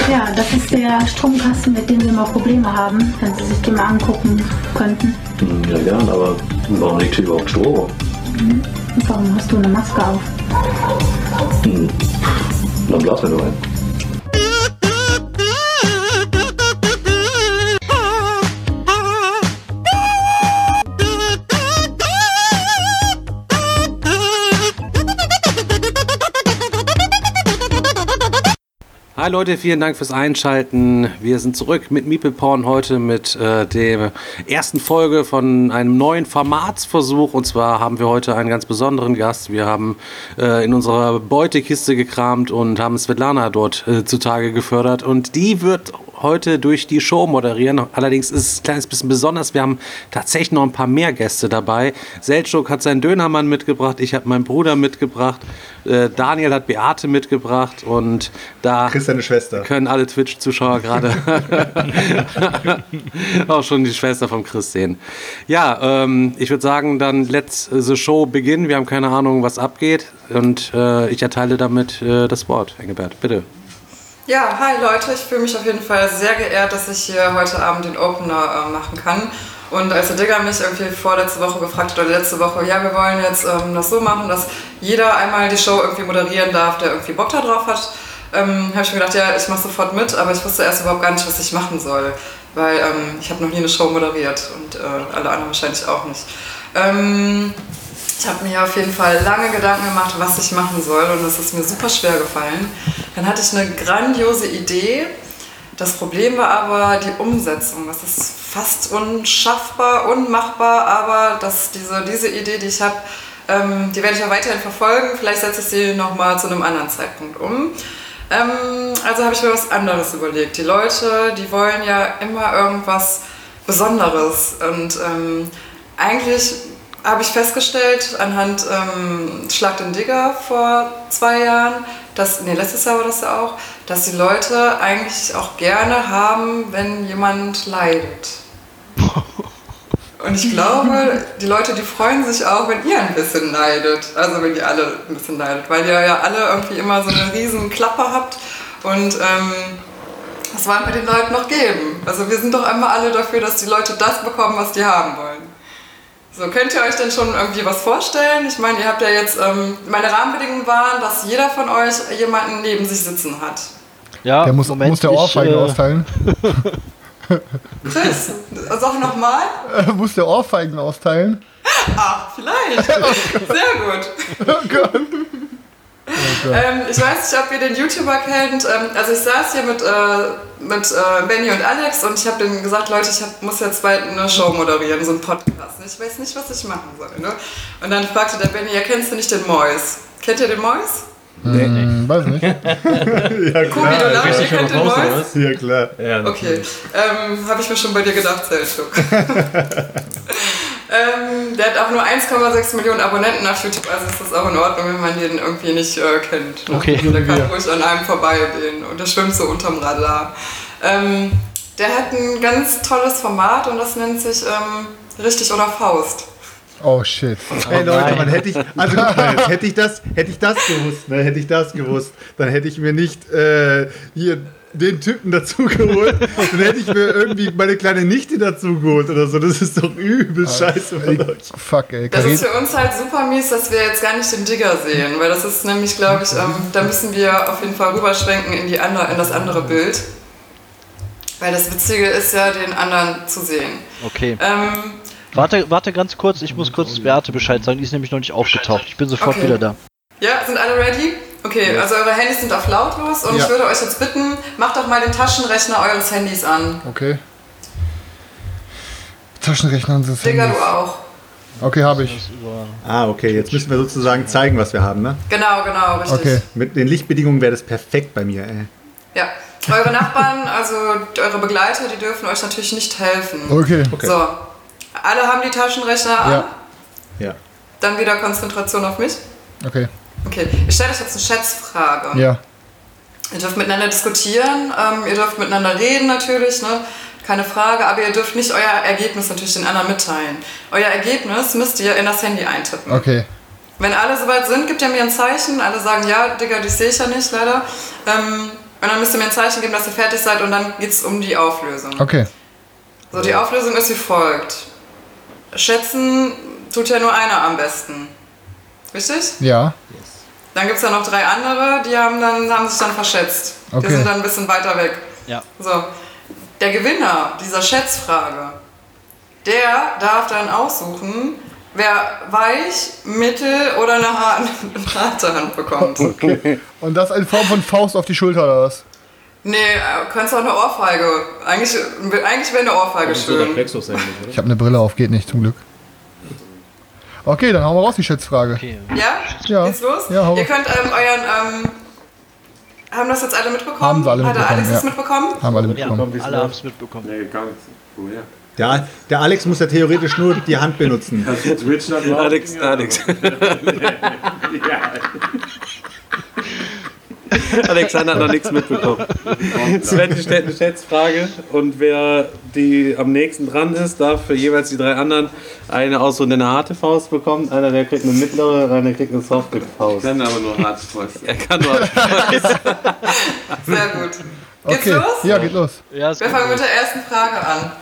Ja, das ist der Stromkasten, mit dem wir immer Probleme haben, wenn Sie sich den mal angucken könnten. Ja, gern, aber warum liegt hier überhaupt Strom? Und warum hast du eine Maske auf? Dann blasen wir nur ein. Hi Leute, vielen Dank fürs Einschalten. Wir sind zurück mit MeeplePorn heute mit der ersten Folge von einem neuen Formatsversuch. Und zwar haben wir heute einen ganz besonderen Gast. Wir haben in unserer Beutekiste gekramt und haben Svetlana dort zutage gefördert. Und die wird heute durch die Show moderieren. Allerdings ist es ein kleines bisschen besonders. Wir haben tatsächlich noch ein paar mehr Gäste dabei. Selçuk hat seinen Dönermann mitgebracht. Ich habe meinen Bruder mitgebracht. Daniel hat Beate mitgebracht. Und da seine Schwester. Können alle Twitch-Zuschauer gerade auch schon die Schwester vom Chris sehen. Ja, ich würde sagen, dann let's the show begin. Wir haben keine Ahnung, was abgeht. Und ich erteile damit das Wort. Engelbert, bitte. Ja, hi Leute, ich fühle mich auf jeden Fall sehr geehrt, dass ich hier heute Abend den Opener machen kann. Und als der Digger mich irgendwie vorletzte Woche gefragt hat, oder letzte Woche, ja, wir wollen jetzt das so machen, dass jeder einmal die Show irgendwie moderieren darf, der irgendwie Bock da drauf hat, habe ich mir gedacht, ja, ich mache sofort mit, aber ich wusste erst überhaupt gar nicht, was ich machen soll, weil ich habe noch nie eine Show moderiert und alle anderen wahrscheinlich auch nicht. Ich habe mir auf jeden Fall lange Gedanken gemacht, was ich machen soll, und es ist mir super schwer gefallen. Dann hatte ich eine grandiose Idee. Das Problem war aber die Umsetzung. Das ist fast unschaffbar, unmachbar, aber diese Idee, die ich habe, die werde ich auch weiterhin verfolgen. Vielleicht setze ich sie nochmal zu einem anderen Zeitpunkt um. Also habe ich mir was anderes überlegt. Die Leute, die wollen ja immer irgendwas Besonderes. Und eigentlich habe ich festgestellt, anhand Schlag den Digger vor 2 Jahren, letztes Jahr war das ja auch, dass die Leute eigentlich auch gerne haben, wenn jemand leidet. Und ich glaube, die Leute, die freuen sich auch, wenn ihr ein bisschen leidet. Also wenn ihr alle ein bisschen leidet, weil ihr ja alle irgendwie immer so eine riesen Klappe habt. Und das wollen wir den Leuten noch geben. Also wir sind doch immer alle dafür, dass die Leute das bekommen, was die haben wollen. So, könnt ihr euch denn schon irgendwie was vorstellen? Ich meine, ihr habt ja jetzt, meine Rahmenbedingungen waren, dass jeder von euch jemanden neben sich sitzen hat. Ja, der muss der Ohrfeigen austeilen. Chris, sag nochmal. Muss der Ohrfeigen austeilen? Ach, vielleicht. Sehr gut. Oh Gott. Ich weiß nicht, ob ihr den YouTuber kennt. Also ich saß hier mit Benny und Alex und ich habe denen gesagt, Leute, muss jetzt bald eine Show moderieren, so einen Podcast. Ich weiß nicht, was ich machen soll. Ne? Und dann fragte der Benny, ja, kennst du nicht den Mois? Kennt ihr den Mois? Nee. Weiß nicht. Ja, klar. Kubi, du lachst, ihr kennt den Mois? Ja, klar. Ja, okay, habe ich mir schon bei dir gedacht, Selçuk. Der hat auch nur 1,6 Millionen Abonnenten auf YouTube, also ist das auch in Ordnung, wenn man den irgendwie nicht kennt. Ne? Okay. Der kann ruhig an einem vorbeigehen und der schwimmt so unterm Radar. Der hat ein ganz tolles Format und das nennt sich Richtig oder Faust. Oh shit. Hey Leute, hätte ich das gewusst, dann hätte ich mir nicht hier den Typen dazu geholt, dann hätte ich mir irgendwie meine kleine Nichte dazu geholt oder so. Das ist doch übel scheiße von euch. Fuck, ey. Das ist für uns halt super mies, dass wir jetzt gar nicht den Digger sehen, weil das ist nämlich, glaube ich, da müssen wir auf jeden Fall rüberschwenken in das andere Bild. Weil das Witzige ist ja, den anderen zu sehen. Okay. Warte ganz kurz, ich muss kurz Beate Bescheid sagen, die ist nämlich noch nicht aufgetaucht. Ich bin sofort wieder da. Ja, sind alle ready? Okay, also eure Handys sind auf lautlos und ich würde euch jetzt bitten, macht doch mal den Taschenrechner eures Handys an. Okay. Taschenrechner und das Digga, du auch. Okay, habe ich. Okay, jetzt müssen wir sozusagen zeigen, was wir haben, ne? Genau, richtig. Okay. Mit den Lichtbedingungen wäre das perfekt bei mir, ey. Ja, eure Nachbarn, also eure Begleiter, die dürfen euch natürlich nicht helfen. Okay. So, alle haben die Taschenrechner an? Ja. Dann wieder Konzentration auf mich. Okay. Okay, ich stelle euch jetzt eine Schätzfrage. Ja. Ihr dürft miteinander diskutieren, ihr dürft miteinander reden natürlich, ne? Keine Frage, aber ihr dürft nicht euer Ergebnis natürlich den anderen mitteilen. Euer Ergebnis müsst ihr in das Handy eintippen. Okay. Wenn alle soweit sind, gebt ihr mir ein Zeichen. Alle sagen, ja, Digga, dich sehe ich ja nicht, leider. Und dann müsst ihr mir ein Zeichen geben, dass ihr fertig seid und dann geht es um die Auflösung. Okay. So, die Auflösung ist wie folgt. Schätzen tut ja nur einer am besten. Richtig? Ja. Dann gibt es ja noch 3 andere, die haben sich dann verschätzt. Okay. Die sind dann ein bisschen weiter weg. Ja. So, der Gewinner dieser Schätzfrage, der darf dann aussuchen, wer weich, mittel oder eine harte Hand bekommt. Okay. Und das in Form von Faust auf die Schulter oder was? Nee, kannst auch eine Ohrfeige. Eigentlich wäre eine Ohrfeige schön. Ich habe eine Brille auf, geht nicht, zum Glück. Okay, dann hauen wir raus die Schätzfrage. Okay. Ja? Ja. Geht's los? Ja, hau. Ihr könnt haben das jetzt alle mitbekommen? Haben sie alle Hat der mitbekommen, Alex das ja. mitbekommen? Haben alle Ja, mitbekommen. alle haben es mitbekommen. Nee, gar nichts. Woher? Der Alex muss ja theoretisch nur die Hand benutzen. Alex. Alexander hat noch nichts mitbekommen. Sven stellt eine Schätzfrage und wer die am nächsten dran ist, darf für jeweils die 3 anderen eine aus so eine harte Faust bekommen. Einer der kriegt eine mittlere, einer kriegt eine softe Faust. Ich kann aber nur harte Faust. Er kann nur harte Faust. Sehr gut. Geht's Okay, los? ja, geht los. Ja, ist Wir fangen mit der ersten Frage an.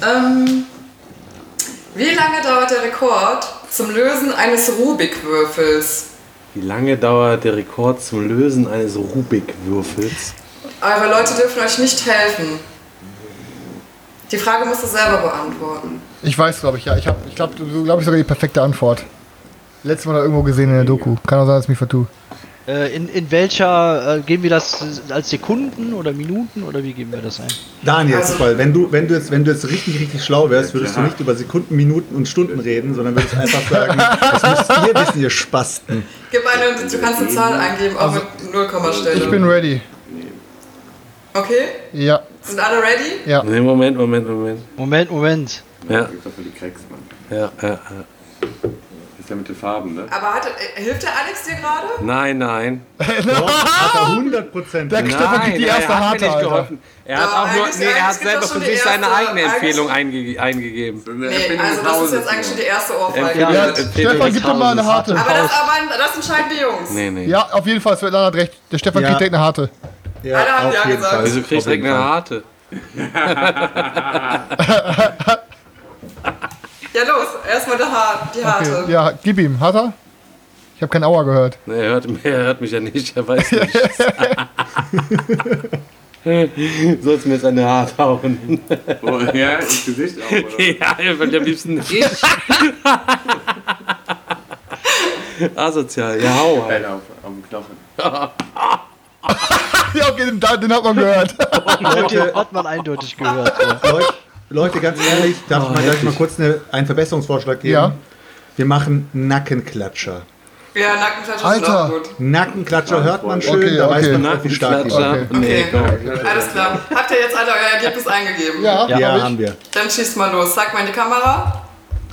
Wie lange dauert der Rekord zum Lösen eines Rubik-Würfels? Wie lange dauert der Rekord zum Lösen eines Rubik-Würfels? Eure Leute dürfen euch nicht helfen. Die Frage musst du selber beantworten. Ich weiß, glaube ich, ja. Ich glaube, sogar die perfekte Antwort. Letztes Mal da irgendwo gesehen in der Doku. Kann auch sein, dass ich mich vertue. In welcher, geben wir das als Sekunden oder Minuten oder wie geben wir das ein? Daniel, Also- Fall, wenn du jetzt richtig schlau wärst, würdest du nicht über Sekunden, Minuten und Stunden reden, sondern würdest einfach sagen, das müsst ihr wissen, ihr Spasten. Du kannst eine Zahl eingeben, auch mit Nullkommastelle. Ich bin ready. Okay? Ja. Sind alle ready? Ja. Nee, Moment. Moment. Ja, Das für die Cracks, Mann. ja. Das ist ja mit den Farben, ne? Aber hilft der Alex dir gerade? Nein. Doch, hat er 100%. Der Stefan kriegt die erste er hat mir harte, nicht Alter. geholfen. Er hat Ja, auch nur, eigentlich- er hat eigentlich gibt selber das für schon sich die seine erste- eigene Empfehlung eingegeben. Nee, also das ist jetzt eigentlich schon die erste Ohrfeige. Ja, Ja, Empfehlung Stefan, gib doch mal eine harte. Aber das entscheiden die Jungs. Nee. Ja, auf jeden Fall, Svetlana hat recht. Der Stefan Ja. kriegt direkt eine harte. Ja, Alle haben auf ja jeden gesagt. Fall. Wieso kriegst du Auf jeden direkt eine Fall. harte? Ja los, erstmal die harte. Okay. Ja, gib ihm. Hat er? Ich habe kein Aua gehört. Nee, er hört mich ja nicht, er weiß nicht. Sollst mir jetzt eine hart hauen. Oh, ja, ins Gesicht auch, oder? Ja, ich würde am liebsten nicht. Asozial, ja, hau halt. Auf dem Knochen. Ja, okay, den hat man gehört. Hat man eindeutig gehört. Ja. Leute, ganz ehrlich, darf ich mal kurz einen Verbesserungsvorschlag geben? Ja. Wir machen Nackenklatscher. Ja, Nackenklatscher sind Alter. auch gut. Nackenklatscher hört man schön, Okay, da weiß okay. man auch, wie stark die sind. Nackenklatscher. Nee, komm. Alles klar. Habt ihr jetzt alle euer Ergebnis eingegeben? Ja, Ja, Ja, hab haben wir. Dann schießt mal los. Sag mal in die Kamera.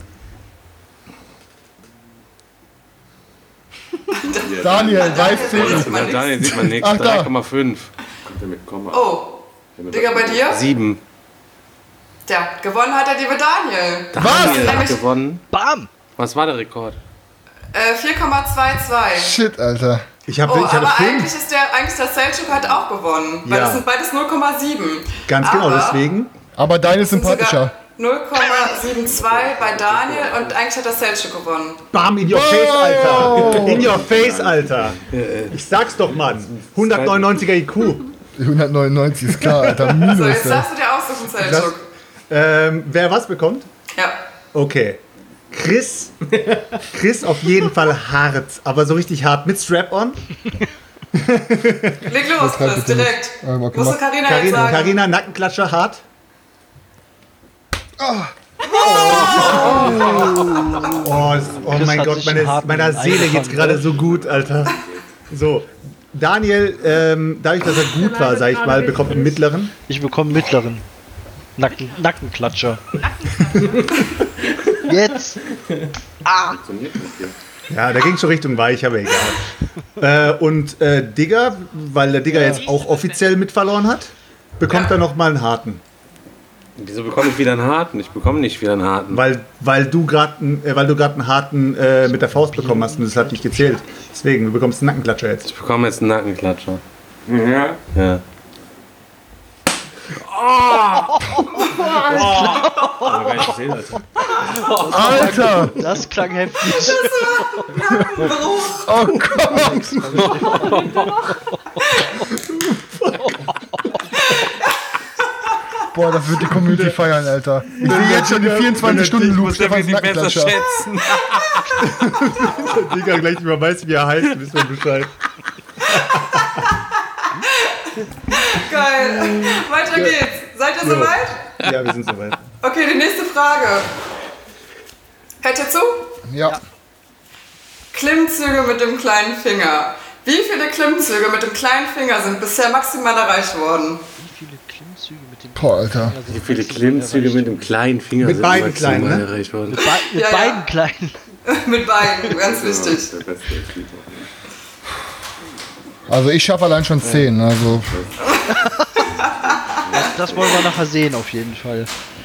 Daniel, weiß zählen. man Ja, nix. Daniel sieht man nichts. Ach, da. 3,5. Kommt der mit Komma? Oh, Digga, bei dir? 7. Ja, gewonnen hat der liebe Daniel. Daniel hat Nämlich- gewonnen. Bam! Was war der Rekord? 4,22. Shit, Alter. Ich Oh, hatte aber 5. eigentlich der Selchuk hat auch gewonnen. Weil Ja. das sind beides 0,7. Ganz genau, Aber deswegen. Aber deine ist sind sympathischer. sogar 0,72 bei Daniel und eigentlich hat der Selchuk gewonnen. Bam, in your face, Alter. In your face, Alter. Ich sag's doch, Mann. 199er IQ. 199 ist klar, Alter. So, Minus, jetzt ey. darfst du dir aussuchen, Selchuk. Wer was bekommt? Ja. Okay. Chris auf jeden Fall hart, aber so richtig hart mit Strap-on. Leg los, halt Chris, bitte nicht. direkt. Okay, Musst du mach. Carina jetzt sagen. Carina, Nackenklatscher hart. Oh Chris mein hat Gott, sich einen harten meiner Seele geht's eingefangen, gerade ne? so gut, Alter. So, Daniel, dadurch, dass er gut war, sag ich mal, bekommt einen mittleren. Ich bekomme mittleren. Nackenklatscher. Jetzt! Funktioniert nicht hier. Ja, da ging schon Richtung weich, aber egal. Und Digger, weil der Digger jetzt auch offiziell mit verloren hat, bekommt er nochmal einen harten. Wieso bekomme ich wieder einen harten? Ich bekomme nicht wieder einen harten. Weil du gerade einen harten mit der Faust bekommen hast und das hat nicht gezählt. Deswegen, du bekommst einen Nackenklatscher jetzt. Ich bekomme jetzt einen Nackenklatscher. Ja. Ja. Alter! Das klang heftig. Oh Gott! Boah, das wird die Community feiern, Alter. Ich sehe jetzt schon die 24-Stunden-Loop Stefans Nackenklatscher. schätzen. Digga, gleich nicht mehr weiß, wie er heißt, wissen wir Bescheid. Geil. Weiter geht's. Seid ihr soweit? Ja, wir sind soweit. Okay, die nächste Frage. Hört ihr zu? Ja. Klimmzüge mit dem kleinen Finger. Wie viele Klimmzüge mit dem kleinen Finger sind bisher maximal erreicht worden? Wie viele Klimmzüge mit dem Boah, Alter. Wie viele Klimmzüge mit dem kleinen Finger Mit sind beiden maximal kleinen, ne? erreicht worden? Mit Ja, beiden ja. kleinen. Mit beiden, ganz wichtig. Der beste Typ. Also ich schaffe allein schon 10, also. Das wollen wir nachher sehen, auf jeden Fall.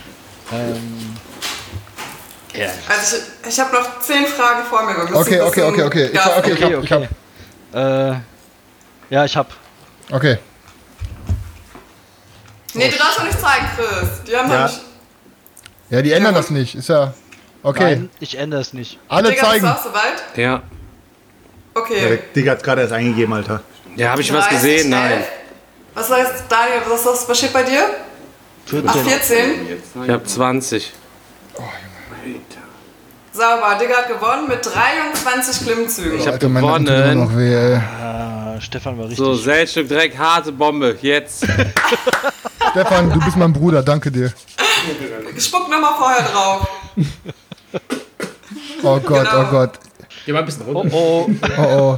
Also ich habe noch 10 Fragen vor mir. Wir müssen Okay. ein bisschen Gas Ich hab. Ja, ich hab. Okay. Nee, du darfst doch nicht zeigen, Chris. Die haben Ja. noch nicht... Ja, die ändern das nicht. Ist ja. Okay. Nein, ich ändere es nicht. Alle Digga, bist zeigen. du auch soweit? Ja. Ja, Okay. der Digga hat gerade erst eingegeben, Alter. Ja, habe ich was 30, gesehen? Nein. 11. Was heißt, Daniel, was steht bei dir? 14. Ach, 14. Ich habe 20. Sauber. Digga hat gewonnen mit 23 Klimmzügen. Ich hab Alter, mein Nacken tut gewonnen. immer noch weh, ey. Stefan war richtig. So, Seltstück direkt harte Bombe. Jetzt. Stefan, du bist mein Bruder, danke dir. Spuck nochmal vorher drauf. Oh Gott, Genau. oh Gott. Geh mal ein bisschen runter. Oh, Oh oh.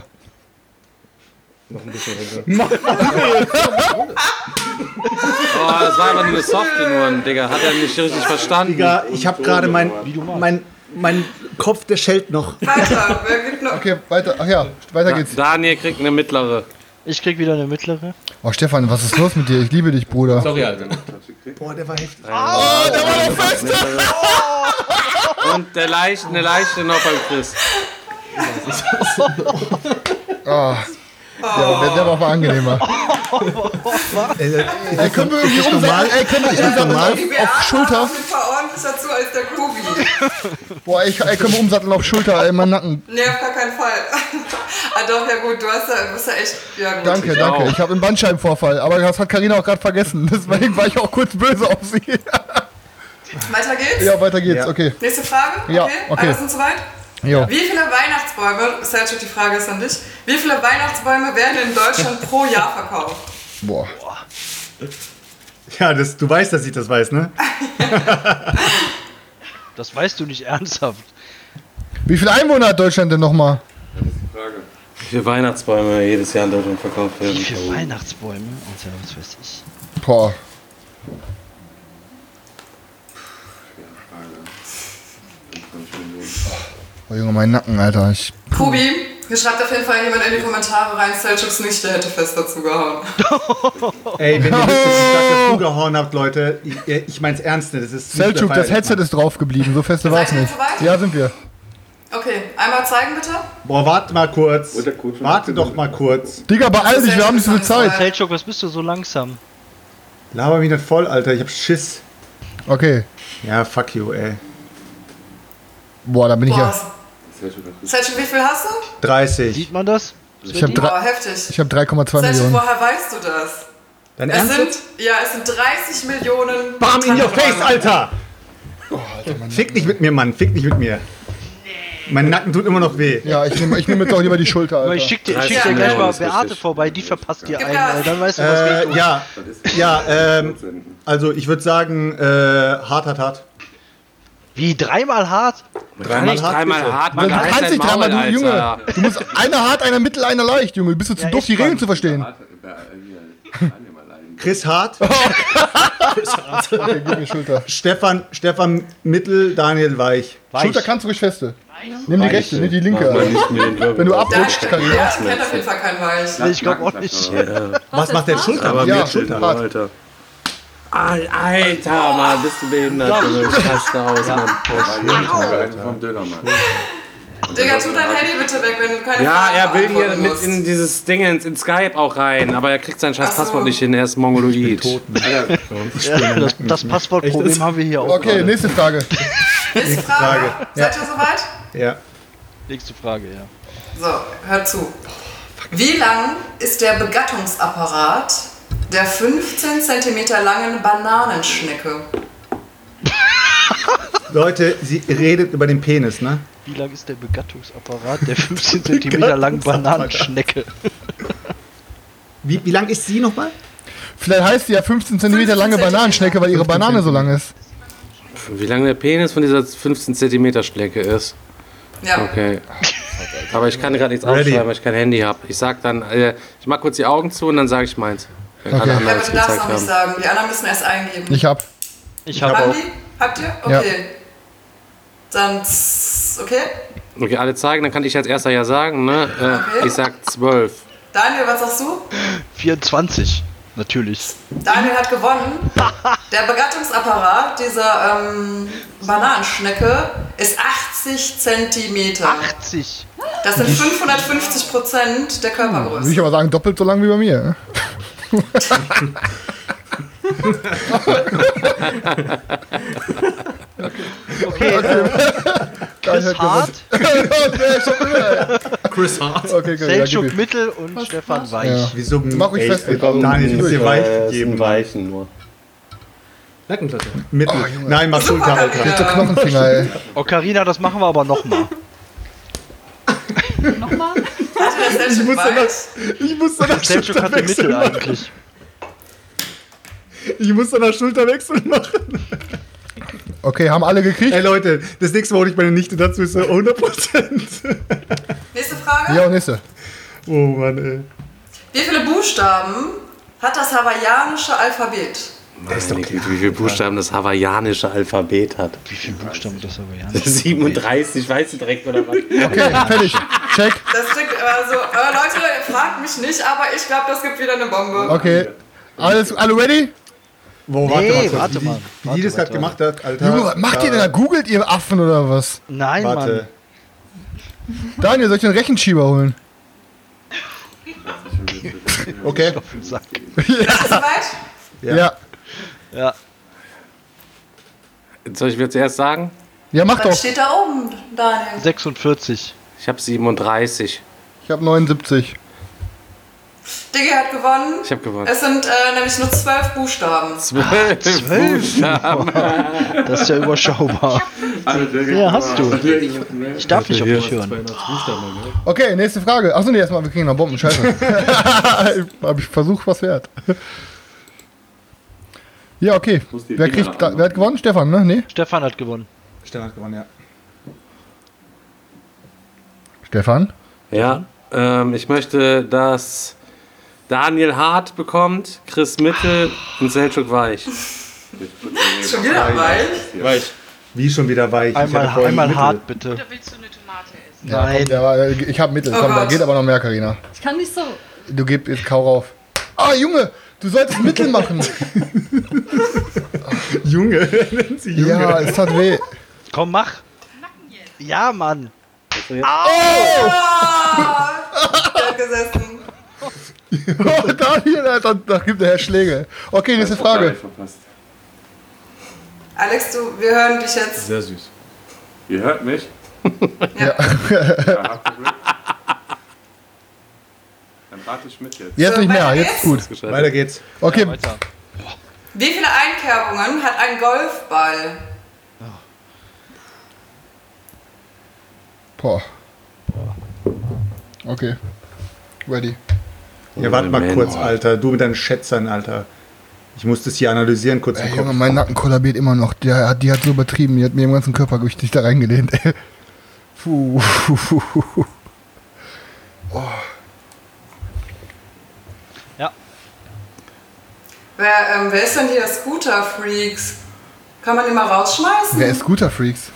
Oh, das war aber nur eine softe nur, Digga. Hat er nicht richtig verstanden? Digga, ich hab gerade mein Kopf, der schellt noch. Weiter. Wer gibt noch? Okay, weiter. Ach ja, weiter geht's. Daniel kriegt eine mittlere. ich krieg wieder eine mittlere. Oh Stefan, was ist los mit dir? Ich liebe dich, Bruder. Sorry, Alter. Boah, der war heftig. Und eine leichte noch beim Chris. Ah. Ja, der war aber angenehmer. Ey, können wir irgendwie umsatteln? Ey, können wir Die Beate auf Schulter? auf jeden Fall ordentlicher zu als der Kubi. Boah, ey, können wir umsatteln auf Schulter, ey, mein Nacken. Nee, auf gar keinen Fall. Ah doch, ja gut, du bist ja echt... Ja, gut. Danke, danke. Ich habe einen Bandscheibenvorfall, aber das hat Carina auch gerade vergessen. Deswegen war ich auch kurz böse auf sie. Weiter geht's? Ja, weiter geht's, Ja. okay. Nächste Frage? Ja, Okay. okay. Alle sind soweit? Jo. Wie viele Weihnachtsbäume, Selchuk, die Frage ist an dich, wie viele Weihnachtsbäume werden in Deutschland pro Jahr verkauft? Boah. Ja, du weißt, dass ich das weiß, ne? Das weißt du nicht ernsthaft. Wie viele Einwohner hat Deutschland denn nochmal? Wie viele Weihnachtsbäume jedes Jahr in Deutschland verkauft werden? Wie viele Weihnachtsbäume? Alter, was weiß ich. Boah. Oh Junge, mein Nacken, Alter. Kubi, hier schreibt auf jeden Fall jemand in die Kommentare rein, Selchuks Nichte hätte fest dazu gehauen. Ey, wenn ihr wisst, dass ich stark dazu gehauen habt, Leute, ich mein's ernst, ne? Das ist nicht Selchuk, der das Fall. Headset ist drauf geblieben. So feste war es Seid ihr nicht. soweit? Ja, sind wir. Okay, einmal zeigen bitte. Boah, warte mal kurz. Und der Code von Warte doch mal kurz. Digga, beeil dich, wir haben nicht so viel Zeit. Selchuk, was bist du so langsam? Laber mich nicht voll, Alter. Ich hab Schiss. Okay. Ja, fuck you, ey. Boah, da bin ich ja. Selchuk, wie viel hast du? 30. Sieht man das? Ich habe Boah, heftig. hab 3,2 Selchuk, Millionen. woher weißt du das? Dein Es Ernst? sind, jetzt? es sind 30 Millionen... Bam in your face, Tannenbäume. Alter! Fick nicht mit mir, Mann. Fick nicht mit mir. Mein Nacken tut immer noch weh. Ja, ich nehm jetzt auch lieber die Schulter, Aber Alter. ich schick dir Ja, gleich mal ist Beate richtig. vorbei, die verpasst dir Gib einen. Gas. Dann weißt du, was wir tun. Also ich würde sagen, hart. Wie, dreimal hart? Man kann nicht dreimal bitte. hart, Du man kannst nicht dreimal, du Junge. Du musst einer hart, einer mittel, einer leicht, Junge. Du bist du zu doof, die Regeln zu verstehen. Chris hart, Okay, gib mir Schulter. Stefan mittel, Daniel weich. Schulter kannst du ruhig feste. Nimm die rechte, nicht die linke. Man Alter. nicht mit den Wirbeln. Wenn du abrutschst, Ja, Carina. ich kennt auf jeden Fall keinen Weich. Nee, ich glaube auch nicht. Was macht der Schulter? Aber Ja, mit Schulter, hart. Alter. Alter, Mann, bist du behindert? Du raste aus, Mann. Vom Dönermann. Digga, tu dein Handy bitte weg, wenn du keine Ja, Fragen er will hier beantworten mit musst. in dieses Ding in Skype auch rein, aber er kriegt sein scheiß Ach so. Passwort nicht hin, er ist Mongoloid. Ja, das Passwortproblem haben wir hier auch. Okay, nächste Frage. Nächste Frage. Seid ihr soweit? Ja. Nächste Frage, ja. So, hört zu. Wie lang ist der Begattungsapparat der 15 cm langen Bananenschnecke? Leute, sie redet über den Penis, ne? Wie lang ist der Begattungsapparat der 15 cm langen Bananenschnecke? Wie lang ist sie nochmal? Vielleicht heißt die ja 15 cm 15 lange Bananenschnecke, weil ihre 15 Banane so lang ist. Wie lang der Penis von dieser 15 cm Schnecke ist? Ja. Okay. Aber ich kann gerade nichts Ready. aufschreiben, weil ich kein Handy habe. Ich sag dann, ich mach kurz die Augen zu und dann sage ich meins. Wenn Okay. alle Ja, anderen aber es du darfst gezeigt noch nicht haben. sagen. Die anderen müssen erst eingeben. Ich hab. Ich habe Haben auch. die? Habt ihr? Ja. Okay. Dann, okay. Okay, alle zeigen, dann kann ich als erster ja sagen, ne? Okay. Ich sag 12. Daniel, was sagst du? 24. Natürlich. Daniel hat gewonnen. Der Begattungsapparat dieser Bananenschnecke ist 80 cm. 80. Das sind 550% der Würde ich Körpergröße. aber sagen, doppelt so lang wie bei mir. Okay, Chris Hart, Chris Hart. Okay, okay, ja, Selchuk gib ich. Mittel und Stefan Weich. Ja. Wieso? Mach ruhig fest. Daniel, ich muss dir weich Ein geben. Weichen nur. Nackenplatte. Mittel. Nein, mach Schulter, Alter. Mit so Knochenfinger, ey. Oh, Carina, das machen wir aber nochmal. Nochmal? Hatte der Selchuk weiß? Ich muss danach Selchuk hatte Mittel eigentlich. Ich muss danach Schulterwechsel machen. Okay, haben alle gekriegt? Ey Leute, das nächste Mal hole ich meine Nichte dazu, ist 100%. Nächste Frage. Ja, und nächste. Oh Mann, ey. Wie viele Buchstaben hat das hawaiianische Alphabet? Meine Güte, wie viele Buchstaben das hawaiianische Alphabet hat. Wie viele Buchstaben das aber ja? 37, weißt du direkt oder was? Okay, fertig. Check. Das klingt also, Leute, fragt mich nicht, aber ich glaube, das gibt wieder eine Bombe. Okay. Alle ready? Wo, Nee, kurz, warte wie, mal. Wie Warte, die das gerade warte, gemacht hat, Alter. Junge, was macht ihr denn da? Googelt ihr Affen oder was? Nein, Warte. Daniel, soll ich den Rechenschieber holen? Okay. Mann. Auf den Sack. Ist das soweit? Ja. Ja. Soll ich mir zuerst sagen? Ja, mach Was doch. steht da oben, Daniel? 46. Ich habe 37. Ich habe 79. Diggi hat gewonnen. Ich habe gewonnen. Es sind nämlich nur 12 Buchstaben. 12 Buchstaben. Das ist ja überschaubar. Ja, hast du. Ich darf nicht auf dich hören. Okay, nächste Frage. Achso, nee, erstmal, wir kriegen noch Bomben. Scheiße. Hab ich versucht, was wert. Ja, okay. Wer hat gewonnen? Stefan, ne? Nee? Stefan hat gewonnen. Stefan hat gewonnen, ja. Stefan? Ja, ich möchte, dass Daniel Hart bekommt, Chris Mittel und Selchuk Weich. Schon wieder weich. Weich. Wie schon wieder weich? Ich Einmal, hatte vorhin einmal Mittel. hart, bitte. Oder willst du eine Tomate essen? Ja, Nein. komm, ich hab Mittel. Oh Komm, da Gott. geht aber noch mehr, Carina. Ich kann nicht so. Du gib jetzt Kau rauf. Ah, Junge! Du solltest Mittel machen. Junge, nennt sie Junge. Ja, es tat weh. Komm, mach. Ja, Mann. Oh, der hat gesessen. Oh, Daniel, Alter, da gibt der Herr Schläge. Okay, nächste Frage. Verpasst. Alex, wir hören dich jetzt. Sehr süß. Ihr hört mich? Ja. Ja, habt ihr Glück? Dann rate ich mit jetzt. Jetzt So, nicht mehr, weiter jetzt geht's? gut. Weiter geht's. Okay, Weiter. Wie viele Einkerbungen hat ein Golfball? boah. Okay. Ready. Ja, warte mal Moment. kurz, Alter. Du mit deinen Schätzern, Alter. Ich muss das hier analysieren, kurz im Ey, Kopf. Junge, mein Nacken kollabiert immer noch. Die hat so übertrieben. Die hat mir im ganzen Körpergewicht nicht da reingelehnt. Ey. Puh. Wer ist denn hier Scooter-Freaks? Kann man den mal rausschmeißen? Wer ist Scooter-Freaks?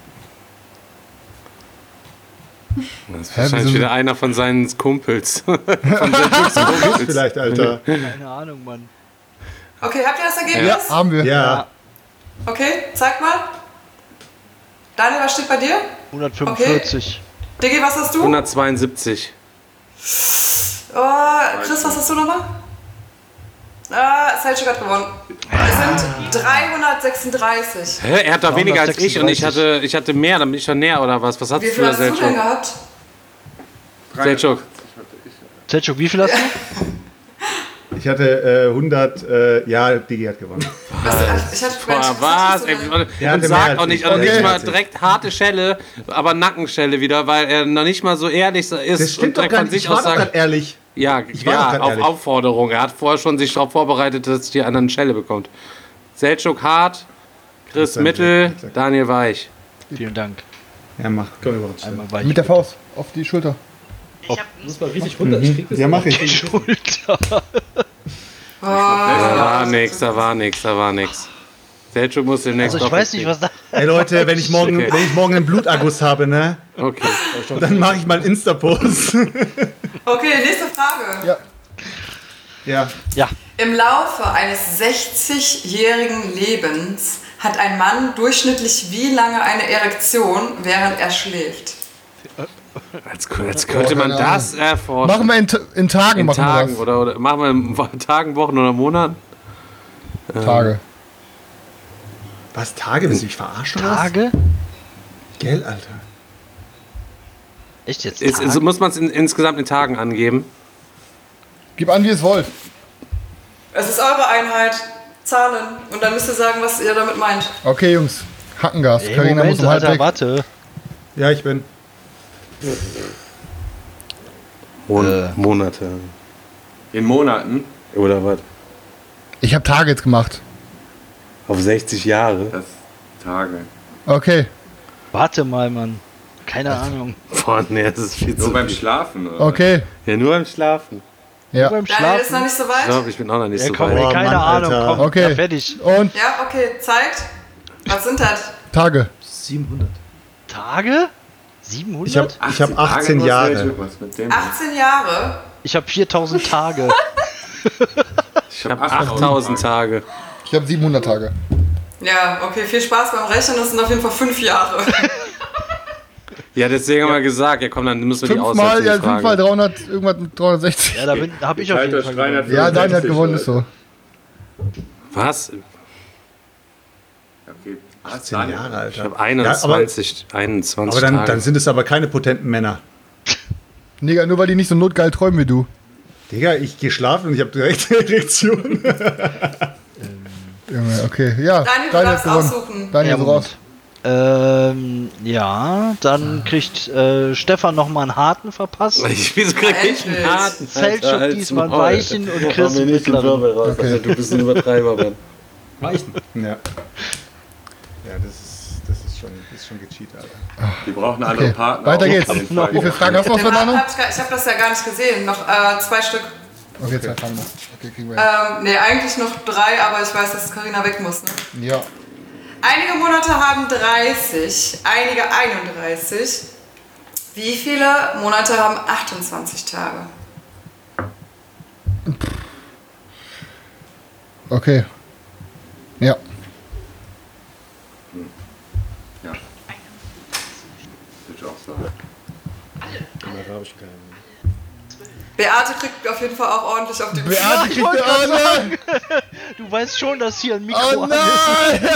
Das ist Hä, wahrscheinlich wieso- wieder einer von seinen Kumpels. Von Selchuks Kumpels. Vielleicht, Alter. Keine Ahnung, Mann. Okay, habt ihr das Ergebnis? Haben wir. Ja. Okay, zeig mal. Daniel, was steht bei dir? 145. Diggi, was hast du? 172. Oh, Chris, was hast du nochmal? Selchuk hat gewonnen. Es sind 336. Hä? Er hat doch weniger als ich und ich hatte mehr, dann bin ich schon näher oder was? Was Wie hattest viel du, hast du denn Selchuk? gehabt? Selchuk. Selchuk, wie viel hast du? Ich hatte 100, ja, Digi hat gewonnen. Ich hatte Boah, was? Ey, und sag auch nicht, also nicht mal direkt harte Schelle, aber Nackenschelle wieder, weil er noch nicht mal so ehrlich ist Das stimmt und doch direkt gar von nicht, sich ich war aus doch sagt. grad ehrlich. Ja, Ich war doch grad auf ehrlich. Aufforderung. Er hat vorher schon sich darauf vorbereitet, dass die anderen Schelle bekommt. Selchuk hart, Chris Danke, Mittel, danke. Daniel Weich. Vielen Dank. Ja, mach, komm über uns. Einmal weich. Mit der Faust auf die Schulter. Muss mal richtig runter. Ich krieg das Ja, mach ich. Schulter. Da war nix. Selchuk muss demnächst Also ich weiß nicht, was da... Ey Leute, wenn ich morgen einen Bluterguss habe, ne, Okay. dann mache ich mal einen Insta-Post. Okay, nächste Frage. Ja. Ja. Im Laufe eines 60-jährigen Lebens hat ein Mann durchschnittlich wie lange eine Erektion, während er schläft? Jetzt könnte man das erforschen. Machen wir in Tagen. in machen Tagen wir oder machen wir in Tagen, Wochen oder Monaten? das. Tage. Was, Tage? Willst du mich verarschen? oder was? Tage? Gell, Alter. Echt jetzt? Tage? So muss man es insgesamt in Tagen angeben. Gib an, wie ihr es wollt. Es ist eure Einheit. Zahlen. Und dann müsst ihr sagen, was ihr damit meint. Okay, Jungs. Hackengas. Ey, Carina Moment, muss um halb Alter, weg. warte. Ja, ich bin. Monate. In Monaten, Oder was? Ich habe Tage jetzt gemacht. Auf 60 Jahre? das Tage. Okay. Warte mal, Mann. Keine Ahnung. Boah, nee, das ist viel Nur zu beim viel. Schlafen, oder? Okay. Ja, nur beim Schlafen. Ja. Beim Daniel ist noch Schlafen? nicht so Ich weit? glaube, ich bin auch noch nicht Ja, so komm, weit. ey, Oh, keine Mann, Ahnung. Alter. Komm, Okay. ja, fertig. Und Ja, okay, zeigt. Was sind das? Tage. 700. Tage? 700? Ich hab 18 Tage, Jahre. Selchuk, was mit dem? 18 Jahre. Ich habe 4000 Tage. Ich habe 8000 Tage. Ich habe 700 Tage. Ja, okay, viel Spaß beim Rechnen. Das sind auf jeden Fall 5 Jahre. Ja, deswegen haben wir gesagt, ja komm, dann müssen wir die Fünfmal, ja, aussetzen. die fünfmal Frage. 300, irgendwas mit 360. Ja, da habe ich auf jeden Fall gewonnen. Ja, Daniel hat gewonnen, ist so. Was? Okay. 18 Jahre, Alter. Ich habe 21 Aber dann Tage. sind es aber keine potenten Männer. Digga, nur weil die nicht so notgeil träumen wie du. Digga, ich gehe schlafen und ich habe direkt eine Erektion. Junge, okay. Ja, Daniel, du Daniel hat darfst gewonnen. aussuchen. Daniel Ja, ist Moment. raus. Ja, dann kriegt Stefan nochmal einen harten verpasst. Wieso krieg ich einen Endlich. harten? Selchuk diesmal einen weichen und Chris einen mittleren. Okay. Also, du bist ein Übertreiber, Mann. Weichen. Ja. Ja, das ist schon gecheatet, Alter. Die brauchen andere Okay, Partner. weiter auf geht's. jeden Fall. Wie viele Fragen hast du noch, Den Fernando? ich habe das ja gar nicht gesehen. Noch 2 Stück. Okay, 2 Fragen noch. Okay, kriegen wir hin. Nee, eigentlich noch 3, aber ich weiß, dass Carina weg muss. Ne? Ja. Einige Monate haben 30, einige 31. Wie viele Monate haben 28 Tage? Okay. Ja. Ja. Würde ich auch sagen. Beate kriegt auf jeden Fall auch ordentlich auf die Beate kriegt eine Ordnung. Du weißt schon, dass hier ein Mikro Oh an ist. nein!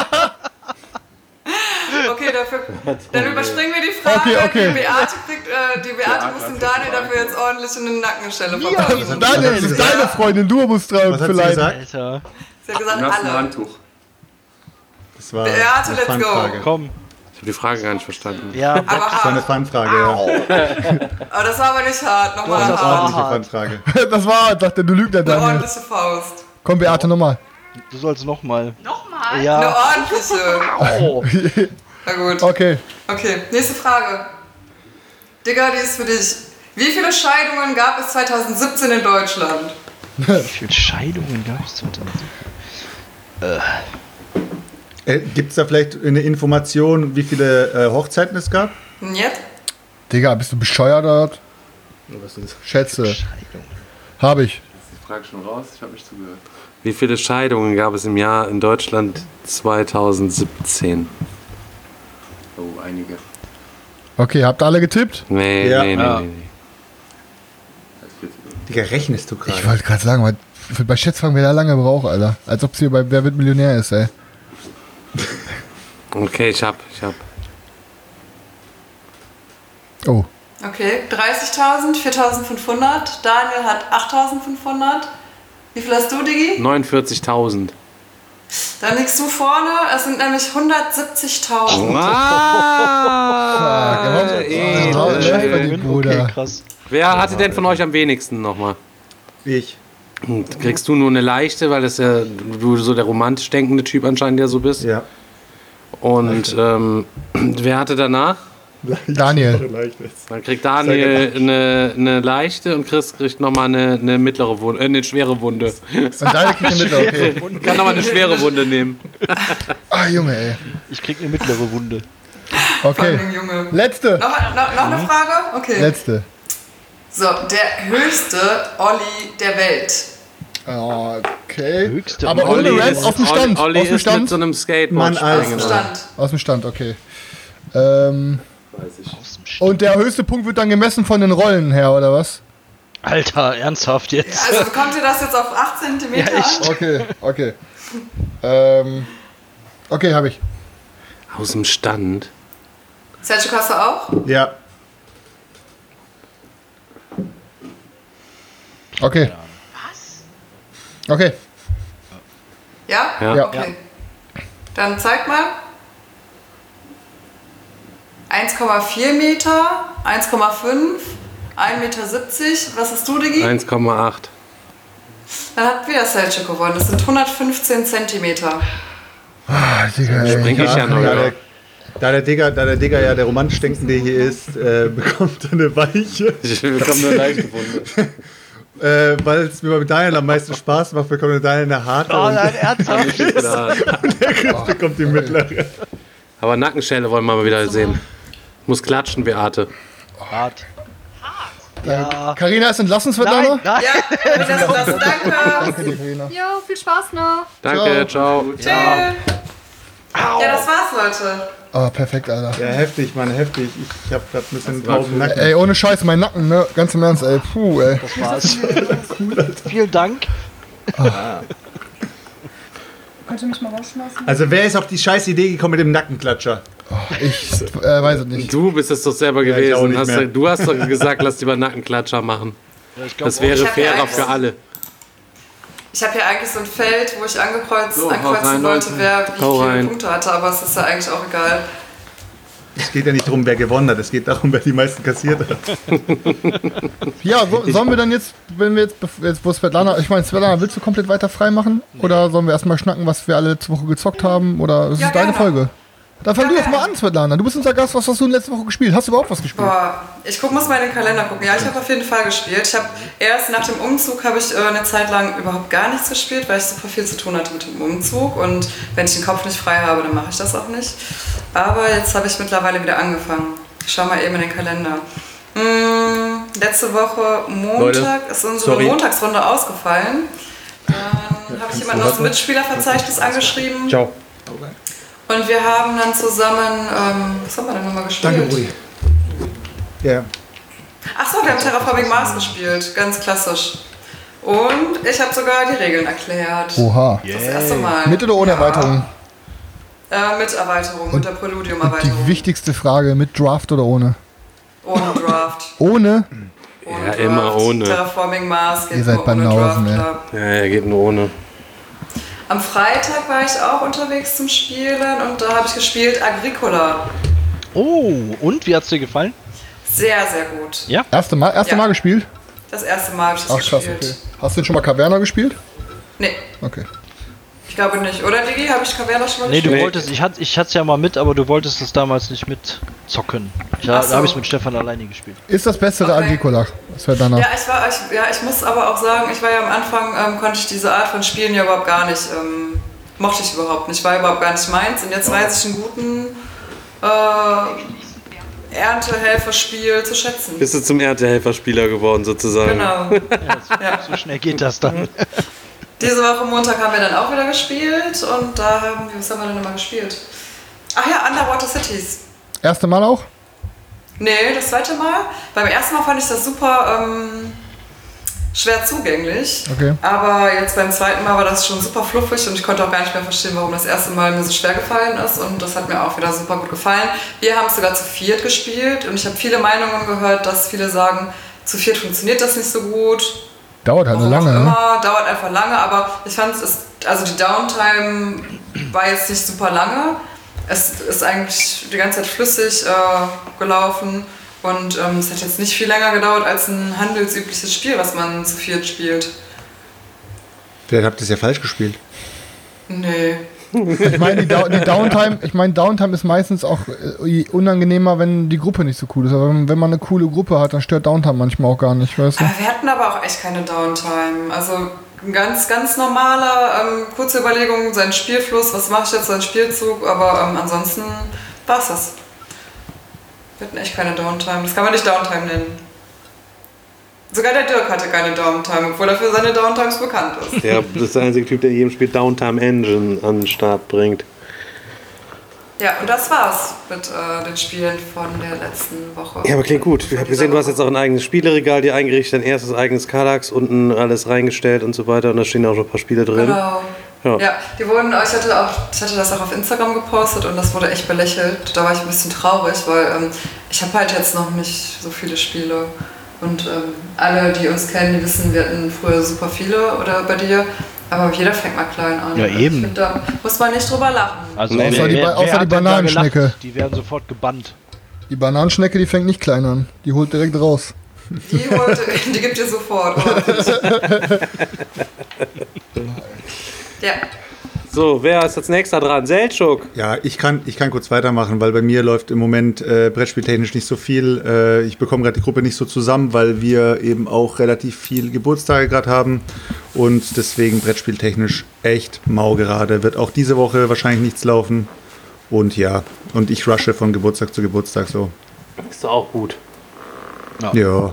Okay, dann überspringen wir die Frage. Okay. Die Beate muss den Daniel dafür jetzt ordentlich in den Nackenstelle verpassen. Daniel, das ist deine Freundin, du musst dran Was hat sie vielleicht. gesagt? Alter, Sie hat gesagt, Du hast ein alle. Handtuch. Das war Beate, eine let's go. Fanfrage. komm. Ich habe die Frage gar nicht verstanden. Ja, Aber Das war eine hart. Fanfrage, ja. Aber das war aber nicht hart. Nochmal Das eine war hart. Ordentliche Fanfrage. Das war, dachte du lügst ja, Eine Daniel. ordentliche Faust. Komm, Beate, nochmal. du sollst nochmal. Nochmal? Eine Ja. ordentliche. Oh. Na gut. Okay. Okay, nächste Frage. Digga, die ist für dich. Wie viele Scheidungen gab es 2017 in Deutschland? Wie viele Scheidungen gab es 2017? Gibt es da vielleicht eine Information, wie viele Hochzeiten es gab? Und jetzt? Digga, bist du bescheuert oder was? Schätze. Scheidungen. Habe ich. Ist die Frage schon raus? Ich habe nicht zugehört. Wie viele Scheidungen gab es im Jahr in Deutschland 2017? Oh, einige. Okay, habt ihr alle getippt? Nee, Ja. nee. Digga, rechnest du Ich gerade? wollte gerade sagen, bei Schätzfragen, wer da lange braucht, Alter. Als ob es hier bei Wer wird Millionär ist, ey. Okay, ich hab. Oh. Okay, 30.000, 4.500. Daniel hat 8.500. Wie viel hast du, Digi? 49.000. Dann liegst du vorne. Es sind nämlich 170.000. Okay, krass. Wer hatte denn von euch am wenigsten nochmal? Ich. Kriegst du nur eine leichte, weil das ja du so der romantisch denkende Typ anscheinend ja so bist. Ja. Und wer hatte danach? Daniel. Dann kriegt Daniel eine leichte und Chris kriegt nochmal eine mittlere Wunde, eine schwere Wunde. Und Daniel kriegt eine mittlere, okay. Kann nochmal eine schwere Wunde nehmen. Ah, Junge, ey. Ich krieg eine mittlere Wunde. Okay. Junge. Letzte. Noch eine Frage? Okay. Letzte. So, der höchste Olli der Welt. Okay. Höchste Aber ohne Olli Rap, ist- aus dem Stand. Olli Aus dem ist mit Stand. so einem Skateboard Mann, Alter. springen. Stand. Aus dem Stand, okay. Aus dem St- Und der höchste Punkt wird dann gemessen von den Rollen her, oder was? Alter, ernsthaft jetzt? Also bekommt ihr das jetzt auf 8 cm? Ja, echt? Okay. Okay, habe ich. Aus dem Stand. Sergio, hast du auch? Ja. Okay. Okay. Ja? Ja. Okay. Dann zeig mal. 1,4 Meter, 1,5, 1,70 Meter. Was hast du, Digi? 1,8. Dann hat wieder Sergio gewonnen. Das sind 115 Zentimeter. Ah, Digga, ey. Spring ich ja noch. Ja. Da der Digger ja der romantisch Denkende hier ist, bekommt er eine Weiche. Ich bekomme nur leicht gefunden. Weil es mir mit Daniel am meisten Spaß macht, bekommt der Daniel eine harte Oh und nein, ernsthaft? der Chris bekommt die mittlere. Aber Nackenschelle wollen wir mal wieder sehen. Muss klatschen, Beate. Hart. Ja. Carina ist entlassen, Svetlana? Nein. Ja, das, danke. Danke dir, Carina. Jo, viel Spaß noch. Danke, ciao. Ja, das war's, Leute. Oh, perfekt, Alter. Ja, heftig, Mann, heftig. Ich hab grad ein bisschen tausend Nacken. Ey, ohne Scheiß, mein Nacken, ne? Ganz im Ernst, ey. Puh, ey. Das war's. Vielen Dank. Könnt ihr mich mal rausschmeißen? Also wer ist auf die scheiß Idee gekommen mit dem Nackenklatscher? Ich weiß es nicht. Du bist es doch selber Ja, ich auch gewesen. nicht Hast, mehr. du hast doch gesagt, lass lieber Nackenklatscher machen. Ja, ich glaub Das wäre Ich hab ja fairer eigentlich- für alle. Ich habe hier eigentlich so ein Feld, wo ich ankreuzen So, haut rein, wollte, Leute. wer wie Hau viele rein. Punkte hatte, aber es ist ja eigentlich auch egal. Es geht ja nicht darum, wer gewonnen hat. Es geht darum, wer die meisten kassiert hat. Ja, sollen wir dann jetzt, wenn wir jetzt wo Svetlana, ich meine, Svetlana, willst du komplett weiter frei machen? Oder sollen wir erstmal schnacken, was wir alle letzte Woche gezockt haben? Oder das Ja, ist deine gerne. Folge? Dann fang Ja, du doch mal gerne. an, Svetlana. Du bist unser Gast, was hast du letzte Woche gespielt? Hast du überhaupt was gespielt? Boah, muss mal in den Kalender gucken. Ja, ich habe auf jeden Fall gespielt. Ich habe erst nach dem Umzug habe ich eine Zeit lang überhaupt gar nichts gespielt, weil ich super viel zu tun hatte mit dem Umzug. Und wenn ich den Kopf nicht frei habe, dann mache ich das auch nicht. Aber jetzt habe ich mittlerweile wieder angefangen. Ich schau mal eben in den Kalender. Letzte Woche Montag Leute, ist unsere sorry. Montagsrunde ausgefallen. Dann habe ich jemanden aus dem Mitspielerverzeichnis angeschrieben. Ciao. Und wir haben dann zusammen, was haben wir denn nochmal gespielt? Danke, Brudi. Ja. Achso, wir haben Terraforming Mars gespielt, ganz klassisch. Und ich habe sogar die Regeln erklärt. Oha. Das erste Mal. Mit oder ohne Erweiterung? Mit Erweiterung, mit der Und Preludium-Erweiterung. die wichtigste Frage, mit Draft oder ohne? Ohne Draft. Ohne? Ohne Ja, Draft. immer ohne. Terraforming Mars geht Ihr seid nur ohne Banausen, Draft, ey. klar. Ja, er geht nur ohne. Am Freitag war ich auch unterwegs zum Spielen und da habe ich gespielt Agricola. Oh, und wie hat's dir gefallen? Sehr, sehr gut. Ja. Erste Mal gespielt? Das erste Mal habe ich das Ach krass, gespielt. okay. Hast du denn schon mal Caverna gespielt? Nee, Okay. ich glaube nicht. Oder Digi, habe ich Caverna schon mal Nee, du gespielt? wolltest, ich hatte es ja mal mit, aber du wolltest es damals nicht mitzocken. Ach Da so. habe ich mit Stefan alleine gespielt. Ist das bessere Okay. Agricola? Svetlana. Ja, ich muss aber auch sagen, ich war ja am Anfang, konnte ich diese Art von Spielen ja überhaupt gar nicht, mochte ich überhaupt nicht, war überhaupt gar nicht meins. Und jetzt weiß ich einen guten Erntehelferspiel zu schätzen. Bist du zum Erntehelferspieler geworden, sozusagen? Genau. Ja. So schnell geht das dann. Diese Woche Montag haben wir dann auch wieder gespielt und da was haben wir denn nochmal gespielt? Ach ja, Underwater Cities. Erste Mal auch? Nee, das zweite Mal. Beim ersten Mal fand ich das super schwer zugänglich. Okay. Aber jetzt beim zweiten Mal war das schon super fluffig und ich konnte auch gar nicht mehr verstehen, warum das erste Mal mir so schwer gefallen ist. Und das hat mir auch wieder super gut gefallen. Wir haben es sogar zu viert gespielt und ich habe viele Meinungen gehört, dass viele sagen, zu viert funktioniert das nicht so gut. Dauert halt lange, ne? Dauert einfach lange, aber ich fand also die Downtime war jetzt nicht super lange. Es ist eigentlich die ganze Zeit flüssig gelaufen und es hat jetzt nicht viel länger gedauert als ein handelsübliches Spiel, was man zu viert spielt. Vielleicht habt ihr es ja falsch gespielt. Nee. Ich meine, Downtime ist meistens auch unangenehmer, wenn die Gruppe nicht so cool ist. Aber wenn man eine coole Gruppe hat, dann stört Downtime manchmal auch gar nicht, weißt du? Wir hatten aber auch echt keine Downtime. Also ein ganz normaler, kurze Überlegung, sein Spielfluss, was mache ich jetzt, sein Spielzug, aber ansonsten war es das. Wir hatten echt keine Downtime. Das kann man nicht Downtime nennen. Sogar der Dirk hatte keine Downtime, obwohl er für seine Downtimes bekannt ist. Ja, das ist der einzige Typ, der in jedem Spiel Downtime Engine an den Start bringt. Ja, und das war's mit den Spielen von der letzten Woche. Ja, aber klingt gut. Ich habe gesehen, du hast jetzt auch ein eigenes Spieleregal dir eingerichtet, dein erstes eigenes Kallax, unten alles reingestellt und so weiter und da stehen auch schon ein paar Spiele drin. Genau. Ja, die wurden, ich hatte das auch auf Instagram gepostet und das wurde echt belächelt. Da war ich ein bisschen traurig, weil ich habe halt jetzt noch nicht so viele Spiele. Und alle, die uns kennen, die wissen, wir hatten früher super viele oder bei dir. Aber jeder fängt mal klein an. Ja, eben. Ich find, da muss man nicht drüber lachen. Also außer die Bananenschnecke. Die werden sofort gebannt. Die Bananenschnecke, die fängt nicht klein an. Die holt direkt raus. Die gibt ihr sofort. Ja. So, wer ist als nächster dran? Seltschuk. Ja, ich kann kurz weitermachen, weil bei mir läuft im Moment brettspieltechnisch nicht so viel. Ich bekomme gerade die Gruppe nicht so zusammen, weil wir eben auch relativ viel Geburtstage gerade haben und deswegen brettspieltechnisch echt mau gerade. Wird auch diese Woche wahrscheinlich nichts laufen und ja, und ich rushe von Geburtstag zu Geburtstag so. Ist doch auch gut. Ja.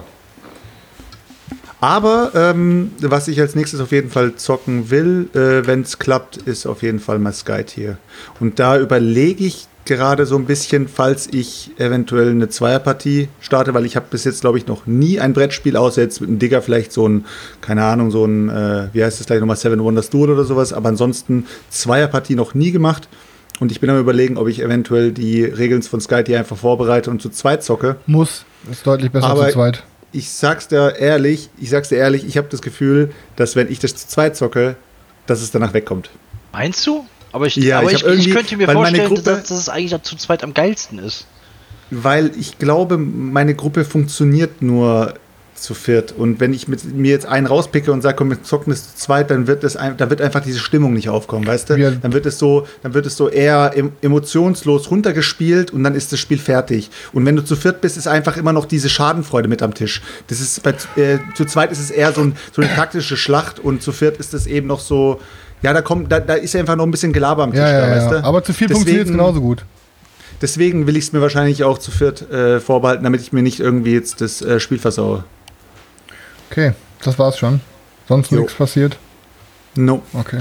Aber was ich als nächstes auf jeden Fall zocken will, wenn es klappt, ist auf jeden Fall mal Skytier. Und da überlege ich gerade so ein bisschen, falls ich eventuell eine Zweierpartie starte, weil ich habe bis jetzt, glaube ich, noch nie ein Brettspiel, außer jetzt mit einem Digger vielleicht so ein, keine Ahnung, so ein, wie heißt das gleich nochmal, Seven Wonders Duel oder sowas, aber ansonsten Zweierpartie noch nie gemacht. Und ich bin am Überlegen, ob ich eventuell die Regeln von Skytier einfach vorbereite und zu zweit zocke. Ist deutlich besser zu zweit. Ich sag's dir ehrlich, ich habe das Gefühl, dass wenn ich das zu zweit zocke, dass es danach wegkommt. Meinst du? Aber ich könnte mir weil vorstellen, Gruppe, dass es eigentlich zu zweit am geilsten ist. Weil ich glaube, meine Gruppe funktioniert nur zu viert. Und wenn ich mir jetzt einen rauspicke und sage, komm, wir zocken das zu zweit, dann wird einfach diese Stimmung nicht aufkommen, weißt du? Ja. Dann wird es so eher emotionslos runtergespielt und dann ist das Spiel fertig. Und wenn du zu viert bist, ist einfach immer noch diese Schadenfreude mit am Tisch. Das ist zu zweit ist es eher so eine taktische Schlacht und zu viert ist es eben noch so, ja, da ist ja einfach noch ein bisschen Gelaber am Tisch, weißt du? Aber zu viert funktioniert es genauso gut. Deswegen will ich es mir wahrscheinlich auch zu viert vorbehalten, damit ich mir nicht irgendwie jetzt das Spiel versaue. Okay, das war's schon. Sonst nichts passiert? No. Okay.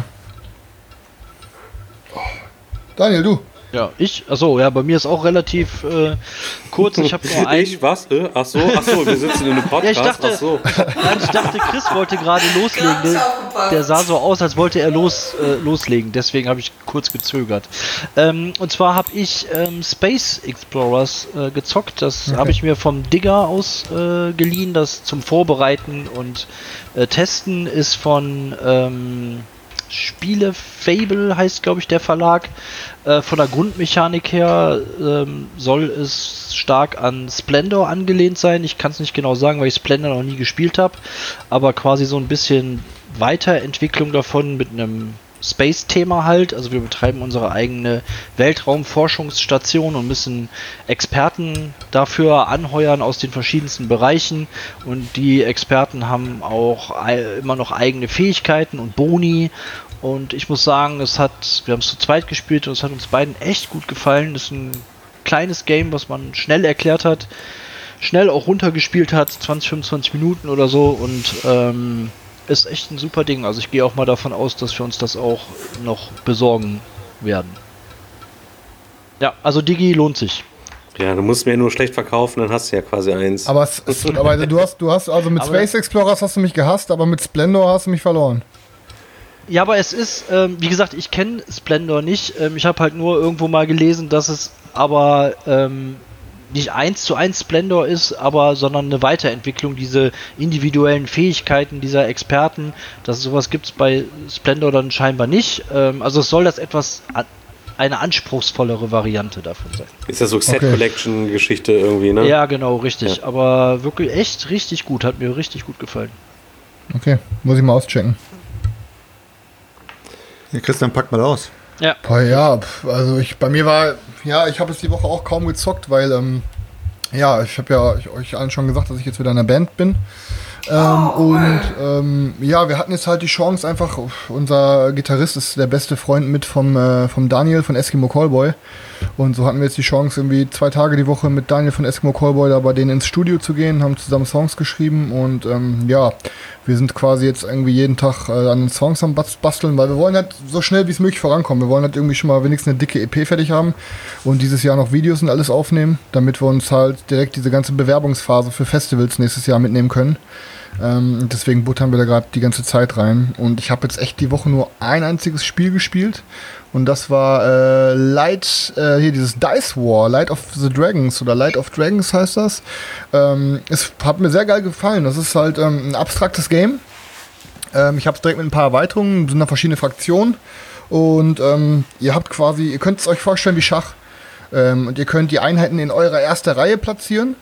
Daniel, du? Ja, bei mir ist auch relativ kurz. Ich habe nur einen. Was? Ach so, wir sitzen in einem Podcast. Ja, ich dachte, Chris wollte gerade loslegen. Der sah so aus, als wollte er loslegen. Deswegen habe ich kurz gezögert. Und zwar habe ich Space Explorers gezockt. Das habe ich mir vom Digger aus geliehen. Das zum Vorbereiten und Testen ist von Spiele Fable heißt, glaube ich, der Verlag. Von der Grundmechanik her soll es stark an Splendor angelehnt sein. Ich kann es nicht genau sagen, weil ich Splendor noch nie gespielt habe. Aber quasi so ein bisschen Weiterentwicklung davon mit einem Space-Thema halt. Also wir betreiben unsere eigene Weltraumforschungsstation und müssen Experten dafür anheuern aus den verschiedensten Bereichen. Und die Experten haben auch immer noch eigene Fähigkeiten und Boni. Und ich muss sagen, wir haben es zu zweit gespielt und es hat uns beiden echt gut gefallen. Das ist ein kleines Game, was man schnell erklärt hat, schnell auch runtergespielt hat, 20, 25 Minuten oder so und ist echt ein super Ding. Also ich gehe auch mal davon aus, dass wir uns das auch noch besorgen werden. Ja, also Digi lohnt sich. Ja, du musst mir nur schlecht verkaufen, dann hast du ja quasi eins. Aber du hast also mit Space Explorers hast du mich gehasst, aber mit Splendor hast du mich verloren. Ja, aber es ist, wie gesagt, ich kenne Splendor nicht. Ich habe halt nur irgendwo mal gelesen, dass es aber nicht 1:1 Splendor ist, sondern eine Weiterentwicklung, diese individuellen Fähigkeiten dieser Experten. Sowas gibt es bei Splendor dann scheinbar nicht. Also es soll das eine anspruchsvollere Variante davon sein. Ist ja so Set-Collection-Geschichte irgendwie, ne? Ja, genau, richtig. Ja. Aber wirklich echt richtig gut. Hat mir richtig gut gefallen. Okay, muss ich mal auschecken. Ja, Christian, pack mal aus. Ja. Boah, ja, also ich habe es die Woche auch kaum gezockt, weil, ich habe ja euch allen schon gesagt, dass ich jetzt wieder in der Band bin. Wir hatten jetzt halt die Chance einfach, unser Gitarrist ist der beste Freund mit vom Daniel von Eskimo Callboy. Und so hatten wir jetzt die Chance, irgendwie 2 Tage die Woche mit Daniel von Eskimo Callboy da bei denen ins Studio zu gehen, haben zusammen Songs geschrieben und wir sind quasi jetzt irgendwie jeden Tag an den Songs am Basteln, weil wir wollen halt so schnell wie es möglich vorankommen. Wir wollen halt irgendwie schon mal wenigstens eine dicke EP fertig haben und dieses Jahr noch Videos und alles aufnehmen, damit wir uns halt direkt diese ganze Bewerbungsphase für Festivals nächstes Jahr mitnehmen können. Deswegen buttern wir da gerade die ganze Zeit rein. Und ich habe jetzt echt die Woche nur ein einziges Spiel gespielt. Und das war dieses Dice War, Light of the Dragons oder Light of Dragons heißt das. Es hat mir sehr geil gefallen. Das ist halt ein abstraktes Game. Ich habe es direkt mit ein paar Erweiterungen, sind da verschiedene Fraktionen. Und ihr könnt es euch vorstellen wie Schach. Und ihr könnt die Einheiten in eurer ersten Reihe platzieren.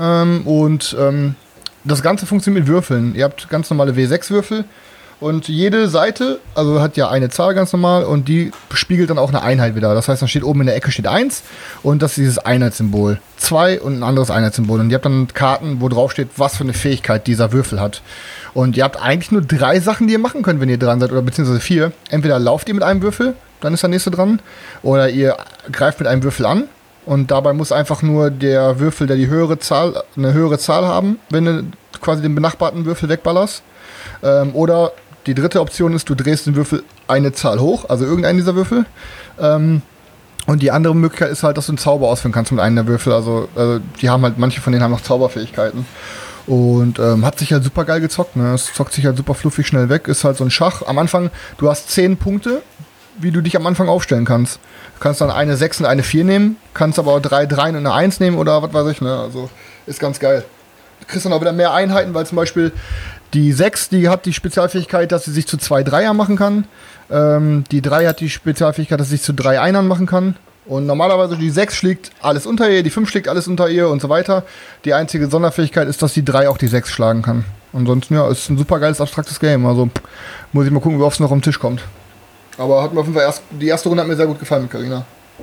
Das Ganze funktioniert mit Würfeln. Ihr habt ganz normale W6-Würfel und jede Seite, also hat ja eine Zahl ganz normal und die spiegelt dann auch eine Einheit wieder. Das heißt, dann steht oben in der Ecke steht 1 und das ist dieses Einheitssymbol. 2 und ein anderes Einheitssymbol. Und ihr habt dann Karten, wo drauf steht, was für eine Fähigkeit dieser Würfel hat. Und ihr habt eigentlich nur 3 Sachen, die ihr machen könnt, wenn ihr dran seid, oder beziehungsweise 4. Entweder lauft ihr mit einem Würfel, dann ist der nächste dran, oder ihr greift mit einem Würfel an. Und dabei muss einfach nur der Würfel, der eine höhere Zahl haben, wenn du quasi den benachbarten Würfel wegballerst. Oder die dritte Option ist, du drehst den Würfel eine Zahl hoch, also irgendeinen dieser Würfel. Und die andere Möglichkeit ist halt, dass du einen Zauber ausführen kannst mit einem der Würfel. Also die haben halt, manche von denen haben noch Zauberfähigkeiten. Und hat sich halt super geil gezockt. Ne? Es zockt sich halt super fluffig schnell weg. Ist halt so ein Schach. Am Anfang, du hast 10 Punkte, wie du dich am Anfang aufstellen kannst. Du kannst dann eine 6 und eine 4 nehmen, kannst aber auch 3 Dreien und eine 1 nehmen oder was weiß ich, ne? Also ist ganz geil. Du kriegst dann auch wieder mehr Einheiten, weil zum Beispiel die 6, die hat die Spezialfähigkeit, dass sie sich zu 2 Dreiern machen kann. Die 3 hat die Spezialfähigkeit, dass sie sich zu 3 Einern machen kann. Und normalerweise die 6 schlägt alles unter ihr, die 5 schlägt alles unter ihr und so weiter. Die einzige Sonderfähigkeit ist, dass die 3 auch die 6 schlagen kann. Ansonsten, ja, ist ein super geiles, abstraktes Game. Also muss ich mal gucken, wie oft es noch am Tisch kommt. Aber hat mir auf jeden Fall die erste Runde hat mir sehr gut gefallen mit Carina.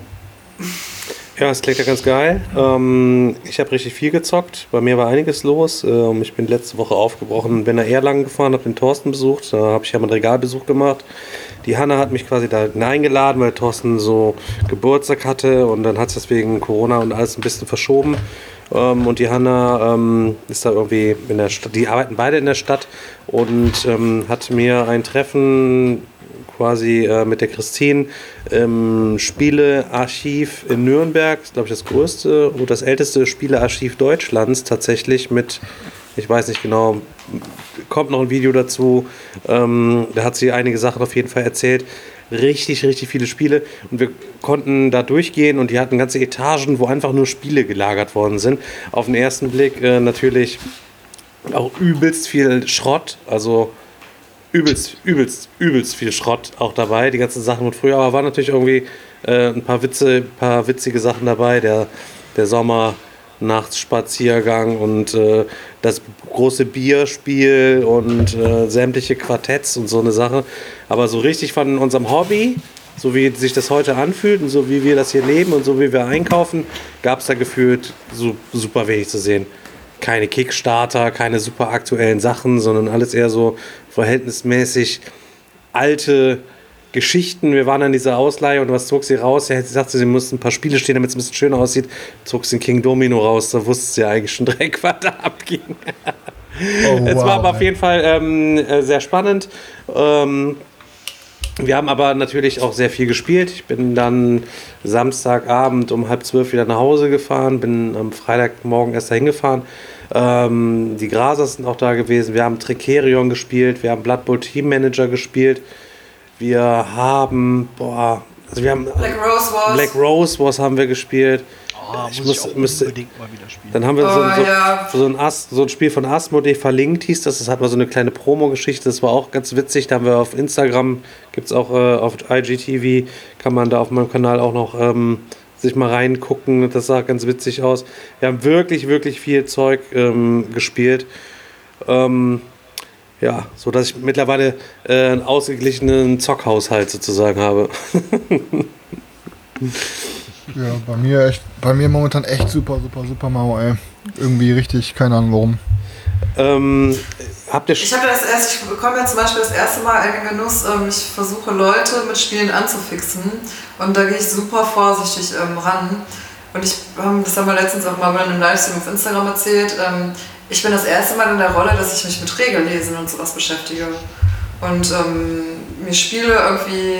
Ja, es klingt ja ganz geil. Ich habe richtig viel gezockt. Bei mir war einiges los. Ich bin letzte Woche aufgebrochen und bin da Erlangen gefahren, habe den Thorsten besucht. Da habe ich ja mal einen Regalbesuch gemacht. Die Hanna hat mich quasi da eingeladen, weil Thorsten so Geburtstag hatte und dann hat es deswegen Corona und alles ein bisschen verschoben. Und die Hanna ist da irgendwie in der Stadt, die arbeiten beide in der Stadt und hat mir ein Treffen quasi mit der Christine im Spielearchiv in Nürnberg, glaube ich das größte und das älteste Spielearchiv Deutschlands tatsächlich mit, ich weiß nicht genau, kommt noch ein Video dazu, da hat sie einige Sachen auf jeden Fall erzählt, richtig viele Spiele und wir konnten da durchgehen und die hatten ganze Etagen, wo einfach nur Spiele gelagert worden sind. Auf den ersten Blick natürlich auch übelst viel Schrott, also übelst viel Schrott auch dabei, die ganzen Sachen von früher, aber waren natürlich irgendwie ein paar witzige Sachen dabei, der Sommernachtsspaziergang und das große Bierspiel und sämtliche Quartetts und so eine Sache, aber so richtig von unserem Hobby, so wie sich das heute anfühlt und so wie wir das hier leben und so wie wir einkaufen, gab es da gefühlt so super wenig zu sehen. Keine Kickstarter, keine super aktuellen Sachen, sondern alles eher so verhältnismäßig alte Geschichten. Wir waren an dieser Ausleihe und was zog sie raus? Sie sagte, sie mussten ein paar Spiele stehen, damit es ein bisschen schöner aussieht. Zog sie den King Domino raus, da wusste sie ja eigentlich schon direkt, was da abging. Es war aber auf jeden Fall sehr spannend. Wir haben aber natürlich auch sehr viel gespielt. Ich bin dann Samstagabend um 11:30 wieder nach Hause gefahren, bin am Freitagmorgen erst dahin gefahren. Die Grasers sind auch da gewesen. Wir haben Tricerion gespielt, wir haben Blood Bowl Team Manager gespielt. Wir haben, Black Rose Wars haben wir gespielt. Muss unbedingt mal wieder spielen. Dann haben wir so ein Spiel von Asmodee verlinkt, hieß das. Das hat mal so eine kleine Promo-Geschichte. Das war auch ganz witzig. Da haben wir auf Instagram, gibt es auch auf IGTV, kann man da auf meinem Kanal auch noch sich mal reingucken. Das sah ganz witzig aus. Wir haben wirklich, wirklich viel Zeug gespielt. Ja, so dass ich mittlerweile einen ausgeglichenen Zockhaushalt sozusagen habe. Ja, bei mir momentan echt super mau, ey. Irgendwie richtig, keine Ahnung warum. Ich komme ja zum Beispiel das erste Mal in den Genuss, ich versuche Leute mit Spielen anzufixen und da gehe ich super vorsichtig ran. Und das haben wir letztens auch mal bei einem Livestream auf Instagram erzählt, ich bin das erste Mal in der Rolle, dass ich mich mit Regellesen und sowas beschäftige. Und mir Spiele irgendwie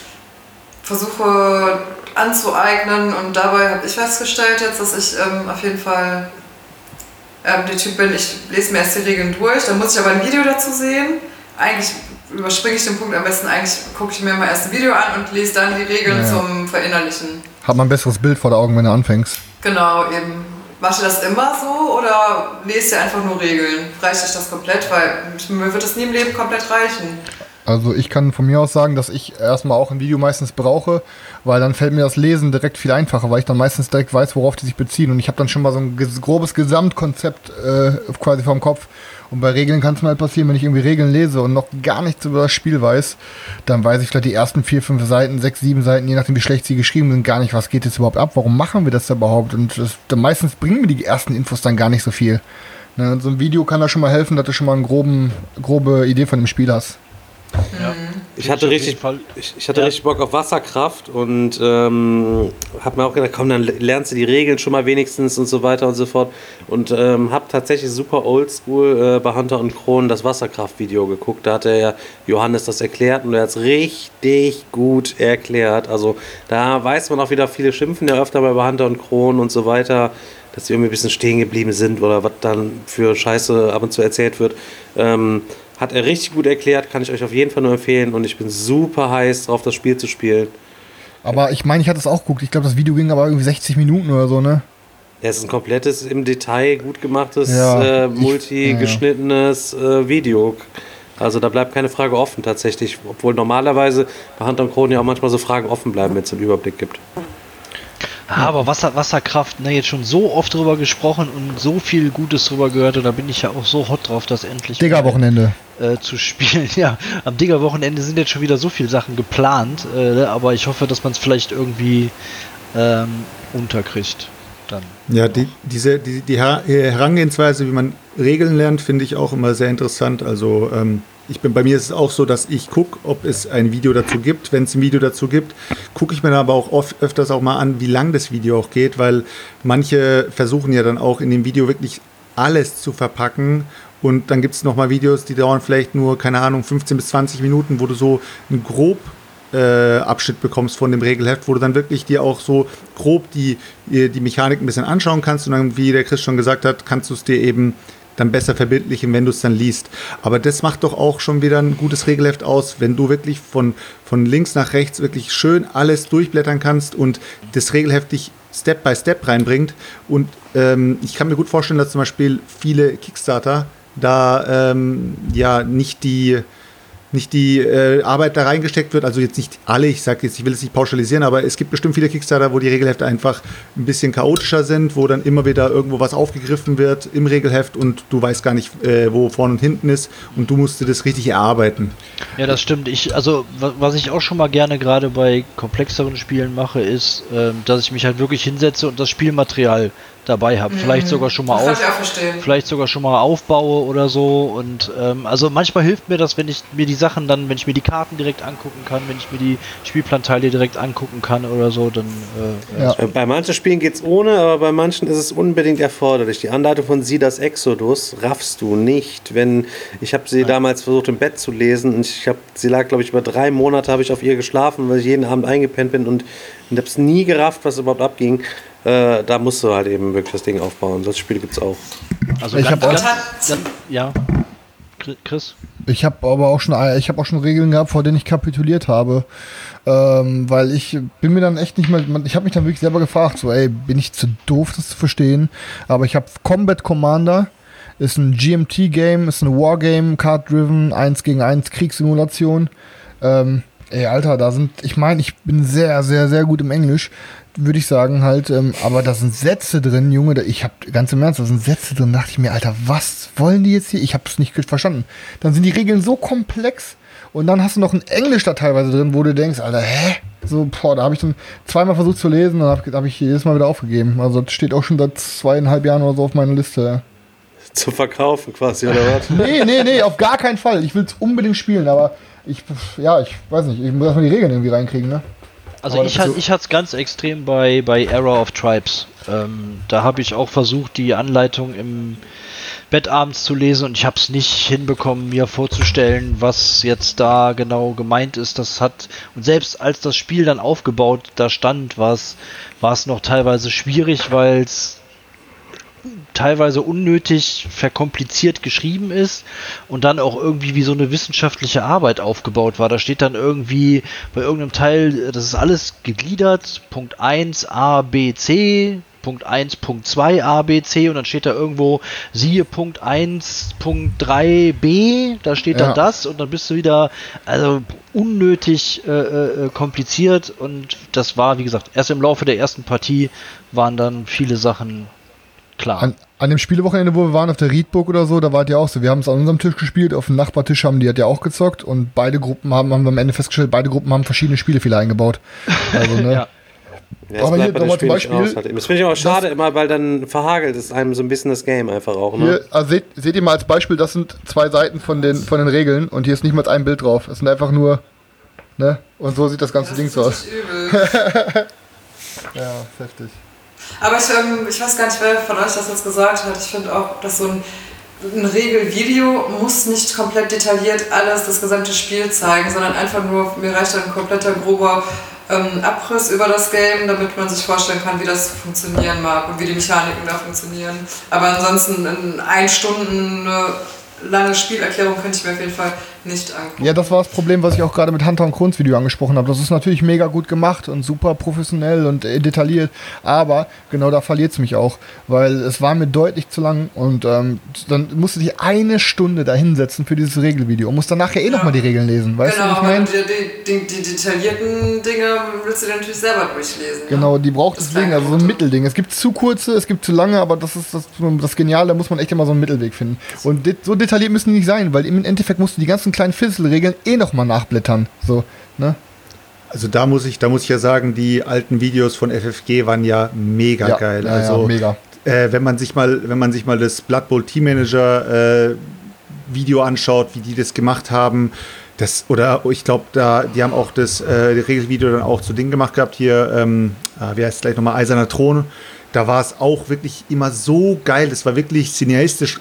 versuche anzueignen und dabei habe ich festgestellt jetzt, dass ich auf jeden Fall der Typ bin, ich lese mir erst die Regeln durch, dann muss ich aber ein Video dazu sehen. Eigentlich überspringe ich den Punkt am besten, eigentlich gucke ich mir mal erst ein Video an und lese dann die Regeln zum Verinnerlichen. Hat man ein besseres Bild vor den Augen, wenn du anfängst. Genau, eben. Machst du das immer so oder lest ihr einfach nur Regeln? Reicht euch das komplett? Weil mir wird das nie im Leben komplett reichen. Also ich kann von mir aus sagen, dass ich erstmal auch ein Video meistens brauche, weil dann fällt mir das Lesen direkt viel einfacher, weil ich dann meistens direkt weiß, worauf die sich beziehen. Und ich habe dann schon mal so ein grobes Gesamtkonzept quasi vom Kopf. Und bei Regeln kann es mir halt passieren, wenn ich irgendwie Regeln lese und noch gar nichts über das Spiel weiß, dann weiß ich vielleicht die ersten 4, 5 Seiten, 6, 7 Seiten, je nachdem wie schlecht sie geschrieben sind, gar nicht, was geht jetzt überhaupt ab, warum machen wir das überhaupt? Und meistens bringen mir die ersten Infos dann gar nicht so viel. Ne, und so ein Video kann da schon mal helfen, dass du schon mal eine grobe Idee von dem Spiel hast. Ja. Ich hatte richtig Bock auf Wasserkraft und habe mir auch gedacht, komm, dann lernst du die Regeln schon mal wenigstens und so weiter und so fort. Und habe tatsächlich super oldschool bei Hunter und Kron das Wasserkraft-Video geguckt. Da hat der Johannes das erklärt und er hat es richtig gut erklärt. Also da weiß man auch wieder, viele schimpfen ja öfter bei Hunter und Kron und so weiter, dass sie irgendwie ein bisschen stehen geblieben sind oder was dann für Scheiße ab und zu erzählt wird. Hat er richtig gut erklärt, kann ich euch auf jeden Fall nur empfehlen und ich bin super heiß drauf, das Spiel zu spielen. Aber ich meine, ich hatte es auch geguckt. Ich glaube, das Video ging aber irgendwie 60 Minuten oder so, ne? Ja, es ist ein komplettes, im Detail gut gemachtes, multigeschnittenes Video. Also da bleibt keine Frage offen tatsächlich, obwohl normalerweise bei Hunter und Kron ja auch manchmal so Fragen offen bleiben, wenn es einen Überblick gibt. Aber Wasserkraft, jetzt schon so oft drüber gesprochen und so viel Gutes drüber gehört und da bin ich ja auch so hot drauf, das endlich Digger-Wochenende zu spielen. Ja, am Digger-Wochenende sind jetzt schon wieder so viele Sachen geplant, aber ich hoffe, dass man es vielleicht irgendwie unterkriegt. Dann. Ja, die Herangehensweise, wie man Regeln lernt, finde ich auch immer sehr interessant. Also bei mir ist es auch so, dass ich gucke, ob es ein Video dazu gibt. Wenn es ein Video dazu gibt, gucke ich mir dann aber auch öfters auch mal an, wie lang das Video auch geht, weil manche versuchen ja dann auch in dem Video wirklich alles zu verpacken und dann gibt es nochmal Videos, die dauern vielleicht nur, keine Ahnung, 15 bis 20 Minuten, wo du so einen grob Abschnitt bekommst von dem Regelheft, wo du dann wirklich dir auch so grob die Mechanik ein bisschen anschauen kannst und dann, wie der Chris schon gesagt hat, kannst du es dir eben dann besser verbildlichen, wenn du es dann liest. Aber das macht doch auch schon wieder ein gutes Regelheft aus, wenn du wirklich von links nach rechts wirklich schön alles durchblättern kannst und das Regelheft dich Step by Step reinbringt. Und ich kann mir gut vorstellen, dass zum Beispiel viele Kickstarter da nicht die Arbeit da reingesteckt wird, also jetzt nicht alle, ich will es nicht pauschalisieren, aber es gibt bestimmt viele Kickstarter, wo die Regelhefte einfach ein bisschen chaotischer sind, wo dann immer wieder irgendwo was aufgegriffen wird im Regelheft und du weißt gar nicht, wo vorne und hinten ist und du musst dir das richtig erarbeiten. Ja, das stimmt. Was ich auch schon mal gerne gerade bei komplexeren Spielen mache, ist, dass ich mich halt wirklich hinsetze und das Spielmaterial dabei habe. Vielleicht sogar schon mal aufbaue oder so. Und also manchmal hilft mir das, wenn ich mir die Sachen dann, wenn ich mir die Karten direkt angucken kann, wenn ich mir die Spielplanteile direkt angucken kann oder so, dann Bei manchen Spielen geht's ohne, aber bei manchen ist es unbedingt erforderlich. Die Anleitung von Sidas Exodus raffst du nicht. Ich habe sie damals versucht im Bett zu lesen und sie lag, glaube ich, über 3 Monate habe ich auf ihr geschlafen, weil ich jeden Abend eingepennt bin und habe es nie gerafft, was überhaupt abging. Da musst du halt eben wirklich das Ding aufbauen. Das Spiel gibt's auch. Also Chris? Ich habe auch schon Regeln gehabt, vor denen ich kapituliert habe. Weil ich bin mir dann echt nicht mehr, ich habe mich dann wirklich selber gefragt, so bin ich zu doof, das zu verstehen? Aber ich habe Combat Commander, ist ein GMT-Game, ist ein Wargame, Card-Driven, 1 gegen 1 Kriegssimulation. Alter, ich bin sehr, sehr, sehr gut im Englisch, würde ich sagen halt, aber da sind Sätze drin, Junge, ganz im Ernst, da sind Sätze drin, dachte ich mir, Alter, was wollen die jetzt hier? Ich habe es nicht verstanden. Dann sind die Regeln so komplex und dann hast du noch ein Englisch da teilweise drin, wo du denkst, Alter, hä? So, da habe ich dann zweimal versucht zu lesen, dann hab ich jedes Mal wieder aufgegeben. Also das steht auch schon seit 2,5 Jahren oder so auf meiner Liste. Zu verkaufen quasi, oder was? Nee, auf gar keinen Fall. Ich will es unbedingt spielen, aber ich weiß nicht, ich muss erstmal die Regeln irgendwie reinkriegen, ne? Also ich hatte es ganz extrem bei Era of Tribes. Da habe ich auch versucht, die Anleitung im Bett abends zu lesen und ich habe es nicht hinbekommen, mir vorzustellen, was jetzt da genau gemeint ist. Und selbst als das Spiel dann aufgebaut da stand, war es noch teilweise schwierig, weil es teilweise unnötig verkompliziert geschrieben ist und dann auch irgendwie wie so eine wissenschaftliche Arbeit aufgebaut war. Da steht dann irgendwie bei irgendeinem Teil, das ist alles gegliedert, Punkt 1 A, B, C, Punkt 1, Punkt 2 A, B, C und dann steht da irgendwo, siehe Punkt 1, Punkt 3 B, da steht dann das und dann bist du wieder, also unnötig kompliziert und das war, wie gesagt, erst im Laufe der ersten Partie waren dann viele Sachen klar. An dem Spielewochenende, wo wir waren, auf der Riedburg oder so, da war es ja auch so. Wir haben es an unserem Tisch gespielt, auf dem Nachbartisch haben die ja auch gezockt und beide Gruppen haben wir am Ende festgestellt, beide Gruppen haben verschiedene Spielefehler eingebaut. Also, ne? Ja, aber hier nochmal zum Beispiel. Das finde ich auch schade immer, weil dann verhagelt es einem so ein bisschen das Game einfach auch. Ne? Hier, also seht ihr mal als Beispiel, das sind 2 Seiten von den Regeln und hier ist nicht mal ein Bild drauf. Es sind einfach nur, ne? Und so sieht das ganze Ding so aus. Ja, heftig. Aber ich weiß gar nicht, wer von euch das jetzt gesagt hat. Ich finde auch, dass so ein Regelvideo muss nicht komplett detailliert das gesamte Spiel zeigen, sondern einfach nur, mir reicht ein kompletter grober Abriss über das Game, damit man sich vorstellen kann, wie das funktionieren mag und wie die Mechaniken da funktionieren. Aber ansonsten in 1 Stunden lange Spielerklärung könnte ich mir auf jeden Fall nicht angucken. Ja, das war das Problem, was ich auch gerade mit Hunter und Kruns Video angesprochen habe. Das ist natürlich mega gut gemacht und super professionell und detailliert, aber genau da verliert es mich auch, weil es war mir deutlich zu lang und dann musste ich 1 Stunde da hinsetzen für dieses Regelvideo und muss dann nachher nochmal die Regeln lesen. Weißt du, was ich meine? Die detaillierten Dinge willst du dir natürlich selber durchlesen. Genau, die braucht deswegen, also so ein Mittelding. Es gibt zu kurze, es gibt zu lange, aber das ist das Geniale, da muss man echt immer so einen Mittelweg finden. Und so detailliert müssen die nicht sein, weil im Endeffekt musst du die ganzen kleinen Fisselregeln nochmal nachblättern. So, ne? Also da muss ich ja sagen, die alten Videos von FFG waren ja mega geil. Ja, also mega. Wenn man sich mal das Blood Bowl Team Manager Video anschaut, wie die das gemacht haben, ich glaube, die haben auch das Regelvideo dann auch zu Ding gemacht gehabt, hier, wie heißt es gleich nochmal, Eiserner Thron. Da war es auch wirklich immer so geil, das war wirklich cineastisch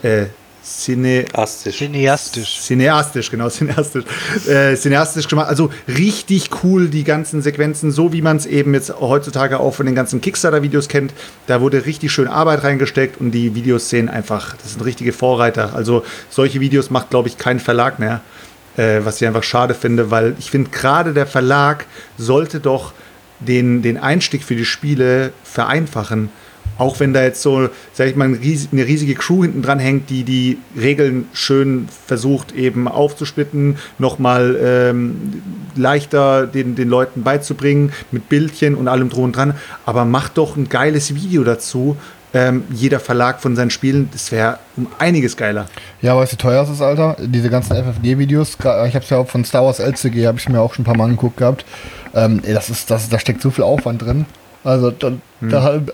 gemacht. Also richtig cool, die ganzen Sequenzen, so wie man es eben jetzt heutzutage auch von den ganzen Kickstarter-Videos kennt. Da wurde richtig schön Arbeit reingesteckt und die Videos sehen einfach, das sind richtige Vorreiter. Also solche Videos macht, glaube ich, kein Verlag mehr, was ich einfach schade finde, weil ich finde, gerade der Verlag sollte doch den Einstieg für die Spiele vereinfachen. Auch wenn da jetzt so, sag ich mal, eine riesige Crew hinten dran hängt, die Regeln schön versucht eben aufzusplitten, nochmal leichter den Leuten beizubringen, mit Bildchen und allem drum und dran. Aber macht doch ein geiles Video dazu. Jeder Verlag von seinen Spielen, das wäre um einiges geiler. Ja, weißt du, teuer ist es, Alter? Diese ganzen FFG-Videos, ich habe es ja auch von Star Wars LCG, habe ich mir auch schon ein paar Mal angeguckt gehabt. Da steckt so viel Aufwand drin. Also da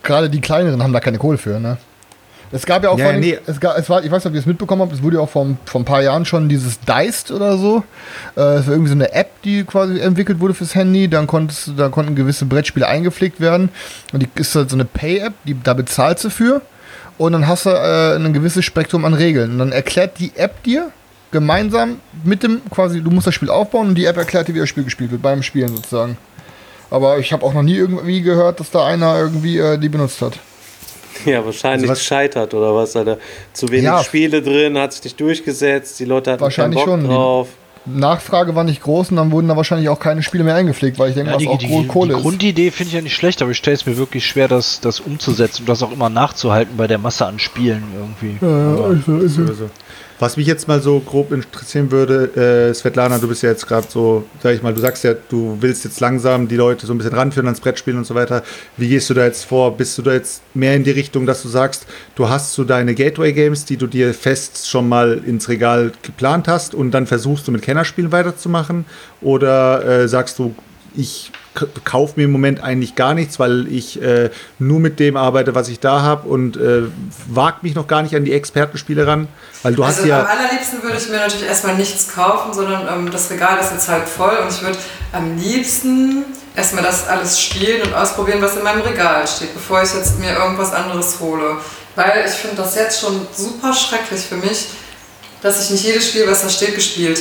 gerade die kleineren haben da keine Kohle für, ne? Es gab ja auch ich weiß nicht, ob ihr es mitbekommen habt, es wurde ja auch vor ein paar Jahren schon dieses Diced oder so. Es war irgendwie so eine App, die quasi entwickelt wurde fürs Handy. Dann konnten gewisse Brettspiele eingepflegt werden. Und die ist halt so eine Pay-App, da bezahlst du für. Und dann hast du ein gewisses Spektrum an Regeln. Und dann erklärt die App dir gemeinsam mit dem quasi, du musst das Spiel aufbauen und die App erklärt dir, wie das Spiel gespielt wird, beim Spielen sozusagen. Aber ich habe auch noch nie irgendwie gehört, dass da einer irgendwie die benutzt hat. Ja, wahrscheinlich gescheitert oder was? Alter. Zu wenig Spiele drin, hat sich nicht durchgesetzt, die Leute hatten wahrscheinlich keinen Bock drauf. Die Nachfrage war nicht groß und dann wurden da wahrscheinlich auch keine Spiele mehr eingepflegt, weil ich denke, was auch Kohle ist. Die Grundidee finde ich ja nicht schlecht, aber ich stelle es mir wirklich schwer, das umzusetzen und das auch immer nachzuhalten bei der Masse an Spielen irgendwie. Also. Was mich jetzt mal so grob interessieren würde, Svetlana, du bist ja jetzt gerade so, sag ich mal, du sagst ja, du willst jetzt langsam die Leute so ein bisschen ranführen ans Brettspielen und so weiter. Wie gehst du da jetzt vor? Bist du da jetzt mehr in die Richtung, dass du sagst, du hast so deine Gateway-Games, die du dir fest schon mal ins Regal geplant hast und dann versuchst du mit Kennerspielen weiterzumachen? Oder sagst du, ich kaufe mir im Moment eigentlich gar nichts, weil ich nur mit dem arbeite, was ich da habe und wage mich noch gar nicht an die Expertenspiele ran, weil du hast ja... Am allerliebsten würde ich mir natürlich erstmal nichts kaufen, sondern das Regal ist jetzt halt voll und ich würde am liebsten erstmal das alles spielen und ausprobieren, was in meinem Regal steht, bevor ich jetzt mir irgendwas anderes hole. Weil ich finde das jetzt schon super schrecklich für mich, dass ich nicht jedes Spiel, was da steht, gespielt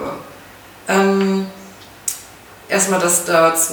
habe. Erstmal das dazu.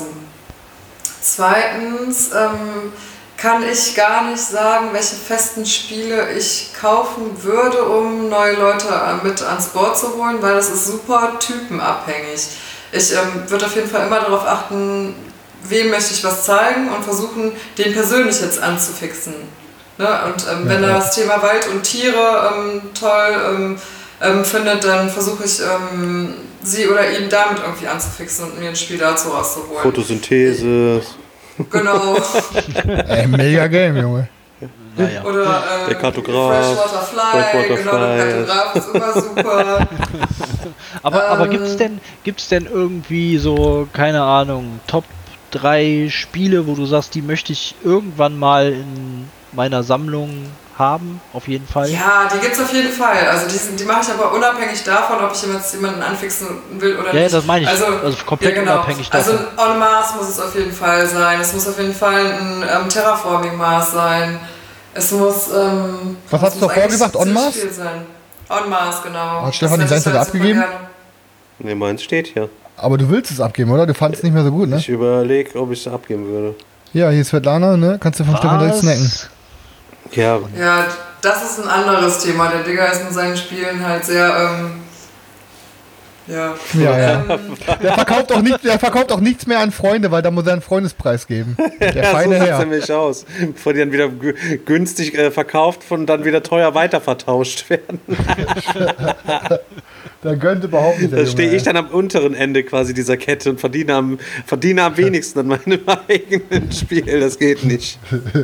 Zweitens kann ich gar nicht sagen, welche festen Spiele ich kaufen würde, um neue Leute mit ans Board zu holen, weil das ist super typenabhängig. Ich würde auf jeden Fall immer darauf achten, wem möchte ich was zeigen und versuchen, den persönlich jetzt anzufixen. Ne? Und wenn er das Thema Wald und Tiere toll findet, dann versuche ich sie oder ihn damit irgendwie anzufixen und mir ein Spiel dazu rauszuholen. Photosynthese. Genau. Mega Game, Junge. Naja. Oder der Kartograf. Freshwater Fly. Genau, der Kartograf ist immer super. Aber gibt's denn irgendwie so, keine Ahnung, Top 3 Spiele, wo du sagst, die möchte ich irgendwann mal in meiner Sammlung haben, auf jeden Fall? Ja, die gibt's auf jeden Fall. Also die mache ich aber unabhängig davon, ob ich jetzt jemanden anfixen will oder nicht. Ja, das meine ich. Also komplett unabhängig davon. Also on Mars muss es auf jeden Fall sein. Es muss auf jeden Fall ein Terraforming Mars sein. Es muss... was hast du davor gesagt? On Mars? On Mars, genau. Hat Stefan die Seite sogar abgegeben? Ne, meins steht hier. Aber du willst es abgeben, oder? Du fandest es nicht mehr so gut, ne? Ich überlege, ob ich es abgeben würde. Ja, hier ist Svetlana, ne? Kannst du vom Stefan direkt snacken. Ja, das ist ein anderes Thema. Der Digger ist mit seinen Spielen halt sehr, Ja. Der verkauft auch nichts mehr an Freunde, weil da muss er einen Freundespreis geben. Der feine so Herr. sieht nämlich aus. Bevor die dann wieder günstig verkauft und dann wieder teuer weitervertauscht werden. Da gönnt überhaupt nicht. Da stehe ich dann am unteren Ende quasi dieser Kette und verdiene am wenigsten an meinem eigenen Spiel. Das geht nicht.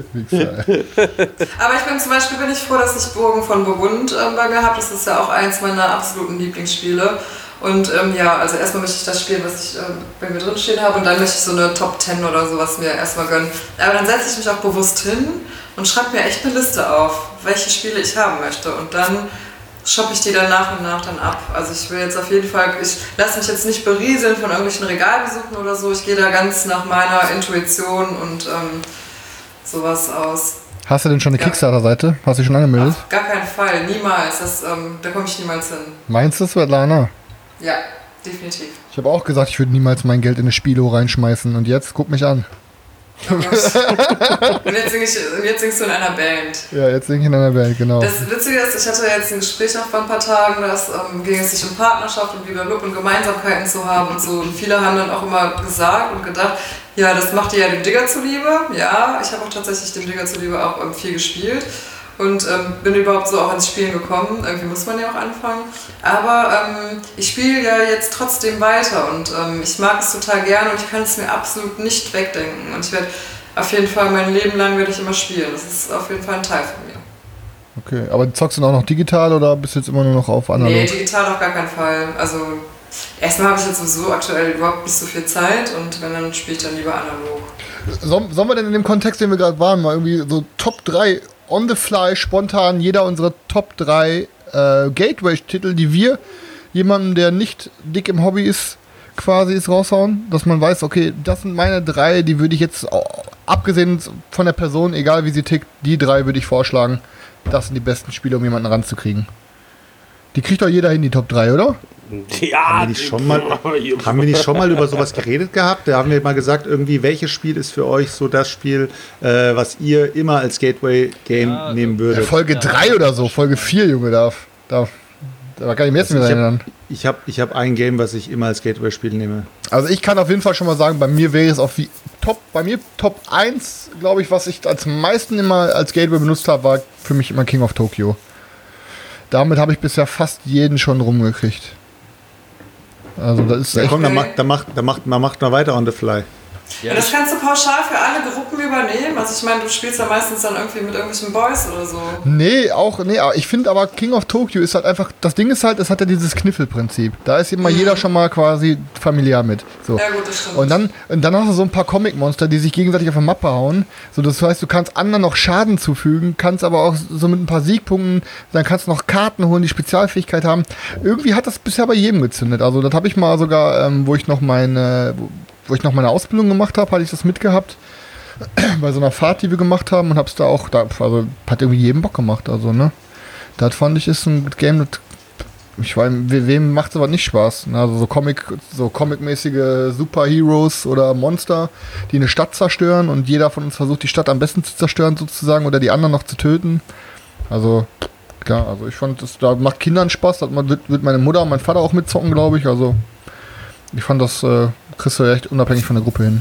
Aber bin ich froh, dass ich Burgen von Burgund bei mir habe. Das ist ja auch eins meiner absoluten Lieblingsspiele. Und also erstmal möchte ich das spielen, was ich bei mir drin stehen habe und dann möchte ich so eine Top 10 oder sowas mir erstmal gönnen. Aber dann setze ich mich auch bewusst hin und schreibe mir echt eine Liste auf, welche Spiele ich haben möchte. Und dann shoppe ich die dann nach und nach dann ab. Also ich will jetzt auf jeden Fall, ich lasse mich jetzt nicht berieseln von irgendwelchen Regalbesuchen oder so. Ich gehe da ganz nach meiner Intuition und sowas aus. Hast du denn schon eine Kickstarter-Seite? Hast du dich schon angemeldet? Auf gar keinen Fall, niemals. Da komme ich niemals hin. Meinst du, Svetlana? Ja, definitiv. Ich habe auch gesagt, ich würde niemals mein Geld in eine Spielo reinschmeißen. Und jetzt, guck mich an. Und jetzt singst du in einer Band. Ja, jetzt singe ich in einer Band, genau. Das Witzige ist, ich hatte jetzt ein Gespräch auch vor ein paar Tagen, da ging es sich um Partnerschaft und Blablabla und Gemeinsamkeiten zu haben und so. Und viele haben dann auch immer gesagt und gedacht, ja, das macht ihr ja dem Digger zuliebe. Ja, ich habe auch tatsächlich dem Digger zuliebe auch viel gespielt. Und bin überhaupt so auch ins Spielen gekommen. Irgendwie muss man ja auch anfangen. Aber ich spiele ja jetzt trotzdem weiter und ich mag es total gerne und ich kann es mir absolut nicht wegdenken. Und ich werde auf jeden Fall mein Leben lang werde ich immer spielen. Das ist auf jeden Fall ein Teil von mir. Okay, aber zockst du auch noch digital oder bist du jetzt immer nur noch auf analog? Nee, digital auf gar keinen Fall. Also erstmal habe ich jetzt sowieso aktuell überhaupt nicht so viel Zeit und wenn, dann spiele ich dann lieber analog. Sollen wir denn in dem Kontext, den wir gerade waren, mal irgendwie so Top 3 on the fly, spontan, jeder unserer Top 3 Gateway-Titel, die wir jemandem, der nicht dick im Hobby ist, quasi ist raushauen, dass man weiß, okay, das sind meine 3, die würde ich jetzt, abgesehen von der Person, egal wie sie tickt, die 3 würde ich vorschlagen, das sind die besten Spiele, um jemanden ranzukriegen. Die kriegt doch jeder hin, die Top 3, oder? Ja, haben wir nicht schon mal über sowas geredet gehabt? Da haben wir mal gesagt, irgendwie, welches Spiel ist für euch so das Spiel, was ihr immer als Gateway-Game nehmen würdet? Folge 3 oder so, Folge 4, Junge, da kann ich mir jetzt nicht mehr erinnern. Ich hab ein Game, was ich immer als Gateway-Spiel nehme. Also ich kann auf jeden Fall schon mal sagen, bei mir wäre es auf Top 1, glaube ich, was ich als meisten immer als Gateway benutzt habe, war für mich immer King of Tokyo. Damit habe ich bisher fast jeden schon rumgekriegt. Also das ist echt... Komm, dann macht mal weiter on the fly. Ja, das kannst du pauschal für alle Gruppen übernehmen? Also ich meine, du spielst ja meistens dann irgendwie mit irgendwelchen Boys oder so. Nee, ich finde aber King of Tokyo ist halt einfach, das Ding ist halt, es hat ja dieses Kniffelprinzip. Da ist immer jeder schon mal quasi familiär mit. So. Ja gut, das stimmt. Und dann hast du so ein paar Comic-Monster, die sich gegenseitig auf der Mappe hauen. So, das heißt, du kannst anderen noch Schaden zufügen, kannst aber auch so mit ein paar Siegpunkten, dann kannst du noch Karten holen, die Spezialfähigkeit haben. Irgendwie hat das bisher bei jedem gezündet. Also das habe ich mal sogar, wo ich noch meine Ausbildung gemacht habe, hatte ich das mitgehabt. Bei so einer Fahrt, die wir gemacht haben, und hab's da auch, also hat irgendwie jedem Bock gemacht. Also, ne? Das fand ich ist ein Game, wem macht sowas nicht Spaß? Also so Comic-mäßige Superheroes oder Monster, die eine Stadt zerstören und jeder von uns versucht, die Stadt am besten zu zerstören sozusagen oder die anderen noch zu töten. Also, klar, also ich fand, da macht Kindern Spaß, das wird meine Mutter und mein Vater auch mitzocken, glaube ich. Also, ich fand, das kriegst du echt unabhängig von der Gruppe hin.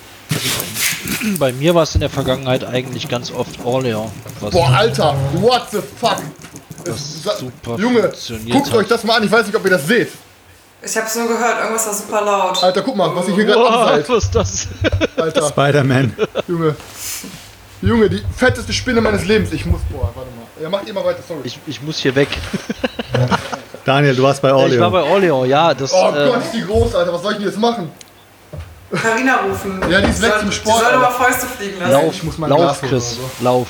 Bei mir war es in der Vergangenheit eigentlich ganz oft Orleans. Boah, Alter, what the fuck? Super Junge, guckt euch das mal an, ich weiß nicht, ob ihr das seht. Ich hab's nur gehört, irgendwas war super laut. Alter, guck mal, was ich hier gerade anseid. Was ist das? Alter. Spider-Man. Junge, die fetteste Spinne meines Lebens. Warte mal. Ja, macht ihr mal weiter, sorry. Ich muss hier weg. Daniel, du warst bei Orleans. Ich war bei Orleans, ja. Gott, ist die groß, Alter. Was soll ich denn jetzt machen? Carina rufen. Ja, die ist weg zum Sport. Die soll aber Fäuste fliegen lassen. Lauf, Chris, lauf.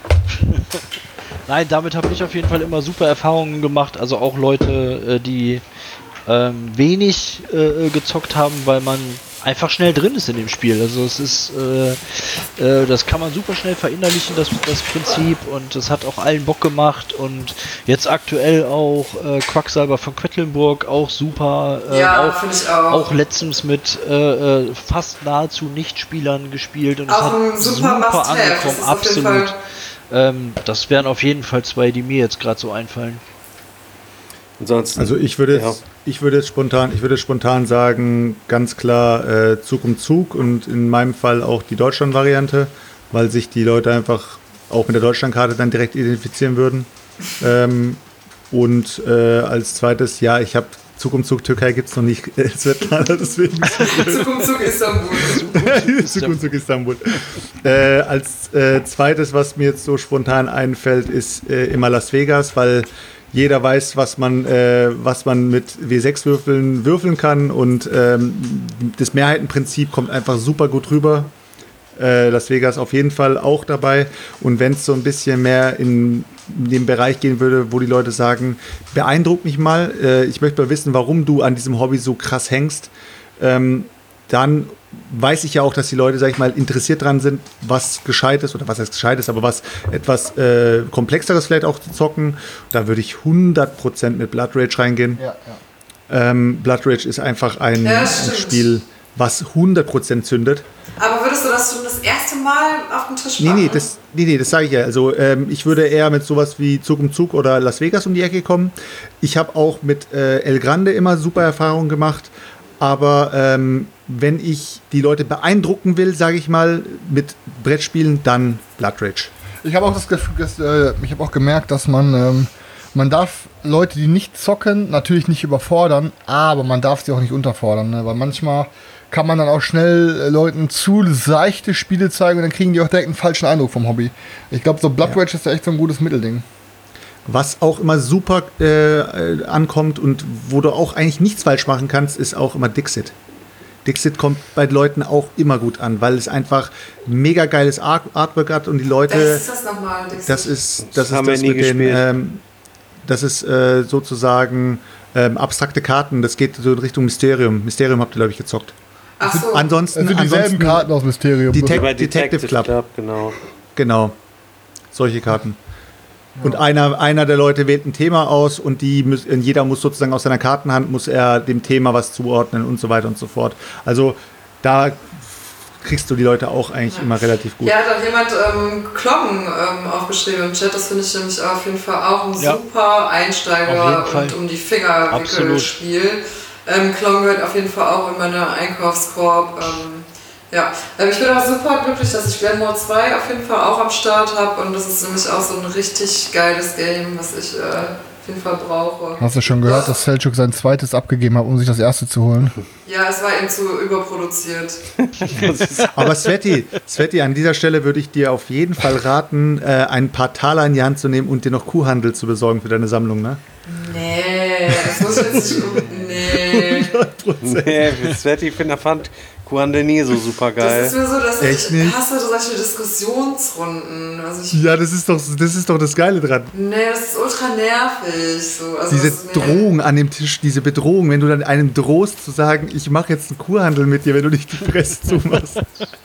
Nein, damit habe ich auf jeden Fall immer super Erfahrungen gemacht. Also auch Leute, die wenig gezockt haben, weil man einfach schnell drin ist in dem Spiel. Also es ist, das kann man super schnell verinnerlichen, das Prinzip, und es hat auch allen Bock gemacht, und jetzt aktuell auch Quacksalber von Quedlinburg, auch super. Ja, finde ich auch. Auch letztens mit fast nahezu Nichtspielern gespielt, und es auch hat super angekommen, absolut. Das wären auf jeden Fall 2, die mir jetzt gerade so einfallen. Ansonsten, also ich würde jetzt spontan sagen, ganz klar Zug um Zug, und in meinem Fall auch die Deutschland-Variante, weil sich die Leute einfach auch mit der Deutschlandkarte dann direkt identifizieren würden. Und als zweites, ja, ich habe Zug um Zug Türkei gibt es noch nicht, deswegen. Zug um Zug Istanbul. Zug um Zug Istanbul. Als zweites, was mir jetzt so spontan einfällt, ist immer Las Vegas, weil jeder weiß, was man mit W6-Würfeln würfeln kann, und das Mehrheitenprinzip kommt einfach super gut rüber. Las Vegas auf jeden Fall auch dabei. Und wenn es so ein bisschen mehr in den Bereich gehen würde, wo die Leute sagen, beeindruck mich mal, ich möchte mal wissen, warum du an diesem Hobby so krass hängst, dann weiß ich ja auch, dass die Leute, sag ich mal, interessiert dran sind, was Gescheites, oder was heißt Gescheites, aber was etwas Komplexeres vielleicht auch zu zocken. Da würde ich 100% mit Blood Rage reingehen. Ja. Blood Rage ist einfach ein Spiel, was 100% zündet. Aber würdest du das schon das erste Mal auf den Tisch machen? Nee, das sage ich ja. Also ich würde eher mit sowas wie Zug um Zug oder Las Vegas um die Ecke kommen. Ich habe auch mit El Grande immer super Erfahrungen gemacht. Aber wenn ich die Leute beeindrucken will, sage ich mal, mit Brettspielen, dann Blood Rage. Ich habe auch gemerkt, dass man darf Leute, die nicht zocken, natürlich nicht überfordern, aber man darf sie auch nicht unterfordern, ne? Weil manchmal kann man dann auch schnell Leuten zu seichte Spiele zeigen, und dann kriegen die auch direkt einen falschen Eindruck vom Hobby. Ich glaube, so Blood Rage ist ja echt so ein gutes Mittelding. Was auch immer super ankommt und wo du auch eigentlich nichts falsch machen kannst, ist auch immer Dixit. Dixit kommt bei Leuten auch immer gut an, weil es einfach mega geiles Artwork hat und die Leute... Was ist das nochmal, Dixit? Das ist haben wir nie gespielt. Das ist sozusagen abstrakte Karten. Das geht so in Richtung Mysterium. Mysterium habt ihr, glaube ich, gezockt. Ach so. Ansonsten dieselben Karten aus Mysterium. Detective Club. Genau. Solche Karten. Und einer der Leute wählt ein Thema aus und jeder muss sozusagen aus seiner Kartenhand muss er dem Thema was zuordnen und so weiter und so fort. Also da kriegst du die Leute auch eigentlich immer relativ gut. Ja, da hat jemand Klong aufgeschrieben im Chat. Das finde ich nämlich auf jeden Fall auch ein super Einsteiger und um die Finger wickeln Spiel. Klong gehört auf jeden Fall auch in meine Einkaufskorb. Ich bin auch super glücklich, dass ich Glenmore 2 auf jeden Fall auch am Start habe und das ist nämlich auch so ein richtig geiles Game, was ich auf jeden Fall brauche. Hast du schon gehört, dass Selchuk sein zweites abgegeben hat, um sich das erste zu holen? Ja, es war ihm zu überproduziert. Aber Sveti, an dieser Stelle würde ich dir auf jeden Fall raten, ein paar Taler in die Hand zu nehmen und dir noch Kuhhandel zu besorgen für deine Sammlung, ne? Nee, das muss jetzt nicht... Nee. Nee, Sveti fand Kuhhandel nie so super geil. Das ist mir so, dass ich hasse solche Diskussionsrunden. Das ist doch das Geile dran. Nee, das ist ultra nervig. So. Also diese Drohung an dem Tisch, diese Bedrohung, wenn du dann einem drohst zu sagen, ich mache jetzt einen Kuhhandel mit dir, wenn du nicht die Fresse zumachst.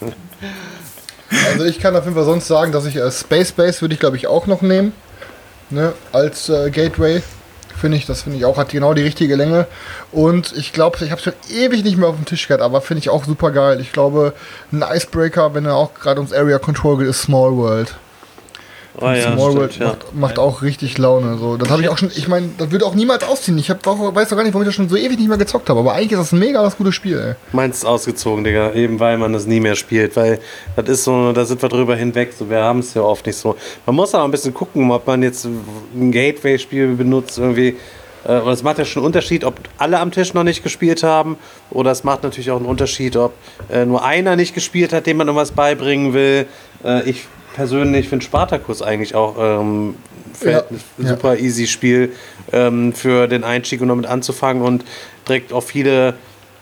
Also ich kann auf jeden Fall sonst sagen, dass ich Space Base würde ich glaube ich auch noch nehmen, ne, als Gateway. Das finde ich auch, hat genau die richtige Länge. Und ich glaube, ich habe es schon ewig nicht mehr auf dem Tisch gehabt, aber finde ich auch super geil. Ich glaube, ein Icebreaker, wenn er auch gerade ums Area Control geht, ist Small World. Small World macht auch richtig Laune. So. Das habe ich auch schon, ich meine, das würde auch niemals ausziehen. Ich weiß doch gar nicht, warum ich das schon so ewig nicht mehr gezockt habe. Aber eigentlich ist das ein mega das gutes Spiel, ey. Meins ist ausgezogen, Digga. Eben weil man das nie mehr spielt. Weil das ist so, da sind wir drüber hinweg. So, wir haben es ja oft nicht so. Man muss aber ein bisschen gucken, ob man jetzt ein Gateway-Spiel benutzt irgendwie. Und es macht ja schon einen Unterschied, ob alle am Tisch noch nicht gespielt haben. Oder es macht natürlich auch einen Unterschied, ob nur einer nicht gespielt hat, dem man irgendwas beibringen will. Ich persönlich finde Spartacus eigentlich auch ein super easy Spiel für den Einstieg und damit anzufangen und direkt auch viele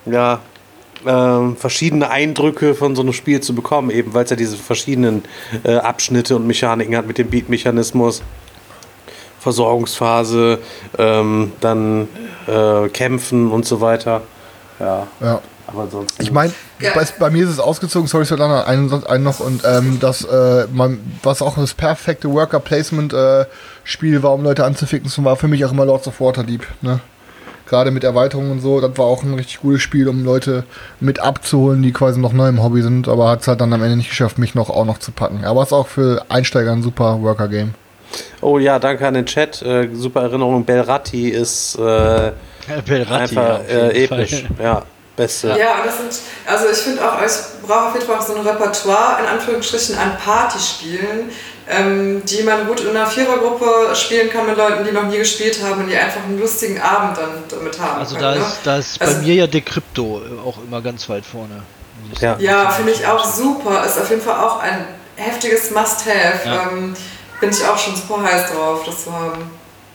verschiedene Eindrücke von so einem Spiel zu bekommen, eben weil es ja diese verschiedenen Abschnitte und Mechaniken hat mit dem Beat-Mechanismus, Versorgungsphase, dann Kämpfen und so weiter. Ja. Aber sonst. Ich meine, bei mir ist es ausgezogen, sorry, Svetlana, einen noch, und was auch das perfekte Worker-Placement-Spiel war, um Leute anzuficken, war für mich auch immer Lords of Waterdeep. Ne? Gerade mit Erweiterungen und so, das war auch ein richtig gutes Spiel, um Leute mit abzuholen, die quasi noch neu im Hobby sind, aber hat es halt dann am Ende nicht geschafft, mich auch noch zu packen. Aber es ist auch für Einsteiger ein super Worker-Game. Oh ja, danke an den Chat. Super Erinnerung. Belratti ist einfach episch. Ja. Beste. Ja, und ich finde auch, ich brauche auf jeden Fall auch so ein Repertoire, in Anführungsstrichen, an Partyspielen, die man gut in einer Vierergruppe spielen kann mit Leuten, die noch nie gespielt haben und die einfach einen lustigen Abend dann damit haben. Also können, da ist bei mir ja Decrypto auch immer ganz weit vorne. Ja, finde ich auch super. Ist auf jeden Fall auch ein heftiges Must-Have. Ja. Bin ich auch schon super heiß drauf, das zu haben.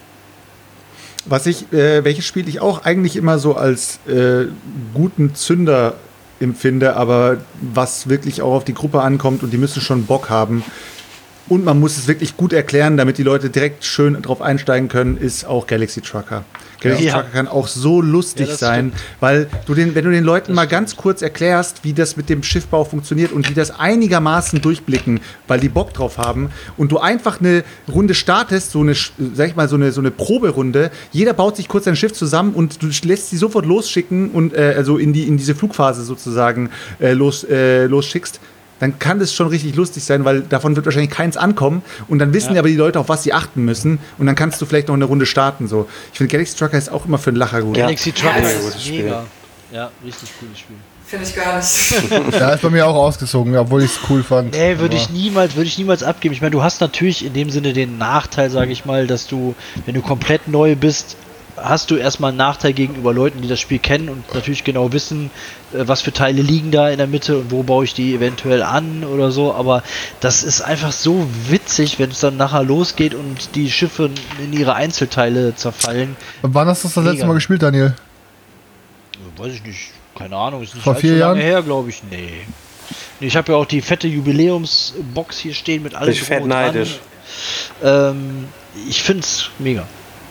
Welches Spiel ich auch eigentlich immer so als guten Zünder empfinde, aber was wirklich auch auf die Gruppe ankommt und die müssen schon Bock haben und man muss es wirklich gut erklären, damit die Leute direkt schön drauf einsteigen können, ist auch Galaxy Trucker. Galaxy Trucker kann auch so lustig sein, weil wenn du den Leuten mal ganz kurz erklärst, wie das mit dem Schiffbau funktioniert und die das einigermaßen durchblicken, weil die Bock drauf haben und du einfach eine Runde startest, so eine Proberunde, jeder baut sich kurz sein Schiff zusammen und du lässt sie sofort losschicken und also in diese Flugphase sozusagen losschickst, dann kann das schon richtig lustig sein, weil davon wird wahrscheinlich keins ankommen und dann wissen aber die Leute, auf was sie achten müssen und dann kannst du vielleicht noch eine Runde starten. So. Ich finde, Galaxy Trucker ist auch immer für einen Lacher gut. Galaxy Trucker ist mega. Ja, richtig cooles Spiel. Finde ich gar nicht. Ja, ist bei mir auch ausgezogen, obwohl ich es cool fand. Nee, würde ich niemals abgeben. Ich meine, du hast natürlich in dem Sinne den Nachteil, sage ich mal, dass du, wenn du komplett neu bist, hast du erstmal einen Nachteil gegenüber Leuten, die das Spiel kennen und natürlich genau wissen, was für Teile liegen da in der Mitte und wo baue ich die eventuell an oder so, aber das ist einfach so witzig, wenn es dann nachher losgeht und die Schiffe in ihre Einzelteile zerfallen. Wann hast du das letzte Mal gespielt, Daniel? weiß ich nicht, keine Ahnung, ist nicht Vor 4 allzu Jahren? lange her, glaube ich. Nee. Ich habe ja auch die fette Jubiläumsbox hier stehen mit allem. Ich bin fett neidisch. Ich find's mega.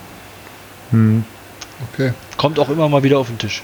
Okay. Kommt auch immer mal wieder auf den Tisch.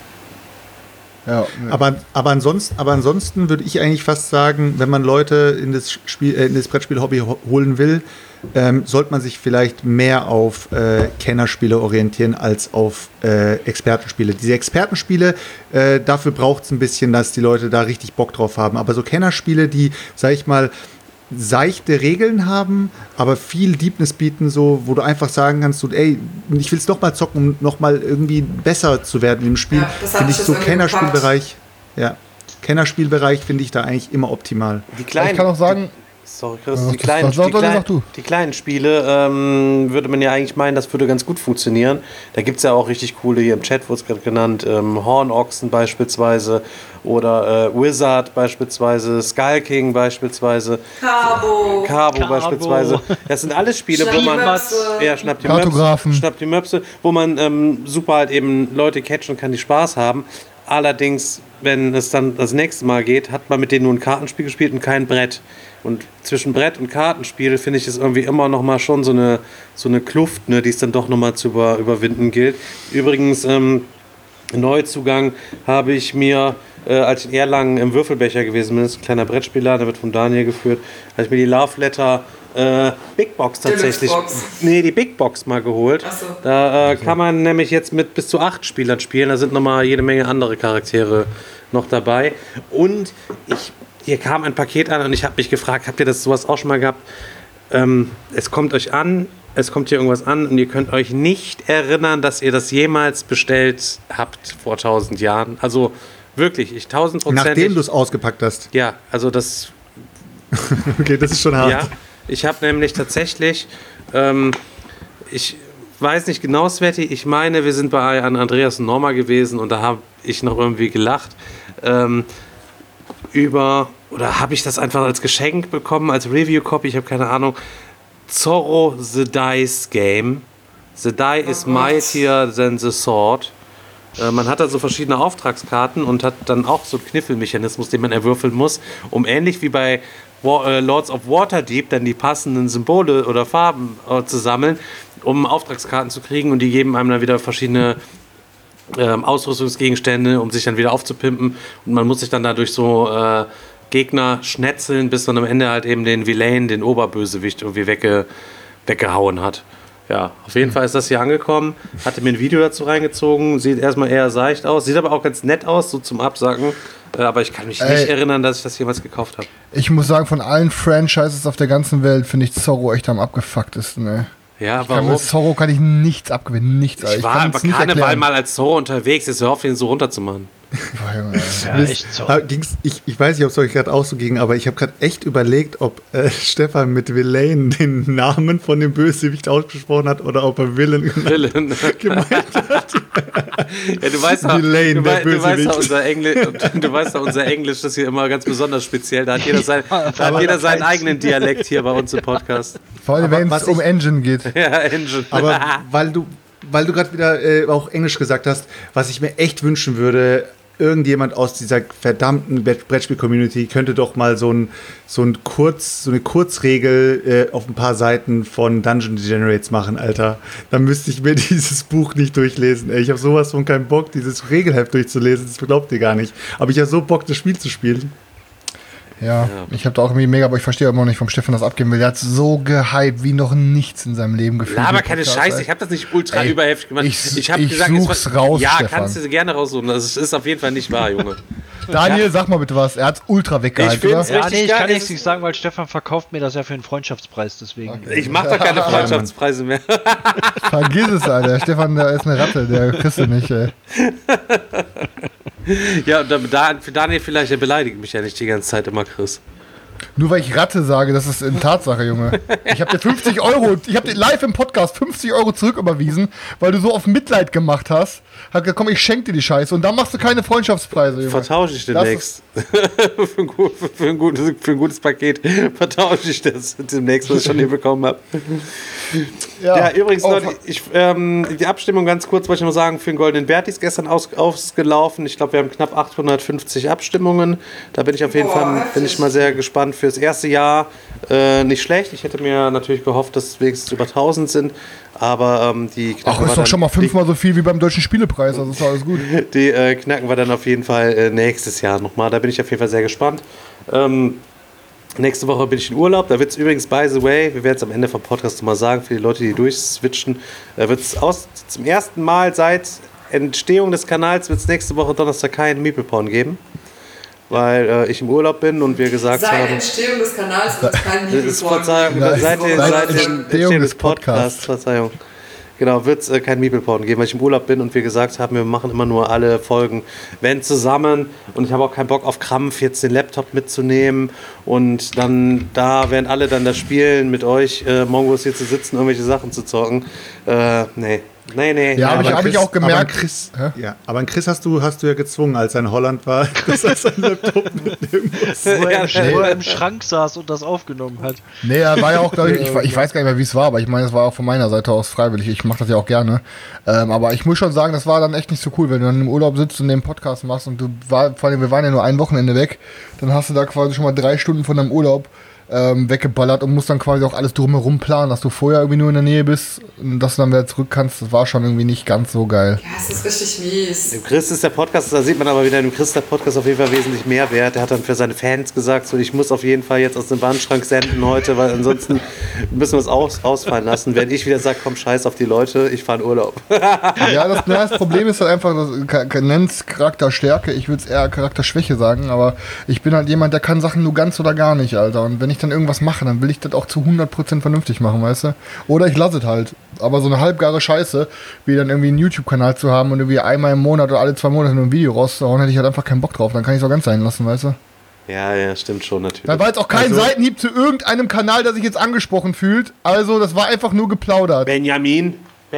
Ja, Aber ansonsten würde ich eigentlich fast sagen, wenn man Leute in das Brettspiel-Hobby holen will, sollte man sich vielleicht mehr auf Kennerspiele orientieren als auf Expertenspiele. Diese Expertenspiele, dafür braucht es ein bisschen, dass die Leute da richtig Bock drauf haben. Aber so Kennerspiele, die, sag ich mal, seichte Regeln haben, aber viel Deepness bieten, so, wo du einfach sagen kannst, so, ey, ich will es noch mal zocken, um noch mal irgendwie besser zu werden im Spiel, finde ich so Kennerspielbereich, Kennerspielbereich finde ich da eigentlich immer optimal. Die kleinen, ich kann auch sagen, sorry, Chris, die kleinen Spiele würde man ja eigentlich meinen, das würde ganz gut funktionieren. Da gibt es ja auch richtig coole, hier im Chat wurde es gerade genannt, Hornochsen beispielsweise oder Wizard beispielsweise, Skull King beispielsweise, Cabo beispielsweise. Das sind alles Spiele, wo man Schnapp die Möpse, wo man super halt eben Leute catchen kann, die Spaß haben. Allerdings, wenn es dann das nächste Mal geht, hat man mit denen nur ein Kartenspiel gespielt und kein Brett. Und zwischen Brett und Kartenspiel finde ich es irgendwie immer noch mal schon so eine Kluft, ne, die es dann doch noch mal zu überwinden gilt. Übrigens, Neuzugang habe ich mir, als ich in Erlangen im Würfelbecher gewesen bin, das ist ein kleiner Brettspieler, der wird von Daniel geführt, habe ich mir die Love Letter Big Box tatsächlich. Nee, die Big Box mal geholt. Ach so. Da kann man nämlich jetzt mit bis zu 8 Spielern spielen. Da sind nochmal jede Menge andere Charaktere noch dabei. Und hier kam ein Paket an und ich habe mich gefragt, habt ihr das sowas auch schon mal gehabt? Es kommt hier irgendwas an und ihr könnt euch nicht erinnern, dass ihr das jemals bestellt habt vor 1000 Jahren. Also wirklich, 1000%. Nachdem du es ausgepackt hast. Ja, also das... Okay, das ist schon hart. Ja, ich habe nämlich tatsächlich, ich weiß nicht genau, Sveti, ich meine, wir sind bei Andreas und Norma gewesen und da habe ich noch irgendwie gelacht oder habe ich das einfach als Geschenk bekommen, als Review-Copy, ich habe keine Ahnung, Zorro the Dice Game. The Die is mightier than the sword. Man hat da so verschiedene Auftragskarten und hat dann auch so einen Kniffelmechanismus, den man erwürfeln muss, um ähnlich wie bei Lords of Waterdeep dann die passenden Symbole oder Farben zu sammeln, um Auftragskarten zu kriegen, und die geben einem dann wieder verschiedene Ausrüstungsgegenstände, um sich dann wieder aufzupimpen, und man muss sich dann dadurch so Gegner schnetzeln, bis man am Ende halt eben den Villain, den Oberbösewicht, irgendwie weggehauen hat. Ja, auf jeden Fall ist das hier angekommen, hatte mir ein Video dazu reingezogen, sieht erstmal eher seicht aus, sieht aber auch ganz nett aus, so zum Absacken, aber ich kann mich nicht erinnern, dass ich das jemals gekauft habe. Ich muss sagen, von allen Franchises auf der ganzen Welt finde ich Zorro echt am abgefucktesten, ey. Ja, warum? Mit Zorro kann ich nichts abgewinnen, nichts. Ich war bei Karneval mal als Zorro unterwegs, jetzt hör auf, den so runterzumachen. Ja, echt so. Ich weiß nicht, ob es euch gerade auch so ging, aber ich habe gerade echt überlegt, ob Stefan mit Villain den Namen von dem Bösewicht ausgesprochen hat oder ob er Villain gemeint hat. Ja, du weißt auch, Villain, du weißt auch, unser Englisch ist hier immer ganz besonders speziell. Da hat jeder seinen eigenen Dialekt hier bei uns im Podcast. Vor allem, wenn es um Engine geht. Ja, Engine. Aber weil du gerade wieder auch Englisch gesagt hast, was ich mir echt wünschen würde, irgendjemand aus dieser verdammten Brettspiel-Community könnte doch mal so eine Kurzregel auf ein paar Seiten von Dungeon Degenerates machen, Alter. Dann müsste ich mir dieses Buch nicht durchlesen. Ey, ich habe sowas von keinen Bock, dieses Regelheft durchzulesen. Das glaubt ihr gar nicht. Aber ich habe so Bock, das Spiel zu spielen. Ja, ich habe da auch irgendwie mega, aber ich verstehe immer noch nicht, vom Stefan das abgeben will. Der hat so gehypt wie noch nichts in seinem Leben gefühlt. Aber keine Scheiße, ich habe das nicht ultra überheftig gemacht. Ich habe gesagt, such's raus, ja, Stefan. kannst du gerne raussuchen. Das ist auf jeden Fall nicht wahr, Junge. Daniel, sag mal bitte was. Er hat's ultra weggehypt, oder? Ja, nee, ich kann nichts nicht sagen, weil Stefan verkauft mir das ja für einen Freundschaftspreis, deswegen. Okay. Ich mach doch keine Freundschaftspreise mehr. Vergiss es, Alter. Stefan, der ist eine Ratte, der kriegst du nicht, ey. Ja, für Daniel vielleicht, der beleidigt mich ja nicht die ganze Zeit immer, Chris. Nur weil ich Ratte sage, das ist eine Tatsache, Junge. Ich habe dir 50 Euro, ich habe dir live im Podcast 50 Euro zurücküberwiesen, weil du so auf Mitleid gemacht hast. Hab gesagt, komm, ich schenk dir die Scheiße. Und dann machst du keine Freundschaftspreise, Junge. Vertausche ich demnächst. für ein gutes Paket vertausche ich das demnächst, was ich schon hier bekommen habe. Ja, übrigens, Leute, die Abstimmung ganz kurz, wollte ich nur sagen, für den Goldenen Berti ist gestern ausgelaufen. Ich glaube, wir haben knapp 850 Abstimmungen. Da bin ich auf jeden Fall mal sehr gespannt. Fürs erste Jahr nicht schlecht. Ich hätte mir natürlich gehofft, dass es wenigstens über 1000 sind. Aber die Knacken ist doch schon mal 5-mal so viel wie beim Deutschen Spielepreis. Also ist alles gut. Die knacken wir dann auf jeden Fall nächstes Jahr nochmal. Da bin ich auf jeden Fall sehr gespannt. Nächste Woche bin ich in Urlaub. Da wird es übrigens, by the way, wir werden es am Ende vom Podcast nochmal sagen, für die Leute, die durchswitchen, wird es zum ersten Mal seit Entstehung des Kanals wird es nächste Woche Donnerstag keinen Meeple-Porn geben. Weil ich im Urlaub bin und wir gesagt haben... Seit Entstehung des Kanals wird es keinen Meeple-Porn geben. Seit Entstehung des Podcasts, Verzeihung. Genau, wird es kein Meeple-Porn geben, weil ich im Urlaub bin und wir gesagt haben, wir machen immer nur alle Folgen, wenn zusammen. Und ich habe auch keinen Bock auf Krampf, jetzt den Laptop mitzunehmen und dann da, während alle dann da spielen, mit euch Mongos hier zu sitzen, irgendwelche Sachen zu zocken. Nee. Ja, hab ich auch gemerkt. Aber an Chris hast du ja gezwungen, als er in Holland war, dass er seinen Laptop mitnehmen muss. Wo er im Schrank saß und das aufgenommen hat. Nee, er war ja auch, glaube ich weiß gar nicht mehr, wie es war, aber ich meine, es war auch von meiner Seite aus freiwillig. Ich mache das ja auch gerne. Aber ich muss schon sagen, das war dann echt nicht so cool, wenn du dann im Urlaub sitzt und den Podcast machst und vor allem, wir waren ja nur ein Wochenende weg, dann hast du da quasi schon mal 3 Stunden von deinem Urlaub weggeballert und musst dann quasi auch alles drumherum planen, dass du vorher irgendwie nur in der Nähe bist und dass du dann wieder zurück kannst. Das war schon irgendwie nicht ganz so geil. Ja, es ist richtig mies. Im Chris ist der Podcast, da sieht man aber wieder, im Chris der Podcast auf jeden Fall wesentlich mehr wert. Er hat dann für seine Fans gesagt, so, ich muss auf jeden Fall jetzt aus dem Wandschrank senden heute, weil ansonsten müssen wir es ausfallen lassen. Wenn ich wieder sage, komm, scheiß auf die Leute, ich fahre in Urlaub. Ja, das Problem ist halt einfach, nenn's Charakterstärke, ich würde es eher Charakterschwäche sagen, aber ich bin halt jemand, der kann Sachen nur ganz oder gar nicht, Alter. Und wenn ich dann irgendwas mache, dann will ich das auch zu 100% vernünftig machen, weißt du? Oder ich lasse es halt. Aber so eine halbgare Scheiße, wie dann irgendwie einen YouTube-Kanal zu haben und irgendwie einmal im Monat oder alle 2 Monate nur ein Video rauszuhauen, hätte ich halt einfach keinen Bock drauf. Dann kann ich es auch ganz sein lassen, weißt du? Ja, stimmt schon, natürlich. Da war jetzt auch kein Seitenhieb zu irgendeinem Kanal, der sich jetzt angesprochen fühlt. Also, das war einfach nur geplaudert. Benjamin.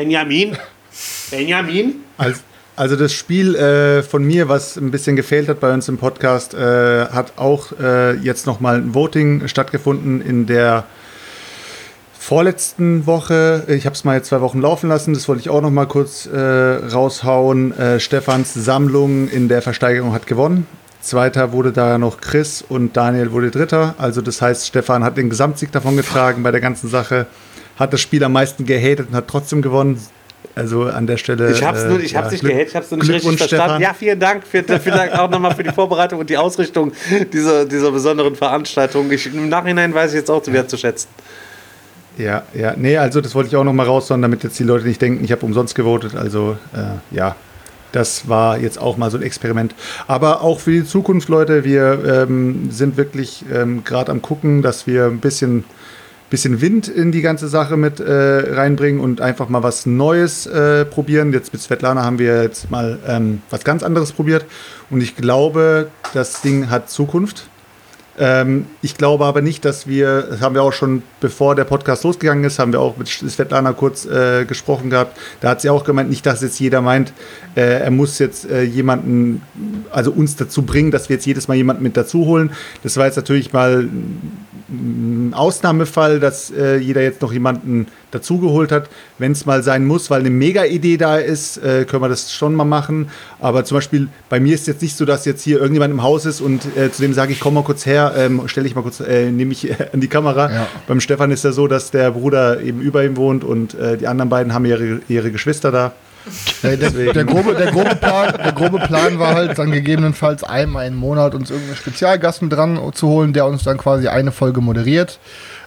Also das Spiel von mir, was ein bisschen gefehlt hat bei uns im Podcast, hat auch jetzt nochmal ein Voting stattgefunden in der vorletzten Woche. Ich habe es mal jetzt 2 Wochen laufen lassen, das wollte ich auch nochmal kurz raushauen. Stefans Sammlung in der Versteigerung hat gewonnen. Zweiter wurde da noch Chris und Daniel wurde Dritter. Also das heißt, Stefan hat den Gesamtsieg davon getragen bei der ganzen Sache, hat das Spiel am meisten gehatet und hat trotzdem gewonnen. Also an der Stelle. Ich hab's nicht gehatet, ich hab's nur nicht richtig verstanden. Stefan. Ja, vielen Dank auch nochmal für die Vorbereitung und die Ausrichtung dieser besonderen Veranstaltung. Im Nachhinein weiß ich jetzt auch wieder zu schätzen. Ja, nee, also das wollte ich auch nochmal raushauen, damit jetzt die Leute nicht denken, ich habe umsonst gewotet. Also das war jetzt auch mal so ein Experiment. Aber auch für die Zukunft, Leute, wir sind wirklich gerade am gucken, dass wir ein bisschen Wind in die ganze Sache mit reinbringen und einfach mal was Neues probieren. Jetzt mit Svetlana haben wir jetzt mal was ganz anderes probiert und ich glaube, das Ding hat Zukunft. Ich glaube aber nicht, dass das haben wir auch schon, bevor der Podcast losgegangen ist, haben wir auch mit Svetlana kurz gesprochen gehabt. Da hat sie auch gemeint, nicht, dass jetzt jeder meint, er muss jetzt jemanden, also uns dazu bringen, dass wir jetzt jedes Mal jemanden mit dazu holen. Das war jetzt natürlich mal ein Ausnahmefall, dass jeder jetzt noch jemanden dazugeholt hat. Wenn es mal sein muss, weil eine Mega-Idee da ist, können wir das schon mal machen. Aber zum Beispiel, bei mir ist jetzt nicht so, dass jetzt hier irgendjemand im Haus ist und zu dem sage ich, komm mal kurz her, stelle ich mal kurz, nehme ich an die Kamera. Ja. Beim Stefan ist ja so, dass der Bruder eben über ihm wohnt und die anderen beiden haben ihre Geschwister da. Der grobe Plan war halt dann gegebenenfalls einmal im Monat uns irgendeinen Spezialgast mit dran zu holen, der uns dann quasi eine Folge moderiert.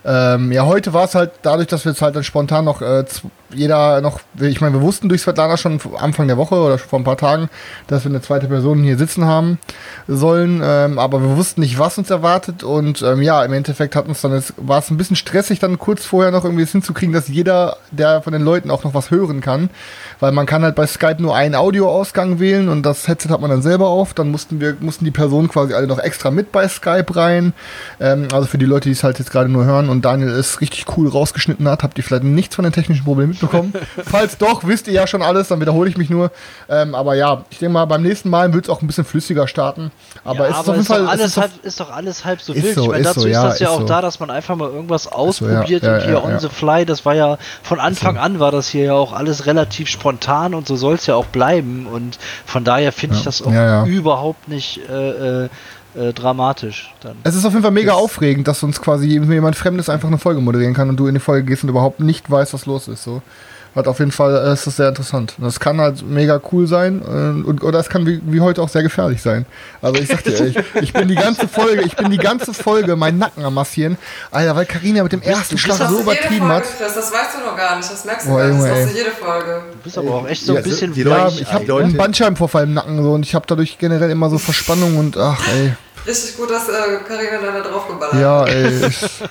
Ja, heute war es halt dadurch, dass wir jetzt halt dann spontan noch jeder noch, ich meine, wir wussten durch Svetlana schon Anfang der Woche oder vor ein paar Tagen, dass wir eine zweite Person hier sitzen haben sollen, aber wir wussten nicht, was uns erwartet und ja, im Endeffekt war es ein bisschen stressig, dann kurz vorher noch irgendwie es hinzukriegen, dass jeder, der von den Leuten auch noch was hören kann, weil man kann halt bei Skype nur einen Audioausgang wählen und das Headset hat man dann selber auf, dann mussten die Personen quasi alle noch extra mit bei Skype rein, also für die Leute, die es halt jetzt gerade nur hören und Daniel es richtig cool rausgeschnitten hat, habt ihr vielleicht nichts von den technischen Problemen mitbekommen. Falls doch, wisst ihr ja schon alles, dann wiederhole ich mich nur. Aber ja, ich denke mal, beim nächsten Mal wird es auch ein bisschen flüssiger starten. Aber ja, es ist auf jeden Fall. Ist doch alles halb so wild. So, ich meine, dazu ist das ja auch so. da, dass man einfach mal irgendwas ausprobiert ja, und hier on ja. the fly, das war ja von Anfang an war das hier ja auch alles relativ spontan und so soll es ja auch bleiben. Und von daher finde ich das auch überhaupt nicht dramatisch. Dann. Es ist auf jeden Fall mega aufregend, dass uns quasi jemand Fremdes einfach eine Folge moderieren kann und du in die Folge gehst und überhaupt nicht weißt, was los ist. So. Hat auf jeden Fall ist das sehr interessant. Das kann halt mega cool sein oder es kann wie heute auch sehr gefährlich sein. Also ich sag dir, ich bin die ganze Folge meinen Nacken am massieren. Alter, weil Carina mit dem ersten Schlag so übertrieben hat. Das weißt du noch gar nicht, das merkst du gar nicht. Das ist jede Folge. Du bist aber auch echt so ein bisschen ich habe einen Bandscheibenvorfall im Nacken so, und ich habe dadurch generell immer so Verspannung und ach ey. Richtig gut, dass Carina da drauf geballert hat. Ja, ey.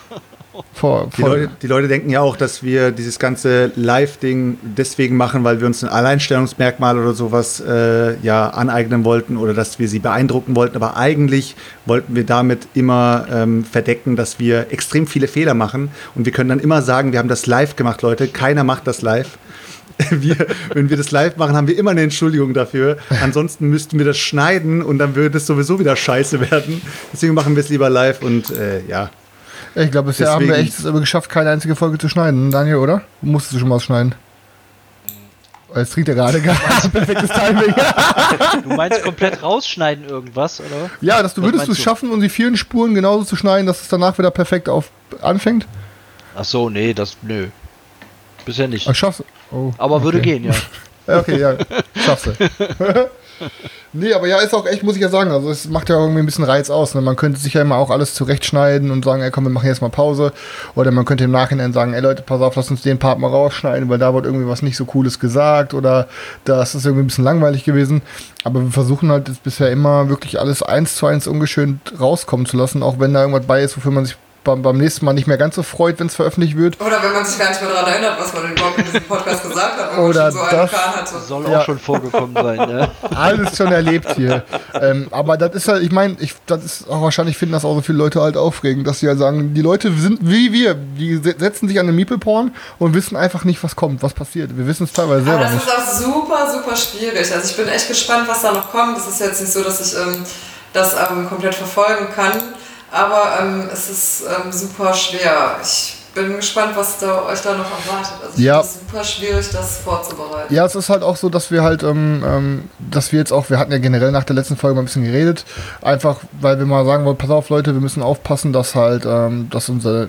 Die Leute denken ja auch, dass wir dieses ganze Live-Ding deswegen machen, weil wir uns ein Alleinstellungsmerkmal oder sowas aneignen wollten oder dass wir sie beeindrucken wollten. Aber eigentlich wollten wir damit immer verdecken, dass wir extrem viele Fehler machen. Und wir können dann immer sagen, wir haben das live gemacht, Leute. Keiner macht das live. Wenn wir das live machen, haben wir immer eine Entschuldigung dafür. Ansonsten müssten wir das schneiden und dann würde es sowieso wieder scheiße werden. Deswegen machen wir es lieber live und ja. Ich glaube, bisher haben wir echt geschafft, keine einzige Folge zu schneiden, Daniel, oder? Musstest du schon mal schneiden? Jetzt trinkt er gerade perfektes Timing. Du meinst komplett rausschneiden irgendwas, oder? Ja, würdest du es schaffen, um die vielen Spuren genauso zu schneiden, dass es danach wieder perfekt anfängt? Ach so, nö. Bisher nicht. Ach, schaffst du? Oh, aber würde gehen, ja. Okay, ja, schaffst du. Nee, aber ja, ist auch echt, muss ich ja sagen, also es macht ja irgendwie ein bisschen Reiz aus. Ne? Man könnte sich ja immer auch alles zurechtschneiden und sagen, ey komm, wir machen jetzt mal Pause. Oder man könnte im Nachhinein sagen, ey Leute, pass auf, lass uns den Part mal rausschneiden, weil da wird irgendwie was nicht so Cooles gesagt oder das ist irgendwie ein bisschen langweilig gewesen. Aber wir versuchen halt jetzt bisher immer wirklich alles 1:1 ungeschönt rauskommen zu lassen, auch wenn da irgendwas bei ist, wofür man sich beim nächsten Mal nicht mehr ganz so freut, wenn es veröffentlicht wird. Oder wenn man sich gar nicht mehr daran erinnert, was man überhaupt in diesem Podcast gesagt hat, wenn oder man schon so einen Plan hatte. Soll auch schon vorgekommen sein, ne? Alles schon erlebt hier. Aber das ist halt, ich meine, das ist auch wahrscheinlich, finden das auch so viele Leute halt aufregend, dass sie halt sagen, die Leute sind wie wir, die setzen sich an den Meeple-Porn und wissen einfach nicht, was kommt, was passiert. Wir wissen es teilweise selber nicht. Aber das ist auch super, super schwierig. Also ich bin echt gespannt, was da noch kommt. Das ist jetzt nicht so, dass ich das komplett verfolgen kann. Aber es ist super schwer. Ich bin gespannt, was euch da noch erwartet. Also ich finde es super schwierig, das vorzubereiten. Ja, es ist halt auch so, dass wir halt, dass wir jetzt auch, wir hatten ja generell nach der letzten Folge mal ein bisschen geredet, einfach, weil wir mal sagen wollen, pass auf Leute, wir müssen aufpassen, dass halt, dass unser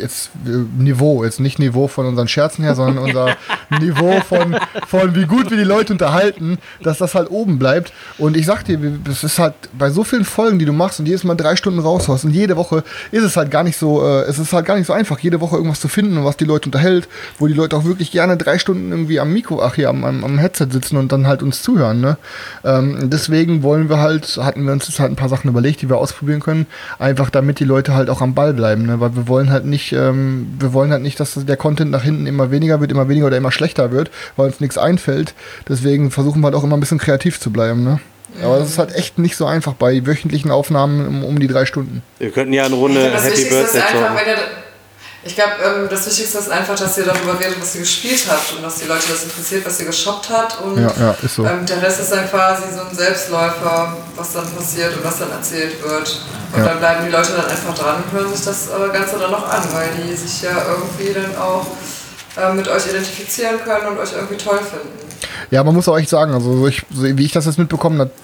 Niveau, jetzt nicht Niveau von unseren Scherzen her, sondern unser Niveau von wie gut wir die Leute unterhalten, dass das halt oben bleibt. Und ich sag dir, es ist halt bei so vielen Folgen, die du machst und jedes Mal 3 Stunden raushaust und jede Woche ist es halt gar nicht so, einfach, jede Woche irgendwas zu finden und was die Leute unterhält, wo die Leute auch wirklich gerne 3 Stunden irgendwie am am Headset sitzen und dann halt uns zuhören, ne? Deswegen hatten wir uns jetzt halt ein paar Sachen überlegt, die wir ausprobieren können, einfach damit die Leute halt auch am Ball bleiben, ne? Weil wir wollen halt nicht, dass der Content nach hinten immer weniger oder immer schlechter wird, weil uns nichts einfällt. Deswegen versuchen wir halt auch immer ein bisschen kreativ zu bleiben, ne? Aber das ist halt echt nicht so einfach bei wöchentlichen Aufnahmen um die 3 Stunden. Wir könnten ja eine Runde Happy Birthday sagen. Ich glaube, das Wichtigste ist einfach, dass ihr darüber redet, was ihr gespielt habt und dass die Leute das interessiert, was ihr geshoppt habt. Und ist so. Der Rest ist dann quasi so ein Selbstläufer, was dann passiert und was dann erzählt wird. Und dann bleiben die Leute dann einfach dran und hören sich das Ganze dann noch an, weil die sich ja irgendwie dann auch mit euch identifizieren können und euch irgendwie toll finden. Ja, man muss auch echt sagen, also wie ich das jetzt mitbekommen habe,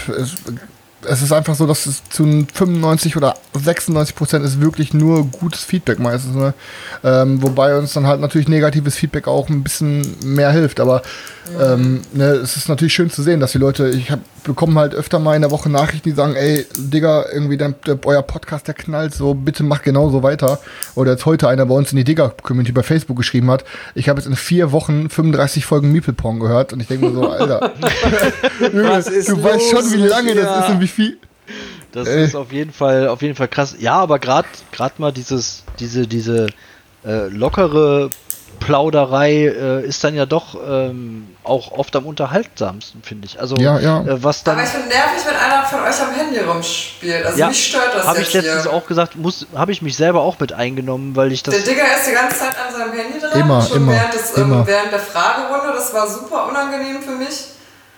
es ist einfach so, dass es zu 95 oder 96% ist wirklich nur gutes Feedback meistens, ne? Wobei uns dann halt natürlich negatives Feedback auch ein bisschen mehr hilft, aber Es ist natürlich schön zu sehen, dass die Leute, ich bekomme halt öfter mal in der Woche Nachrichten, die sagen, ey, Digga, irgendwie euer Podcast, der knallt so, bitte mach genauso weiter. Oder jetzt heute einer bei uns in die Digga-Community bei Facebook geschrieben hat, ich habe jetzt in 4 Wochen 35 Folgen Meeple-Porn gehört und ich denke mir so, Alter, du weißt schon, wie lange das ist und wie viel. Das ist auf jeden Fall krass. Ja, aber gerade mal diese lockere Plauderei ist dann ja doch auch oft am unterhaltsamsten, finde ich. Also was dann. Aber ich finde nervig, wenn einer von euch am Handy rumspielt. Also mich stört das. Habe ich letztens auch gesagt, habe ich mich selber auch mit eingenommen, weil ich das. Der Digger ist die ganze Zeit an seinem Handy dran. Immer. Während der Fragerunde, das war super unangenehm für mich.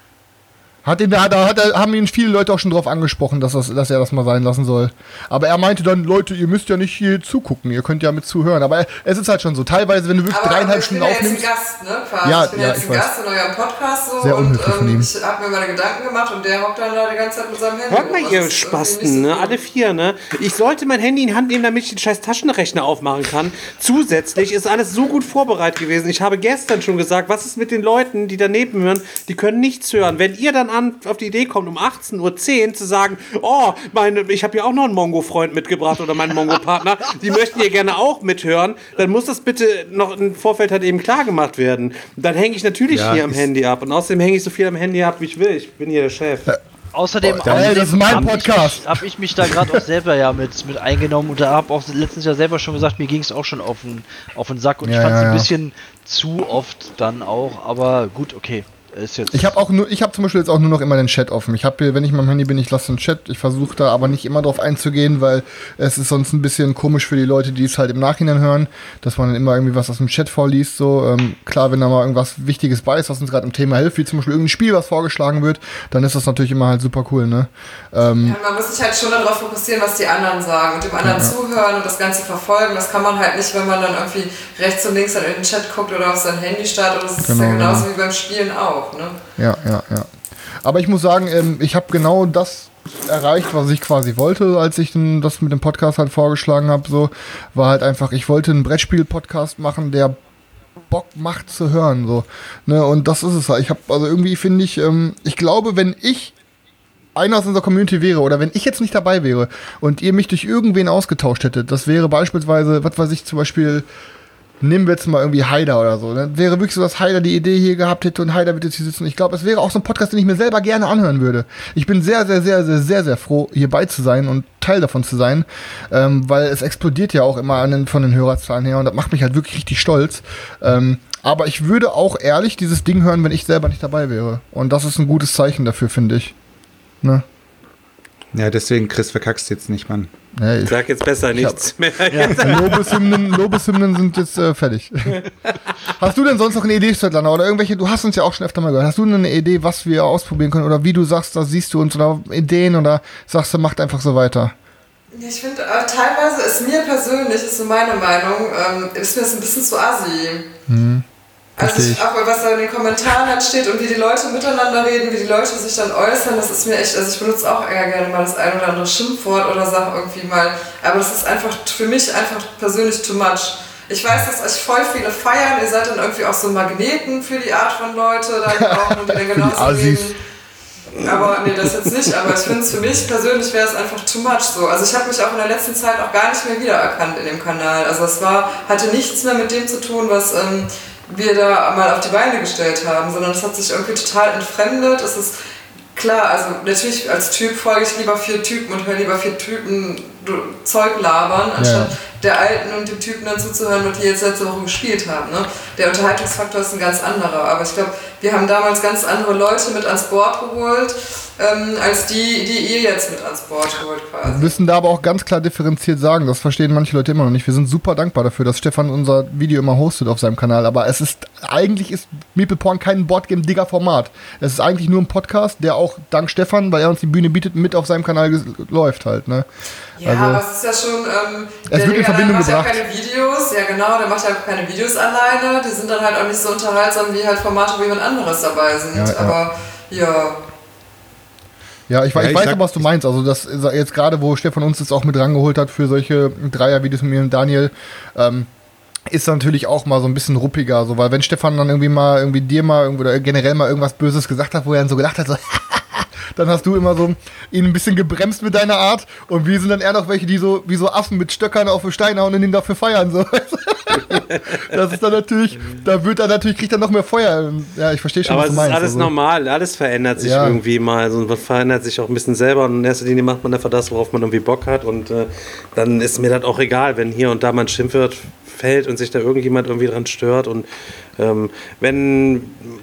Haben ihn viele Leute auch schon drauf angesprochen, dass er das mal sein lassen soll. Aber er meinte dann, Leute, ihr müsst ja nicht hier zugucken, ihr könnt ja mit zuhören. Aber es ist halt schon so, teilweise, wenn du wirklich 3,5 Stunden aufnimmst. Ich bin ja jetzt ein Gast, ne? Quasi. Ich bin jetzt ein Gast in eurem Podcast so. Sehr unhöflich von ihm. Ich habe mir meine Gedanken gemacht und der hockt dann da die ganze Zeit mit seinem Handy. Hört mal, ihr Spasten, ne? Alle 4, ne? Ich sollte mein Handy in die Hand nehmen, damit ich den scheiß Taschenrechner aufmachen kann. Zusätzlich ist alles so gut vorbereitet gewesen. Ich habe gestern schon gesagt, was ist mit den Leuten, die daneben hören, die können nichts hören. Wenn ihr dann auf die Idee kommt, um 18:10 Uhr zu sagen, oh, ich habe ja auch noch einen Mongo-Freund mitgebracht oder meinen Mongo-Partner, die möchten ja gerne auch mithören, dann muss das bitte noch im Vorfeld halt eben klar gemacht werden. Dann hänge ich natürlich hier am Handy ab und außerdem hänge ich so viel am Handy ab, wie ich will. Ich bin hier der Chef. Außerdem das ist mein Podcast. Habe ich mich da gerade auch selber mit eingenommen und da habe auch letztens ja selber schon gesagt, mir ging es auch schon auf den Sack und ich fand es ein bisschen zu oft dann auch, aber gut, okay. Ich habe zum Beispiel jetzt auch nur noch immer den Chat offen. Ich habe, wenn ich mal am Handy bin, ich lasse den Chat. Ich versuche da aber nicht immer drauf einzugehen, weil es ist sonst ein bisschen komisch für die Leute, die es halt im Nachhinein hören, dass man dann immer irgendwie was aus dem Chat vorliest. So klar, wenn da mal irgendwas Wichtiges bei ist, was uns gerade im Thema hilft, wie zum Beispiel irgendein Spiel, was vorgeschlagen wird, dann ist das natürlich immer halt super cool, ne? Man muss sich halt schon darauf fokussieren, was die anderen sagen und dem anderen zuhören und das Ganze verfolgen. Das kann man halt nicht, wenn man dann irgendwie rechts und links dann in den Chat guckt oder auf sein Handy startet. Das ist ja genauso wie beim Spielen auch. Ne? Ja. Aber ich muss sagen, ich habe genau das erreicht, was ich quasi wollte, als ich das mit dem Podcast halt vorgeschlagen habe. So war halt einfach, ich wollte einen Brettspiel-Podcast machen, der Bock macht zu hören. So, ne? Und das ist es halt. Ich glaube, wenn ich einer aus unserer Community wäre oder wenn ich jetzt nicht dabei wäre und ihr mich durch irgendwen ausgetauscht hättet, das wäre beispielsweise, was weiß ich, zum Beispiel nehmen wir jetzt mal irgendwie Haider oder so. Dann wäre wirklich so, dass Haider die Idee hier gehabt hätte und Haider wird jetzt hier sitzen. Ich glaube, es wäre auch so ein Podcast, den ich mir selber gerne anhören würde. Ich bin sehr, sehr, sehr, sehr, sehr, sehr froh, hierbei zu sein und Teil davon zu sein, weil es explodiert ja auch immer von den Hörerzahlen her und das macht mich halt wirklich richtig stolz. Aber ich würde auch ehrlich dieses Ding hören, wenn ich selber nicht dabei wäre. Und das ist ein gutes Zeichen dafür, finde ich. Ne? Ja, deswegen, Chris, verkackst jetzt nicht, Mann. Ja, ich sag jetzt besser nichts mehr. Ja, Lobeshymnen sind jetzt fertig. Hast du denn sonst noch eine Idee, Svetlana, oder irgendwelche, du hast uns ja auch schon öfter mal gehört, hast du eine Idee, was wir ausprobieren können, oder wie du sagst, da siehst du uns, oder Ideen, oder sagst du, macht einfach so weiter? Ich finde, teilweise ist mir persönlich, ist so meine Meinung, ist mir das ein bisschen zu assi. Also auch was da in den Kommentaren halt steht und wie die Leute miteinander reden, wie die Leute sich dann äußern, das ist mir echt, also ich benutze auch eher gerne mal das ein oder andere Schimpfwort oder sage irgendwie mal, aber das ist einfach für mich einfach persönlich too much. Ich weiß, dass euch voll viele feiern, ihr seid dann irgendwie auch so Magneten für die Art von Leute, dann auch, und die dann genauso reden. Aber nee, das jetzt nicht, aber ich finde es für mich persönlich wäre es einfach too much so. Also ich habe mich auch in der letzten Zeit auch gar nicht mehr wiedererkannt in dem Kanal. Also es hatte nichts mehr mit dem zu tun, was wir da mal auf die Beine gestellt haben, sondern es hat sich irgendwie total entfremdet. Es ist klar, also natürlich als Typ folge ich lieber 4 Typen und höre lieber 4 Typen Zeug labern, anstatt der Alten und den Typen dann zuzuhören, was die jetzt letzte Woche gespielt haben. Ne? Der Unterhaltungsfaktor ist ein ganz anderer, aber ich glaube, wir haben damals ganz andere Leute mit ans Board geholt, als die ihr jetzt mit ans Board holt quasi. Wir müssen da aber auch ganz klar differenziert sagen, das verstehen manche Leute immer noch nicht. Wir sind super dankbar dafür, dass Stefan unser Video immer hostet auf seinem Kanal, aber eigentlich ist Meeple Porn kein Boardgame-Digger-Format. Es ist eigentlich nur ein Podcast, der auch dank Stefan, weil er uns die Bühne bietet, mit auf seinem Kanal läuft halt, ne? Ja, also, aber es ist ja schon, es wird in Verbindung macht gebracht. Ja keine Videos, ja genau, der macht ja keine Videos alleine, die sind dann halt auch nicht so unterhaltsam wie halt Formate, wo jemand anderes dabei sind, aber ja. Ja, ich weiß aber, was du meinst. Also das jetzt gerade, wo Stefan uns das auch mit rangeholt hat für solche Dreier-Videos mit mir und Daniel, ist natürlich auch mal so ein bisschen ruppiger, so, weil wenn Stefan dann irgendwie dir mal irgendwie oder generell mal irgendwas Böses gesagt hat, wo er dann so gedacht hat, so dann hast du immer so ihn ein bisschen gebremst mit deiner Art und wir sind dann eher noch welche, die so wie so Affen mit Stöckern auf den Stein hauen und ihn dafür feiern, so. Das ist dann natürlich, kriegt er noch mehr Feuer. Ja, ich verstehe schon, aber was du meinst. meinst. Aber es ist alles normal, alles verändert sich irgendwie mal. Also man verändert sich auch ein bisschen selber und in erster Linie macht man einfach das, worauf man irgendwie Bock hat und dann ist mir das auch egal, wenn hier und da mal ein Schimpfwort fällt und sich da irgendjemand irgendwie dran stört und wenn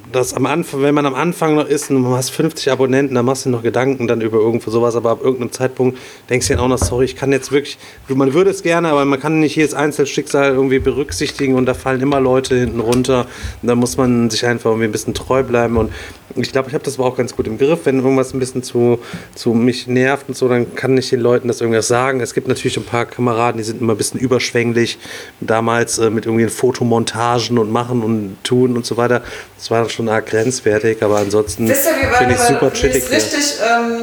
man am Anfang noch ist und du hast 50 Abonnenten, dann machst du noch Gedanken dann über irgendwo sowas, aber ab irgendeinem Zeitpunkt denkst du dann auch noch, sorry, ich kann jetzt wirklich, man würde es gerne, aber man kann nicht jedes Einzelschicksal irgendwie berücksichtigen und da fallen immer Leute hinten runter und da muss man sich einfach irgendwie ein bisschen treu bleiben und ich glaube, ich habe das aber auch ganz gut im Griff, wenn irgendwas ein bisschen zu mich nervt und so, dann kann ich den Leuten das irgendwas sagen. Es gibt natürlich ein paar Kameraden, die sind immer ein bisschen überschwänglich, damals mit irgendwie Fotomontagen und machen und tun und so weiter. Das war schon arg grenzwertig, aber ansonsten finde ich super chillig. Wie es richtig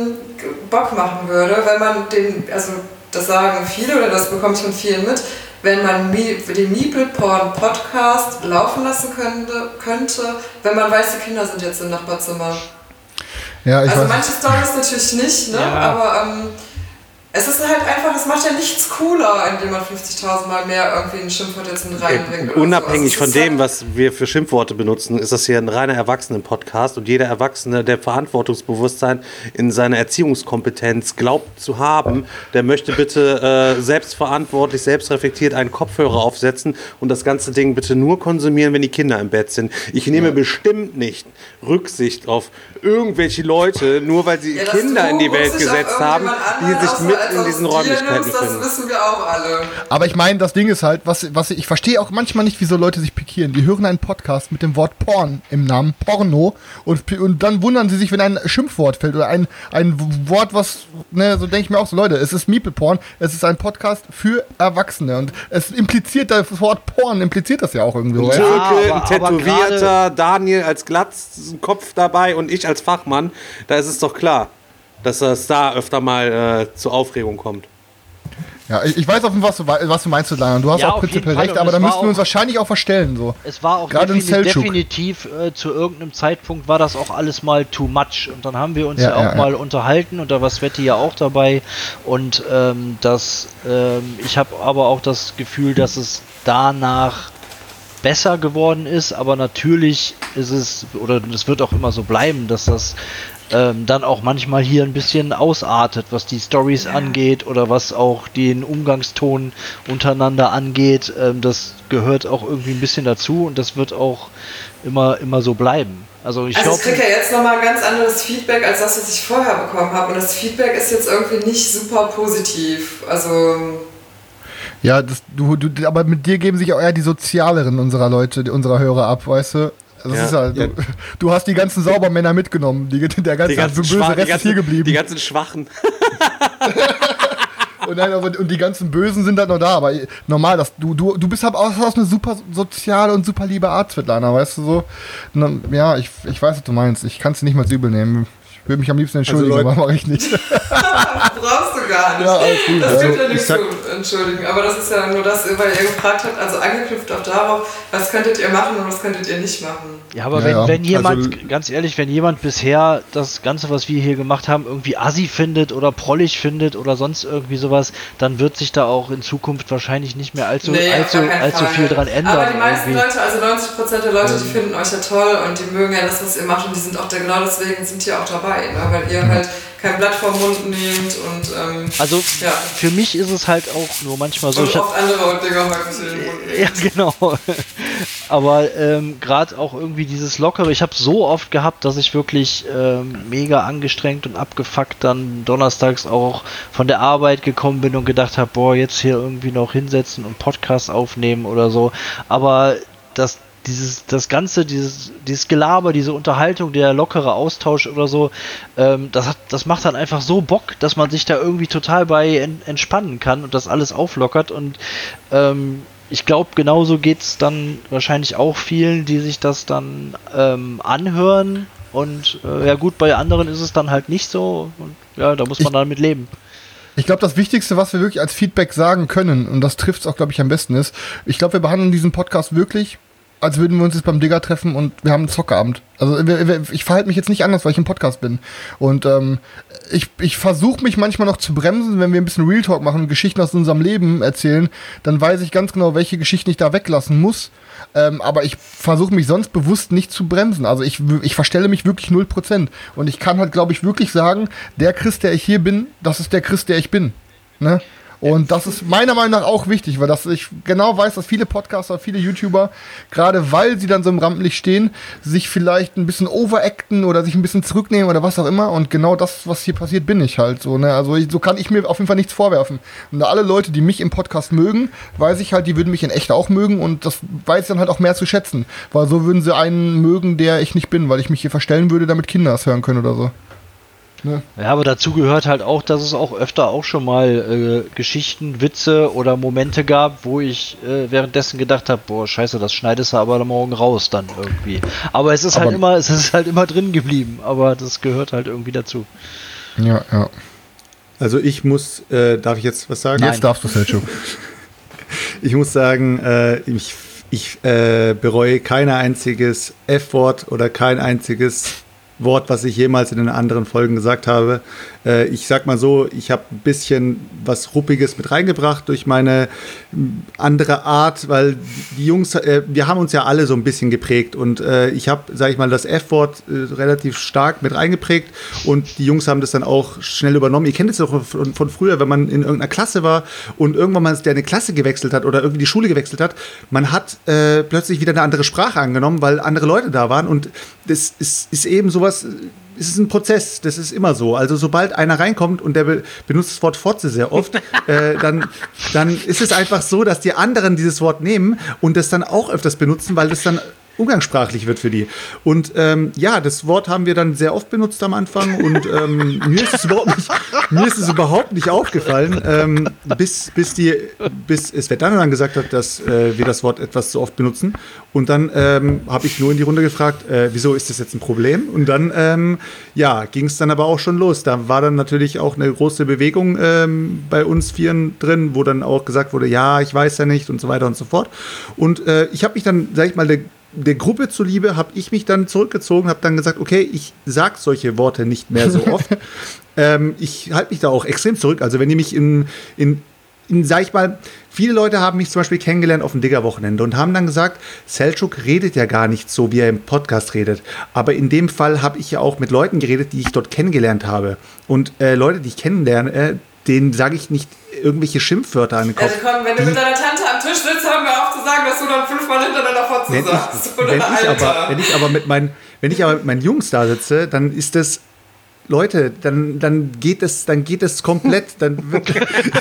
Bock machen würde, wenn man also das sagen viele oder das bekomme ich von vielen mit, wenn man den Meeple-Porn-Podcast laufen lassen könnte, wenn man weiß, die Kinder sind jetzt im Nachbarzimmer. Ja, also manche Storys natürlich nicht, ne? Ja. Aber es ist halt einfach, es macht ja nichts cooler, indem man 50.000 Mal mehr irgendwie ein Schimpfwort jetzt mit reinbringt. Unabhängig von dem, was wir für Schimpfworte benutzen, ist das hier ein reiner Erwachsenen-Podcast und jeder Erwachsene, der Verantwortungsbewusstsein in seiner Erziehungskompetenz glaubt zu haben, der möchte bitte selbstverantwortlich, selbstreflektiert einen Kopfhörer aufsetzen und das ganze Ding bitte nur konsumieren, wenn die Kinder im Bett sind. Ich nehme bestimmt nicht Rücksicht auf irgendwelche Leute, nur weil sie Kinder in die Welt gesetzt haben, die sich mit in diesen Räumlichkeiten finden. Das wissen wir auch alle. Aber ich meine, das Ding ist halt, ich verstehe auch manchmal nicht, wieso Leute sich pikieren. Die hören einen Podcast mit dem Wort Porn im Namen, Porno, und dann wundern sie sich, wenn ein Schimpfwort fällt oder ein Wort, was, ne, so denke ich mir auch so, Leute, es ist Meeple Porn, es ist ein Podcast für Erwachsene und es impliziert, das Wort Porn impliziert das ja auch irgendwie. Türke, ein Tätowierter, Daniel als Glatzkopf dabei und ich als Fachmann, da ist es doch klar, dass das da öfter mal zur Aufregung kommt. Ja, ich weiß auf jeden Fall, was du meinst, Lana. Du hast auch prinzipiell recht, aber da müssten wir uns wahrscheinlich auch verstellen. So. Es war auch definitiv zu irgendeinem Zeitpunkt war das auch alles mal too much. Und dann haben wir uns mal unterhalten und da war Sveti ja auch dabei. Und ich habe aber auch das Gefühl, dass es danach besser geworden ist, aber natürlich ist es, oder es wird auch immer so bleiben, dass das dann auch manchmal hier ein bisschen ausartet, was die Storys angeht oder was auch den Umgangston untereinander angeht. Das gehört auch irgendwie ein bisschen dazu und das wird auch immer so bleiben. Also ich kriege ja jetzt nochmal ein ganz anderes Feedback als das, was ich vorher bekommen habe. Und das Feedback ist jetzt irgendwie nicht super positiv. Also ja, aber mit dir geben sich auch eher die sozialeren unserer Leute, unserer Hörer ab, weißt du? Das ist halt, du hast die ganzen Saubermänner mitgenommen, der ganze böse Rest ist hier geblieben. Die ganzen Schwachen. Und die ganzen Bösen sind halt noch da, aber normal, du bist halt auch eine super soziale und super liebe Art, Svetlana, weißt du so? Ja, ich weiß, was du meinst, ich kann es nicht mal übel nehmen. Ich würde mich am liebsten entschuldigen, aber mache ich nicht. Brauchst du gar nicht. Ja, alles gut. Das tut ja nichts zu entschuldigen. Aber das ist ja nur das, weil ihr gefragt habt, also angeknüpft auch darauf, was könntet ihr machen und was könntet ihr nicht machen. Ja, aber wenn jemand, ganz ehrlich, wenn jemand bisher das Ganze, was wir hier gemacht haben, irgendwie assi findet oder prollig findet oder sonst irgendwie sowas, dann wird sich da auch in Zukunft wahrscheinlich nicht mehr allzu viel dran ändern. Aber die meisten Leute, also 90% der Leute, die finden euch ja toll und die mögen ja das, was ihr macht und die sind auch genau deswegen sind hier auch dabei, ne? Weil ihr halt kein Blatt vom Mund nehmt und also für mich ist es halt auch nur manchmal so. Und oft andere Dinge häufig in den Mund nehmt. Ja, genau. Aber gerade auch irgendwie dieses Lockere, ich habe so oft gehabt, dass ich wirklich mega angestrengt und abgefuckt dann donnerstags auch von der Arbeit gekommen bin und gedacht habe, boah, jetzt hier irgendwie noch hinsetzen und Podcast aufnehmen oder so. Aber dieses Ganze, dieses Gelaber, diese Unterhaltung, der lockere Austausch oder so, das macht dann einfach so Bock, dass man sich da irgendwie total bei entspannen kann und das alles auflockert und ich glaube, genauso geht's dann wahrscheinlich auch vielen, die sich das dann anhören und ja gut, bei anderen ist es dann halt nicht so und ja, da muss man dann mit leben. Ich glaube, das Wichtigste, was wir wirklich als Feedback sagen können, und das trifft es auch, glaube ich, am besten ist, ich glaube, wir behandeln diesen Podcast wirklich, als würden wir uns jetzt beim Digger treffen und wir haben einen Zockabend. Also ich verhalte mich jetzt nicht anders, weil ich im Podcast bin. Und ich versuche mich manchmal noch zu bremsen, wenn wir ein bisschen Real Talk machen, Geschichten aus unserem Leben erzählen, dann weiß ich ganz genau, welche Geschichten ich da weglassen muss. Aber ich versuche mich sonst bewusst nicht zu bremsen. Also ich verstelle mich wirklich 0%. Und ich kann halt, glaube ich, wirklich sagen, der Chris, der ich hier bin, das ist der Chris, der ich bin. Ne? Und das ist meiner Meinung nach auch wichtig, weil ich genau weiß, dass viele Podcaster, viele YouTuber, gerade weil sie dann so im Rampenlicht stehen, sich vielleicht ein bisschen overacten oder sich ein bisschen zurücknehmen oder was auch immer. Und genau das, was hier passiert, bin ich halt so. Ne? Also so kann ich mir auf jeden Fall nichts vorwerfen. Und alle Leute, die mich im Podcast mögen, weiß ich halt, die würden mich in echt auch mögen und das weiß ich dann halt auch mehr zu schätzen. Weil so würden sie einen mögen, der ich nicht bin, weil ich mich hier verstellen würde, damit Kinder es hören können oder so. Ne? Ja, aber dazu gehört halt auch, dass es auch öfter auch schon mal Geschichten, Witze oder Momente gab, wo ich währenddessen gedacht habe, boah, scheiße, das schneidest du aber morgen raus dann irgendwie. Aber es ist halt immer drin geblieben, aber das gehört halt irgendwie dazu. Ja. Also ich muss, darf ich jetzt was sagen? Jetzt darfst du, Selchuk. Ich muss sagen, ich bereue kein einziges F-Wort oder kein einziges Wort, was ich jemals in den anderen Folgen gesagt habe. Ich sag mal so, ich habe ein bisschen was Ruppiges mit reingebracht durch meine andere Art, weil die Jungs, wir haben uns ja alle so ein bisschen geprägt und ich habe, sag ich mal, das F-Wort relativ stark mit reingeprägt und die Jungs haben das dann auch schnell übernommen. Ihr kennt es auch von früher, wenn man in irgendeiner Klasse war und irgendwann mal eine Klasse gewechselt hat oder irgendwie die Schule gewechselt hat, man hat plötzlich wieder eine andere Sprache angenommen, weil andere Leute da waren und das ist eben sowas, es ist ein Prozess, das ist immer so. Also sobald einer reinkommt und der benutzt das Wort Fotze sehr oft, dann ist es einfach so, dass die anderen dieses Wort nehmen und das dann auch öfters benutzen, weil das dann umgangssprachlich wird für die. Und das Wort haben wir dann sehr oft benutzt am Anfang und mir ist es überhaupt nicht aufgefallen, bis Svetlana dann gesagt hat, dass wir das Wort etwas zu oft benutzen. Und dann habe ich nur in die Runde gefragt, wieso ist das jetzt ein Problem? Und dann ging es dann aber auch schon los. Da war dann natürlich auch eine große Bewegung bei uns Vieren drin, wo dann auch gesagt wurde, ja, ich weiß ja nicht und so weiter und so fort. Und ich habe mich dann, sag ich mal, der Gruppe zuliebe habe ich mich dann zurückgezogen, habe dann gesagt, okay, ich sage solche Worte nicht mehr so oft. Ich halte mich da auch extrem zurück. Also wenn ihr mich sag ich mal, viele Leute haben mich zum Beispiel kennengelernt auf dem Digger-Wochenende und haben dann gesagt, Selchuk redet ja gar nicht so, wie er im Podcast redet. Aber in dem Fall habe ich ja auch mit Leuten geredet, die ich dort kennengelernt habe. Und Leute, die ich kennenlerne, denen sage ich nicht irgendwelche Schimpfwörter an den Kopf. Also komm, wenn du mit deiner Tante am Tisch sitzt, hör mir auf zu sagen, dass du dann 5-mal hintereinander Fotze sagst. Wenn ich aber mit meinen Jungs da sitze, dann ist das, Leute, dann geht es komplett, dann wird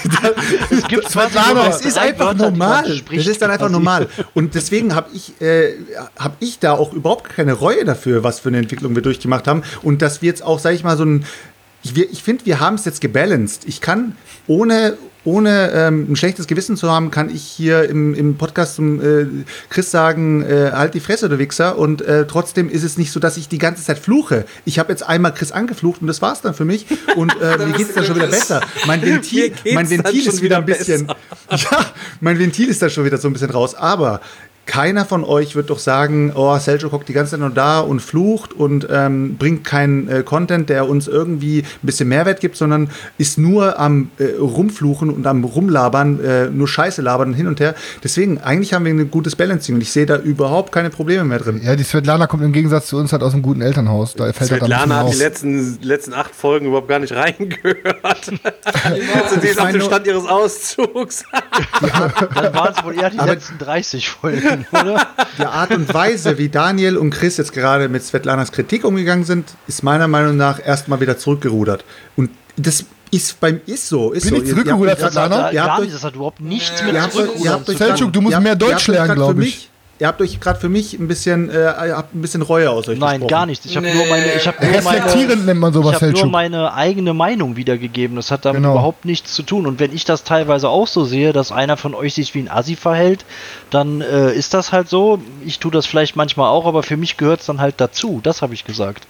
das ist einfach normal. Das ist dann einfach normal. Und deswegen habe ich da auch überhaupt keine Reue dafür, was für eine Entwicklung wir durchgemacht haben. Und dass wir jetzt auch, sag ich mal, ich finde, wir haben es jetzt gebalanced. Ich kann ohne ein schlechtes Gewissen zu haben, kann ich hier im Podcast zum Chris sagen, halt die Fresse, du Wichser. Und trotzdem ist es nicht so, dass ich die ganze Zeit fluche. Ich habe jetzt einmal Chris angeflucht und das war's dann für mich. Und mir geht es dann schon wieder besser. Mein Ventil ist wieder ein bisschen... Ja, mein Ventil ist da schon wieder so ein bisschen raus. Aber keiner von euch wird doch sagen, oh, Selchuk hockt die ganze Zeit nur da und flucht und bringt keinen Content, der uns irgendwie ein bisschen Mehrwert gibt, sondern ist nur am Rumfluchen und am Rumlabern, nur Scheiße labern hin und her. Deswegen, eigentlich haben wir ein gutes Balancing und ich sehe da überhaupt keine Probleme mehr drin. Ja, die Svetlana kommt im Gegensatz zu uns halt aus einem guten Elternhaus. Da fällt Svetlana hat die letzten 8 Folgen überhaupt gar nicht reingehört. Also sie ist auf dem Stand ihres Auszugs. Dann waren es wohl eher die letzten 30 Folgen. Oder? Die Art und Weise, wie Daniel und Chris jetzt gerade mit Svetlanas Kritik umgegangen sind, ist meiner Meinung nach erstmal wieder zurückgerudert. Und das ist so. Bin ich zurückgerudert, Svetlana? Das hat überhaupt nichts mit zurückgerudert. Selchuk, du musst mehr Deutsch lernen, glaube ich. Ihr habt euch gerade für mich ein bisschen Reue aus euch gesprochen. Nein, gar nicht. Ich habe reflektierend nennt man sowas, nur meine eigene Meinung wiedergegeben. Das hat damit überhaupt nichts zu tun. Und wenn ich das teilweise auch so sehe, dass einer von euch sich wie ein Assi verhält, dann ist das halt so. Ich tue das vielleicht manchmal auch, aber für mich gehört es dann halt dazu. Das habe ich gesagt.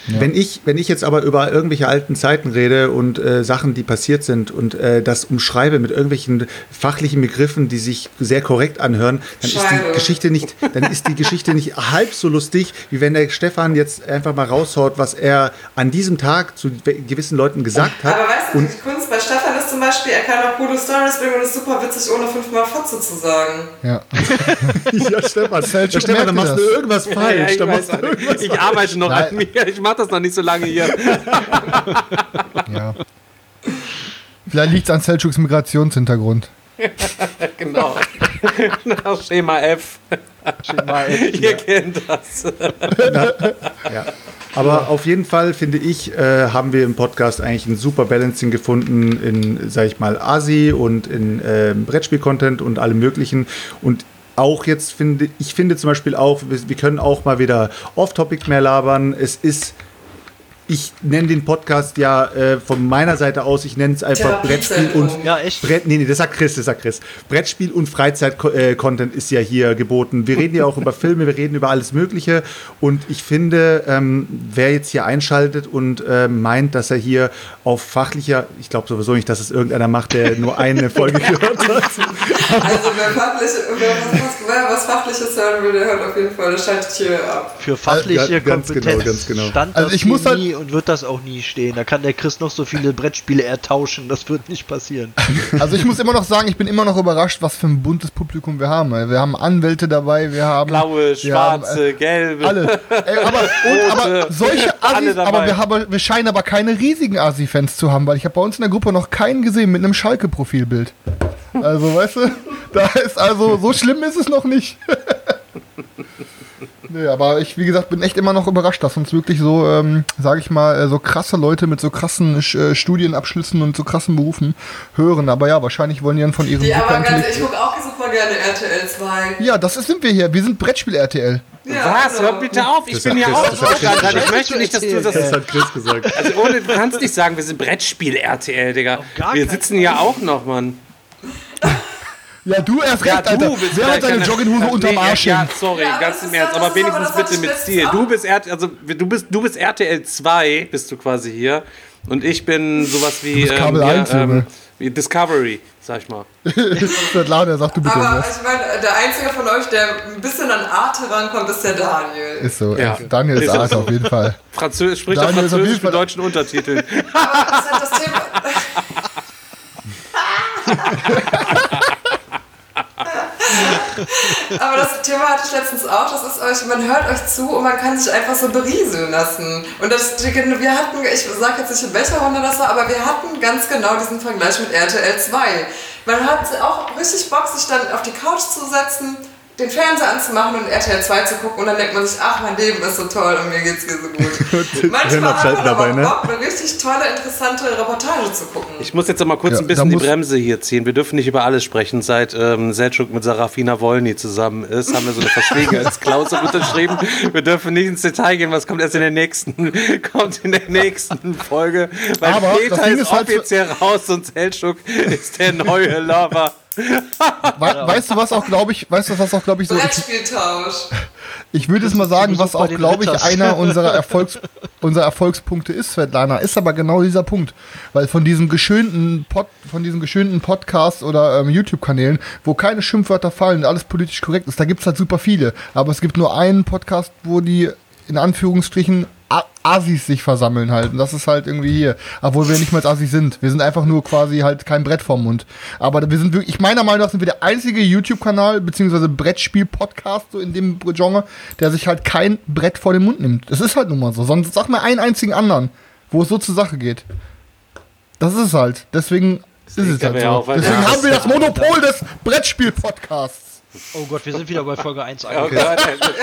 Wenn ich jetzt aber über irgendwelche alten Zeiten rede und Sachen, die passiert sind und das umschreibe mit irgendwelchen fachlichen Begriffen, die sich sehr korrekt anhören, dann ist die Geschichte nicht halb so lustig, wie wenn der Stefan jetzt einfach mal raushaut, was er an diesem Tag zu gewissen Leuten gesagt hat. Aber weißt du, die Kunst bei Stefan ist zum Beispiel, er kann auch coole Stories bringen und ist super witzig, ohne 5-mal Fotze zu sagen. Ja. Ja, Stefan, da machst du irgendwas falsch. Ich arbeite noch an mir. Ich mache das noch nicht so lange hier. Ja. Vielleicht liegt es an Selçuks Migrationshintergrund. Genau. Schema F. Ihr kennt das. Ja. Aber auf jeden Fall, finde ich, haben wir im Podcast eigentlich ein super Balancing gefunden in, sag ich mal, Asi und in Brettspiel-Content und allem Möglichen. Und auch jetzt finde ich zum Beispiel auch, wir können auch mal wieder Off-Topic mehr labern. Ich nenne den Podcast ja von meiner Seite aus, ich nenne es einfach Brettspiel und das sagt Chris. Brettspiel und Freizeit-Content ist ja hier geboten. Wir reden ja auch über Filme, wir reden über alles Mögliche und ich finde, wer jetzt hier einschaltet und meint, dass er hier auf fachlicher, ich glaube sowieso nicht, dass es irgendeiner macht, der nur eine Folge gehört hat. Also wer was Fachliches hören will, der hört auf jeden Fall, der schaltet hier ab. Für fachliche Kompetenz ganz genau. stand also das ich muss nie und wird das auch nie stehen. Da kann der Chris noch so viele Brettspiele ertauschen, das wird nicht passieren. Also ich muss immer noch sagen, ich bin immer noch überrascht, was für ein buntes Publikum wir haben. Wir haben Anwälte dabei, wir haben blaue, schwarze, gelbe. Alle. Aber solche Assis, aber wir scheinen aber keine riesigen Assi-Fans zu haben, weil ich habe bei uns in der Gruppe noch keinen gesehen mit einem Schalke-Profilbild. Also, weißt du, da ist also, so schlimm ist es noch nicht. Nee, aber ich, wie gesagt, bin echt immer noch überrascht, dass uns wirklich so, sage ich mal, so krasse Leute mit so krassen Studienabschlüssen und so krassen Berufen hören. Aber ja, wahrscheinlich wollen die dann von ihren... Ja, aber ganz, ich gucke auch super gerne RTL 2. Ja, sind wir hier. Wir sind Brettspiel-RTL. Ja, was? Hör bitte auf, ich bin ja auch dran. Ich möchte nicht, dass du das hat Chris gesagt. Also du kannst nicht sagen, wir sind Brettspiel-RTL, Digga. Wir sitzen ja auch noch, Mann. Ja, du erst recht, Alter. Wer hat seine Jogginghose unterm Arsch? Ja, sorry, ganz im Ernst, aber wenigstens bitte mit Stil. Du bist RTL 2, bist du quasi hier. Und ich bin sowas wie Kabel 1, wie Discovery, sag ich mal. Der sagt du bitte. Aber ich meine, der Einzige von euch, der ein bisschen an Arte rankommt, ist der Daniel. Ist so, ja. Daniel ist Arte auf jeden Fall. Spricht auch Französisch mit deutschen Untertiteln. Aber das ist halt das Thema... Aber das Thema hatte ich letztens auch, das ist euch, man hört euch zu und man kann sich einfach so berieseln lassen. Und wir hatten, ich sage jetzt nicht in welcher Runde das war, aber wir hatten ganz genau diesen Vergleich mit RTL 2. Man hat auch richtig Bock, sich dann auf die Couch zu setzen, den Fernseher anzumachen und RTL 2 zu gucken und dann denkt man sich, ach, mein Leben ist so toll und mir geht's hier so gut. Manchmal hat man aber Bock, eine richtig tolle, interessante Reportage zu gucken. Ich muss jetzt noch mal kurz ein bisschen die Bremse hier ziehen. Wir dürfen nicht über alles sprechen. Seit Selçuk mit Sarafina Wolny zusammen ist, haben wir so eine Verschwiegenheitsklausel unterschrieben. Wir dürfen nicht ins Detail gehen, was kommt erst in der nächsten Folge. Weil aber Peter ist offiziell raus und Selçuk ist der neue Lover. Weißt du, was auch, glaube ich, so... Brettspieltausch. Ich würde es mal sagen, was auch, glaube ich, einer unserer Erfolgspunkte ist, Svetlana, ist aber genau dieser Punkt. Weil von diesen geschönten Podcasts oder YouTube-Kanälen, wo keine Schimpfwörter fallen und alles politisch korrekt ist, da gibt es halt super viele. Aber es gibt nur einen Podcast, wo die, in Anführungsstrichen, Assis sich versammeln halt. Und das ist halt irgendwie hier. Obwohl wir nicht mal Assis sind. Wir sind einfach nur quasi halt kein Brett vorm Mund. Aber wir sind wirklich, meiner Meinung nach sind wir der einzige YouTube-Kanal, beziehungsweise Brettspiel-Podcast, so in dem Genre, der sich halt kein Brett vor den Mund nimmt. Das ist halt nun mal so. Sonst sag mir einen einzigen anderen, wo es so zur Sache geht. Das ist es halt. Deswegen ist es halt so. Deswegen haben wir das Monopol des Brettspiel-Podcasts. Oh Gott, wir sind wieder bei Folge 1 angekommen.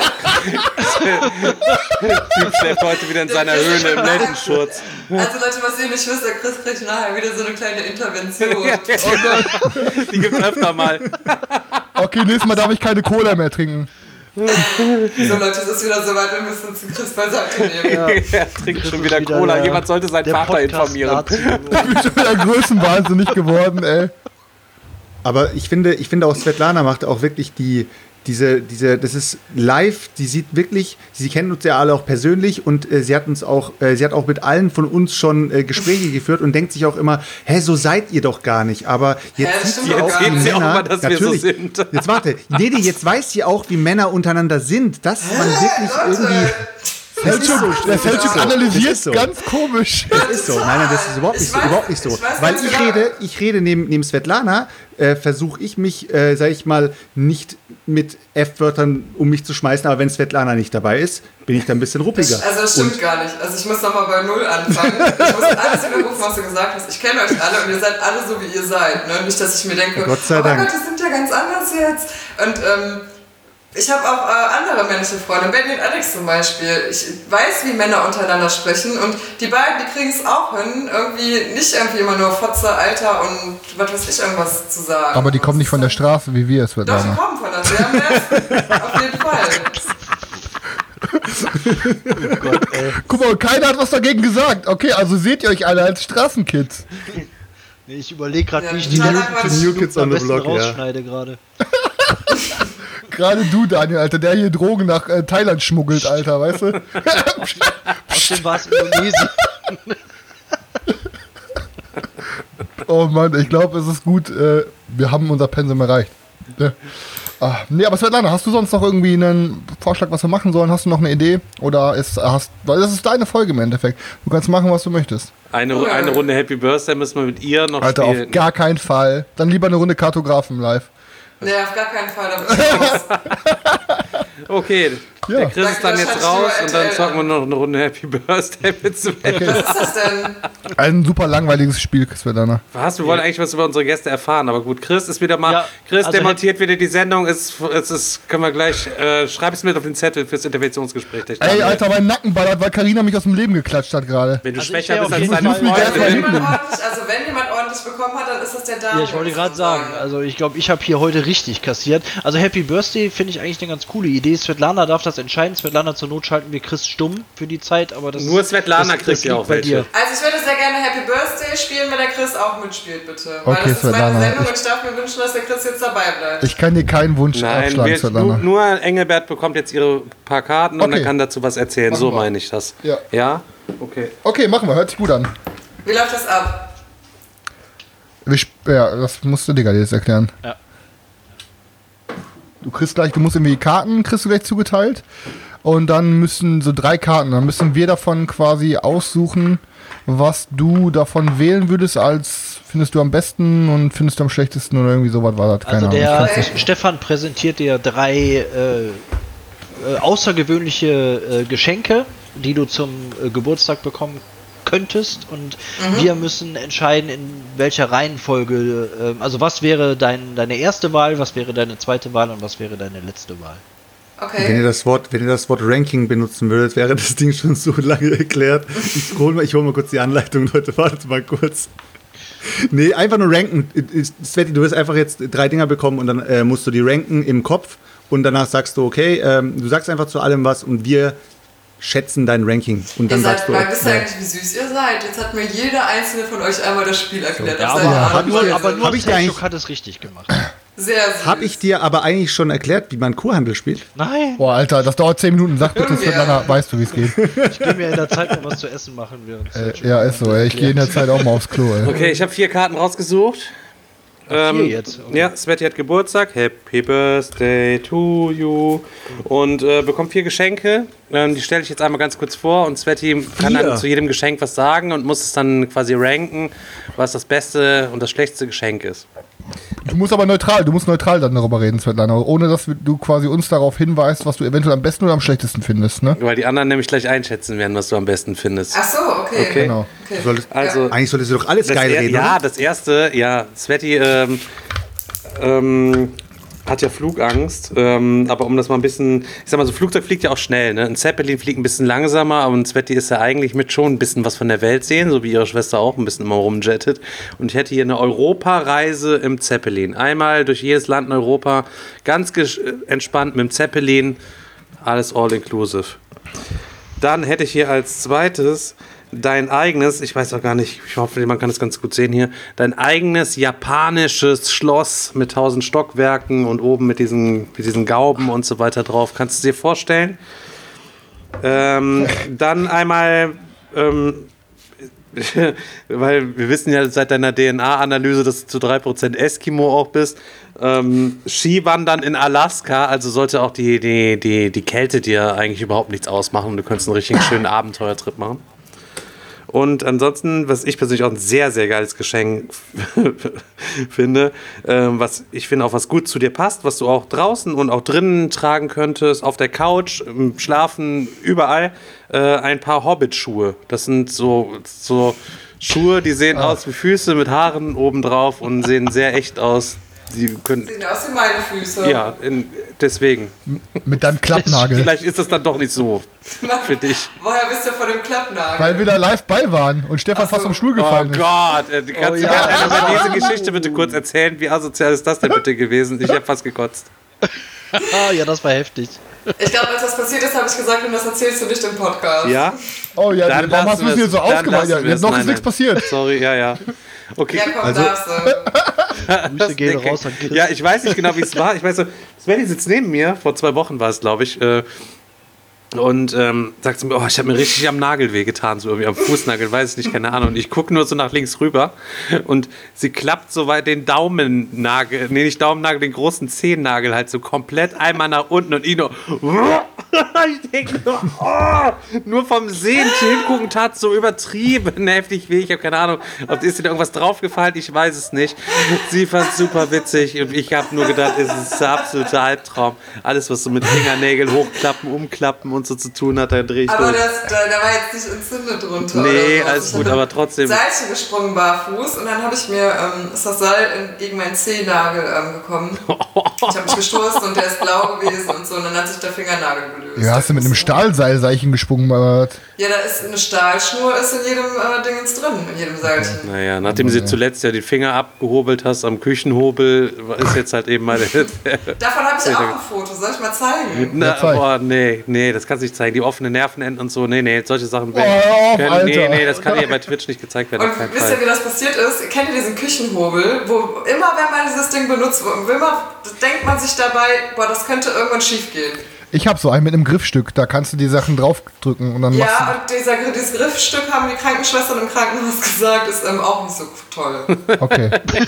Typ schläft heute wieder in seiner Höhle im Lendenschurz. Also Leute, was ihr nicht wisst, der Chris kriegt nachher wieder so eine kleine Intervention. Die gibt's öfter mal. Okay, nächstes Mal darf ich keine Cola mehr trinken. So Leute, es ist wieder soweit, wir müssen uns den Chris beiseite nehmen. Ja. Er trinkt schon wieder Cola. Jemand sollte seinen Vater informieren. Ich bin schon wieder größenwahnsinnig geworden, ey. Aber ich finde auch, Svetlana macht auch wirklich die das ist live, die sieht wirklich, sie kennen uns ja alle auch persönlich und sie hat auch mit allen von uns schon Gespräche geführt und denkt sich auch immer, so seid ihr doch gar nicht. Aber jetzt sieht sie auch, wie Männer, dass wir so sind. Jetzt warte, jetzt weiß sie auch, wie Männer untereinander sind, dass man wirklich irgendwie... Der Feldschuk analysiert so. Ganz komisch. Das ist so. Nein, das ist überhaupt nicht so. Weil ich rede neben Svetlana, versuche ich mich, sag ich mal, nicht mit F-Wörtern um mich zu schmeißen, aber wenn Svetlana nicht dabei ist, bin ich da ein bisschen ruppiger. Das stimmt gar nicht. Also ich muss nochmal bei Null anfangen. Ich muss alles widerrufen, was du gesagt hast. Ich kenne euch alle und ihr seid alle so, wie ihr seid. Ne? Nicht, dass ich mir denke, Gott sei Dank. Gott, die sind ja ganz anders jetzt. Und ich habe auch andere männliche Freunde, Benny und Alex zum Beispiel. Ich weiß, wie Männer untereinander sprechen und die beiden, die kriegen es auch hin, irgendwie nicht irgendwie immer nur Fotze, Alter und was weiß ich, irgendwas zu sagen. Aber die kommen nicht von der Straße, wie wir es wird. Doch, die kommen von der Straße, auf jeden Fall. Oh Gott, Guck mal, keiner hat was dagegen gesagt. Okay, also seht ihr euch alle als Straßenkids. Ich überlege gerade, wie ich die New Kids on the Block rausschneide gerade. Gerade du, Daniel, Alter, der hier Drogen nach Thailand schmuggelt, Alter, weißt du? Außerdem war es Indonesien. Oh Mann, ich glaube, es ist gut. Wir haben unser Pensum erreicht. Nee, aber Svetlana, hast du sonst noch irgendwie einen Vorschlag, was wir machen sollen? Hast du noch eine Idee? Oder weil das ist deine Folge im Endeffekt. Du kannst machen, was du möchtest. Eine Runde Happy Birthday müssen wir mit ihr noch Alter, spielen. auf gar keinen Fall. Dann lieber eine Runde Kartografen live. Nee, auf gar keinen Fall, da bin ich raus. Okay, Ja. der Chris ist dann jetzt raus und dann zocken wir noch eine Runde Happy Birthday mit Sven. Okay. Was ist das denn? Ein super langweiliges Spiel, Svetlana. Was? Wir wollen eigentlich was über unsere Gäste erfahren, aber gut, Chris ist wieder mal. Ja, Chris also demontiert wieder die Sendung. Können wir gleich. Schreib es mit auf den Zettel fürs Interventionsgespräch. Ey, Alter, mein Nacken ballert, weil Carina mich aus dem Leben geklatscht hat gerade. Wenn du Also schwächer ich bist wär als auf deine jeden Fall- Freundin. Wenn jemand ordentlich bekommen hat, dann ist das der Dame. Ja, ich wollte gerade sagen, also ich glaube, ich habe hier heute richtig kassiert. Also Happy Birthday finde ich eigentlich eine ganz coole Idee. Svetlana darf das entscheiden. Svetlana, zur Not schalten wir Chris stumm für die Zeit, aber das Nur Svetlana das kriegt ja auch bei welche. dir. Also ich würde sehr gerne Happy Birthday spielen, wenn der Chris auch mitspielt, bitte. Okay, Weil das ist meine Svetlana, Sendung und ich darf mir wünschen, dass der Chris jetzt dabei bleibt. Ich kann dir keinen Wunsch Nein, abschlagen, Svetlana. nur Engelbert bekommt jetzt ihre paar Karten und Okay. dann kann dazu was erzählen. Machen So wir. meine ich das. Ja. Ja? Okay. Okay, machen wir. Hört sich gut an. Wie läuft das ab? Ja, das musst du Digga dir jetzt erklären. Ja. Du musst irgendwie Karten, kriegst du gleich zugeteilt. Und dann müssen so 3 Karten, dann müssen wir davon quasi aussuchen, was du davon wählen würdest, als findest du am besten und findest du am schlechtesten oder irgendwie sowas war das. Also Keine Ahnung. der Stefan präsentiert dir 3 außergewöhnliche Geschenke, die du zum Geburtstag bekommen könntest und wir müssen entscheiden, in welcher Reihenfolge, also was wäre deine erste Wahl, was wäre deine zweite Wahl und was wäre deine letzte Wahl. Okay. Wenn ihr das Wort Ranking benutzen würdet, wäre das Ding schon so lange erklärt. Ich hol mal kurz die Anleitung, Leute, wartet mal kurz. Nee, einfach nur ranken. Sveti, du wirst einfach jetzt 3 Dinger bekommen und dann musst du die ranken im Kopf und danach sagst du, okay, du sagst einfach zu allem was und wir schätzen dein Ranking. Und dann sagst du. Wisst ihr eigentlich, wie süß ihr seid? Jetzt hat mir jeder einzelne von euch einmal das Spiel erklärt. Ja, aber nur Selchuk hat es richtig gemacht. Sehr süß. Habe ich dir aber eigentlich schon erklärt, wie man Kurhandel spielt? Nein. Boah, Alter, das dauert 10 Minuten. Sag bitte, Svetlana, weißt du, wie es geht. Ich gehe mir in der Zeit noch was zu essen machen, während Ja, ist so. Ey. Ich gehe in der Zeit auch mal aufs Klo. Ey. Okay, ich habe 4 Karten rausgesucht. 4 jetzt. Okay. Ja, Sveti hat Geburtstag. Happy Birthday to you. Und bekommt 4 Geschenke. Die stelle ich jetzt einmal ganz kurz vor. Und Sveti kann dann zu jedem Geschenk was sagen und muss es dann quasi ranken, was das beste und das schlechteste Geschenk ist. Du musst neutral dann darüber reden, Svetlana. Ohne, dass du quasi uns darauf hinweist, was du eventuell am besten oder am schlechtesten findest, ne? Weil die anderen nämlich gleich einschätzen werden, was du am besten findest. Ach so, okay. Genau. Okay. Eigentlich solltest du doch alles geil reden, Ja, oder? das erste, Sveti hat ja Flugangst, aber um das mal ein bisschen, ich sag mal, so ein Flugzeug fliegt ja auch schnell, ne? Ein Zeppelin fliegt ein bisschen langsamer, aber ein Sveti ist ja eigentlich mit schon ein bisschen was von der Welt sehen, so wie ihre Schwester auch ein bisschen immer rumjettet. Und ich hätte hier eine Europareise im Zeppelin. Einmal durch jedes Land in Europa, ganz entspannt mit dem Zeppelin, alles all inclusive. Dann hätte ich hier als zweites dein eigenes, ich weiß auch gar nicht, ich hoffe, man kann das ganz gut sehen hier, dein eigenes japanisches Schloss mit 1000 Stockwerken und oben mit diesen Gauben und so weiter drauf. Kannst du dir vorstellen? Dann einmal, weil wir wissen ja seit deiner DNA-Analyse, dass du zu 3% Eskimo auch bist. Skiwandern in Alaska, also sollte auch die Kälte dir eigentlich überhaupt nichts ausmachen und du könntest einen richtig schönen Abenteuertrip machen. Und ansonsten, was ich persönlich auch ein sehr, sehr geiles Geschenk finde, was ich finde auch was gut zu dir passt, was du auch draußen und auch drinnen tragen könntest, auf der Couch, im Schlafen, überall, ein paar Hobbit-Schuhe. Das sind so Schuhe, die sehen aus wie Füße mit Haaren obendrauf und sehen sehr echt aus. Die sehen aus wie meine Füße. Ja, deswegen. Mit deinem Klappnagel. Vielleicht ist das dann doch nicht so für dich. Woher bist du von dem Klappnagel? Weil wir da live bei waren und Stefan fast vom Stuhl gefallen ist. Oh Gott, kannst du mir diese Geschichte bitte kurz erzählen? Wie asozial ist das denn bitte gewesen? Ich habe fast gekotzt. Ja, das war heftig. Ich glaube, als das passiert ist, habe ich gesagt, und das erzählst du nicht im Podcast. Ja? Oh ja, Dann warum hast du es hier so ausgemalt? Ja, noch ist nichts passiert. Sorry, ja. Okay. Ja, komm, darfst du. Grüße gehen raus an Chris. Ja, ich weiß nicht genau, wie es war. Ich weiß so, Svenny sitzt neben mir, vor 2 Wochen war es, glaube ich, und sagt zu mir, ich habe mir richtig am Nagel wehgetan, so irgendwie am Fußnagel, weiß ich nicht, keine Ahnung. Und ich gucke nur so nach links rüber und sie klappt so weit den Daumennagel, nicht Daumennagel, den großen Zehennagel halt so komplett einmal nach unten und ich nur, ich denke nur vom Sehen hingucken tat so übertrieben heftig weh. Ich habe keine Ahnung, ob ist dir da irgendwas draufgefallen, ich weiß es nicht. Sie fand super witzig und ich habe nur gedacht, es ist ein absoluter Albtraum. Alles, was so mit Fingernägeln hochklappen, umklappen und so zu tun hat, da drehe ich aber durch. da war jetzt nicht entzündet drunter. Nee, oder so. alles gut, aber trotzdem. Seilchen gesprungen barfuß und dann habe ich mir, ist das Seil gegen meinen Zehennagel gekommen. Ich habe mich gestoßen und der ist blau gewesen und so und dann hat sich der Fingernagel gelöst. Ja, hast du mit einem Stahlseilchen gesprungen? Ja, da ist eine Stahlschnur ist in jedem Dingens drin, in jedem Seilchen. Naja, nachdem sie zuletzt ja die Finger abgehobelt hast am Küchenhobel, ist jetzt halt eben meine... Davon habe ich auch ein Foto, soll ich mal zeigen? Nee, das kannst du nicht zeigen. Die offenen Nervenenden und so, nee, solche Sachen das kann ja bei Twitch nicht gezeigt werden. Und wisst ihr, wie das passiert ist? Kennt ihr diesen Küchenhobel, wo immer, wenn man dieses Ding benutzt, denkt man sich dabei, das könnte irgendwann schief gehen. Ich habe so einen mit einem Griffstück, da kannst du die Sachen draufdrücken und dann machst du... Ja, und dieses Griffstück, haben die Krankenschwestern im Krankenhaus gesagt, ist auch nicht so toll. Okay.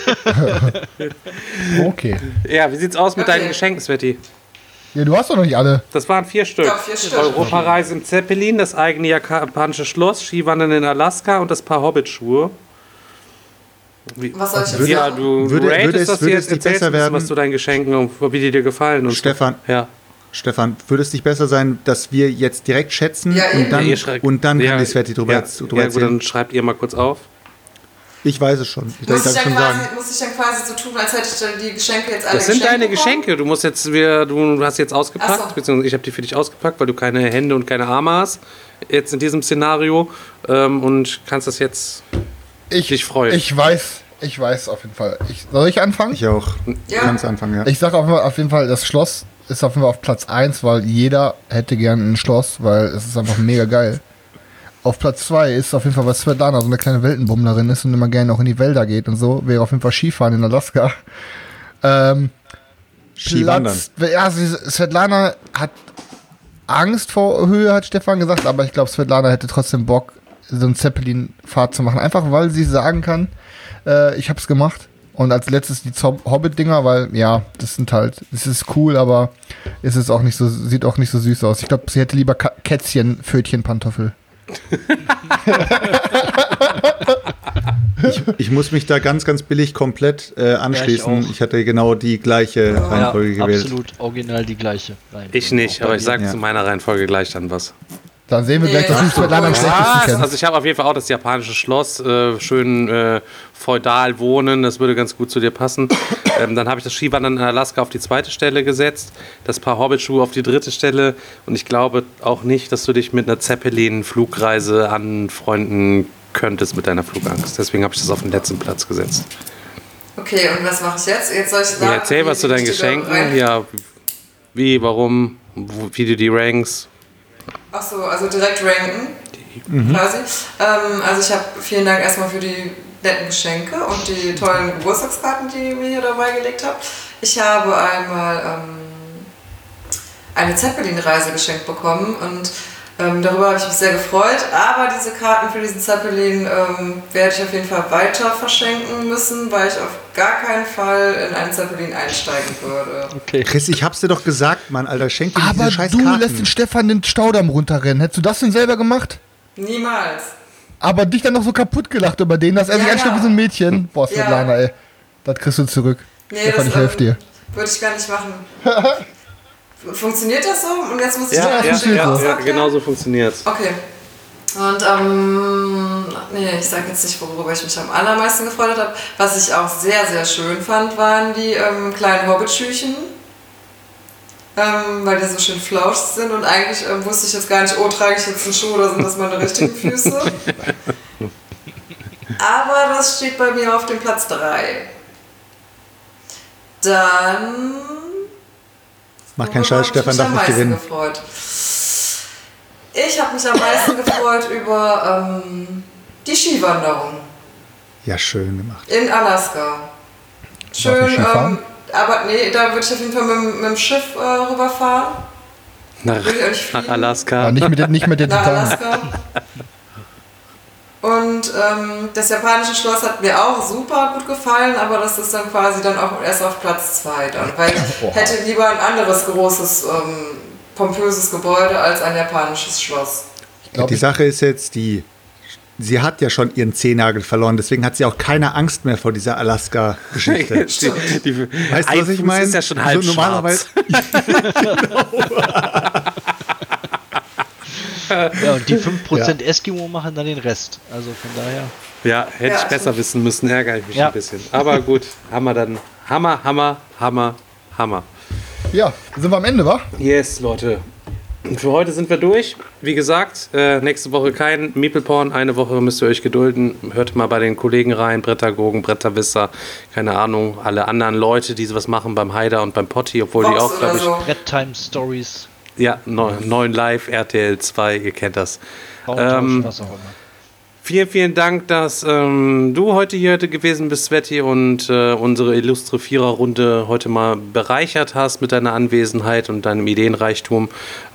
Okay. Ja, wie sieht's aus mit deinen Geschenken, Sveti? Ja, du hast doch noch nicht alle. Das waren 4 Stück. Ja, 4 Stück. Europareise im Zeppelin, das eigene japanische Schloss, Skiwandern in Alaska und das Paar Hobbit-Schuhe. Was soll ich jetzt sagen? Du ratest das jetzt, erzählst ein bisschen was zu deinen Geschenken und wie die dir gefallen. Und Stefan, so. Ja. Stefan, würde es nicht besser sein, dass wir jetzt direkt schätzen und dann kann die Sveti drüber erzählen? Gut, dann schreibt ihr mal kurz auf. Ich weiß es schon. Muss ich dann quasi so tun, als hätte ich dann die Geschenke jetzt alle Das sind deine bekommen? Geschenke. Du hast jetzt ausgepackt, beziehungsweise ich habe die für dich ausgepackt, weil du keine Hände und keine Arme hast. Jetzt in diesem Szenario. Und kannst das jetzt dich freuen. Ich weiß auf jeden Fall. Soll ich anfangen? Ich auch. Ja. Du kannst anfangen, ja. Ich sage auf jeden Fall, das Schloss ist auf jeden Fall auf Platz 1, weil jeder hätte gern ein Schloss, weil es ist einfach mega geil. Auf Platz 2 ist auf jeden Fall, was Svetlana, so eine kleine Weltenbummlerin ist und immer gerne auch in die Wälder geht und so, wäre auf jeden Fall Skifahren in Alaska. Skiwandern. Svetlana hat Angst vor Höhe, hat Stefan gesagt, aber ich glaube, Svetlana hätte trotzdem Bock, so eine Zeppelin-Fahrt zu machen. Einfach, weil sie sagen kann, ich hab's gemacht. Und als letztes die Hobbit-Dinger, weil, ja, das ist cool, aber es ist auch nicht so, sieht auch nicht so süß aus. Ich glaube, sie hätte lieber Kätzchen, Pfötchen, Pantoffel. Ich muss mich da ganz, ganz billig komplett anschließen. Ja, ich hatte genau die gleiche Reihenfolge gewählt. Absolut, original die gleiche Reihenfolge. Ich nicht, aber ich sage zu meiner Reihenfolge gleich dann was. Dann sehen wir gleich, dass du Svetlana am schlechtesten kennst. Also ich habe auf jeden Fall auch das japanische Schloss, schön feudal wohnen, das würde ganz gut zu dir passen. Dann habe ich das Skiwandern in Alaska auf die 2. Stelle gesetzt, das Paar Hobbitschuhe auf die 3. Stelle und ich glaube auch nicht, dass du dich mit einer Zeppelin-Flugreise anfreunden könntest mit deiner Flugangst. Deswegen habe ich das auf den letzten Platz gesetzt. Okay, und was mache ich jetzt? Jetzt soll ich sagen, erzähl was zu deinen Geschenken, ja, wie, warum, wie du die rankst. Achso, also direkt ranken? quasi. Also ich habe vielen Dank erstmal für die netten Geschenke und die tollen Geburtstagskarten, die ihr mir hier dabei gelegt habt. Ich habe einmal eine Zeppelin-Reise geschenkt bekommen und darüber habe ich mich sehr gefreut, aber diese Karten für diesen Zeppelin werde ich auf jeden Fall weiter verschenken müssen, weil ich auf gar keinen Fall in einen Zeppelin einsteigen würde. Okay. Chris, ich hab's dir doch gesagt, Mann, Alter, schenk dir diese scheiß Aber Karten. du lässt den Stefan den Staudamm runterrennen. Hättest du das denn selber gemacht? Niemals. Aber dich dann noch so kaputt gelacht über den, dass er sich einstellt wie so ein Mädchen. Boah, Svetlana, ey. Das kriegst du zurück. Nee, Stefan, ich helfe dir. Würde ich gar nicht machen. Funktioniert das so? Und jetzt muss ich Ja, okay. genau so funktioniert's. Okay. Und nee, ich sage jetzt nicht, worüber ich mich am allermeisten gefreut habe. Was ich auch sehr, sehr schön fand, waren die kleinen Hobbitschüchen. Weil die so schön flauschig sind und eigentlich wusste ich jetzt gar nicht, trage ich jetzt einen Schuh oder sind das meine richtigen Füße? Aber das steht bei mir auf dem Platz 3. Dann... Mach keinen Scheiß, Stefan darf nicht gewinnen. Gefreut. Ich habe mich am meisten gefreut über die Skiwanderung. Ja, schön gemacht. In Alaska. Schön, aber nee, da würde ich auf jeden Fall mit dem Schiff rüberfahren. Nach Alaska. Ja, nicht mit der nach Titan. Alaska. Und das japanische Schloss hat mir auch super gut gefallen, aber das ist dann quasi dann auch erst auf Platz 2 dann, weil ich hätte lieber ein anderes großes, pompöses Gebäude als ein japanisches Schloss. Die Sache ist jetzt sie hat ja schon ihren Zehennagel verloren, deswegen hat sie auch keine Angst mehr vor dieser Alaska-Geschichte. Weißt du, was ich meine? Ist ja schon halb normalerweise. Ja, und die 5% Eskimo machen dann den Rest. Also von daher. Ja, hätte ich besser wissen müssen, ärgere ich mich ein bisschen. Aber gut, haben wir dann. Hammer. Ja, sind wir am Ende, wa? Yes, Leute. Für heute sind wir durch. Wie gesagt, nächste Woche kein Meeple-Porn. Eine Woche müsst ihr euch gedulden. Hört mal bei den Kollegen rein, Brettagogen, Bretterwisser, keine Ahnung, alle anderen Leute, die sowas machen beim Haider und beim Potti, obwohl die auch, glaube ich... Red-Time Stories. Ja, 9 Live, RTL 2, ihr kennt das. Was auch immer. Vielen Dank, dass du heute hier gewesen bist, Sveti, und unsere illustre Viererrunde heute mal bereichert hast mit deiner Anwesenheit und deinem Ideenreichtum.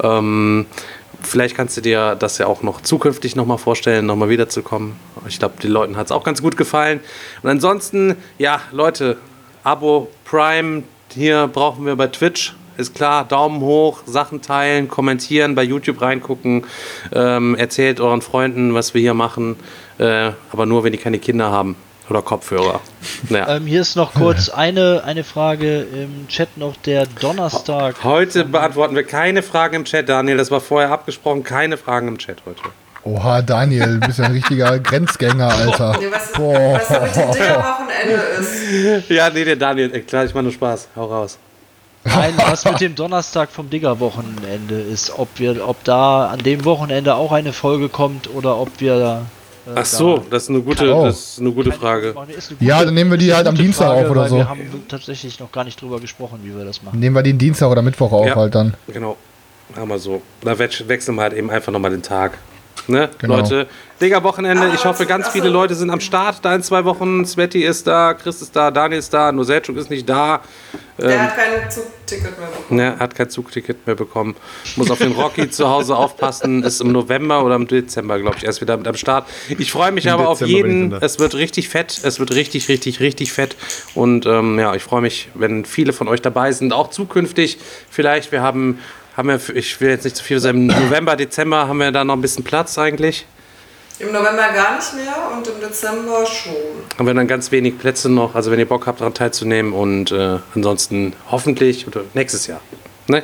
Vielleicht kannst du dir das ja auch noch zukünftig nochmal vorstellen, nochmal wiederzukommen. Ich glaube, den Leuten hat es auch ganz gut gefallen. Und ansonsten, ja, Leute, Abo, Prime, hier brauchen wir bei Twitch. Ist klar, Daumen hoch, Sachen teilen, kommentieren, bei YouTube reingucken, erzählt euren Freunden, was wir hier machen, aber nur, wenn die keine Kinder haben oder Kopfhörer. Naja. Hier ist noch kurz eine Frage im Chat noch, der Donnerstag. Heute beantworten wir keine Fragen im Chat, Daniel, das war vorher abgesprochen, keine Fragen im Chat heute. Oha, Daniel, du bist ja ein richtiger Grenzgänger, Alter. Nee, was mit dem Digger-Wochenende ist. Ja, nee, der Daniel, klar, ich mache nur Spaß, hau raus. Nein, was mit dem Donnerstag vom Digger-Wochenende ist, ob da an dem Wochenende auch eine Folge kommt oder ob wir ach so, das ist eine gute Frage. Ja, dann nehmen wir die halt am Dienstag auf oder so. Wir haben tatsächlich noch gar nicht drüber gesprochen, wie wir das machen. Nehmen wir den Dienstag oder Mittwoch auf halt dann. Genau, haben wir so. Da wechseln wir halt eben einfach nochmal den Tag. Ne, genau. Leute, Digga-Wochenende, ich hoffe, ganz viele Leute sind am Start da in 2 Wochen. Sveti ist da, Chris ist da, Daniel ist da, nur Selçuk ist nicht da. Der hat kein Zugticket mehr bekommen. Ne, hat kein Zugticket mehr bekommen. Muss auf den Rocky zu Hause aufpassen. Ist im November oder im Dezember, glaube ich, erst wieder mit am Start. Ich freue mich aber auf jeden. Es wird richtig fett. Es wird richtig fett. Und ja, ich freue mich, wenn viele von euch dabei sind. Auch zukünftig. Vielleicht, ich will jetzt nicht zu viel sagen, im November, Dezember haben wir da noch ein bisschen Platz eigentlich. Im November gar nicht mehr und im Dezember schon. Haben wir dann ganz wenig Plätze noch, also wenn ihr Bock habt, daran teilzunehmen und ansonsten hoffentlich oder nächstes Jahr. Ne?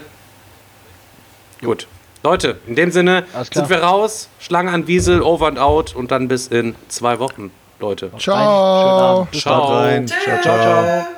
Gut. Leute, in dem Sinne sind wir raus. Schlange an Wiesel, over and out und dann bis in 2 Wochen, Leute. Ciao. Schönen Abend. Ciao. Ciao.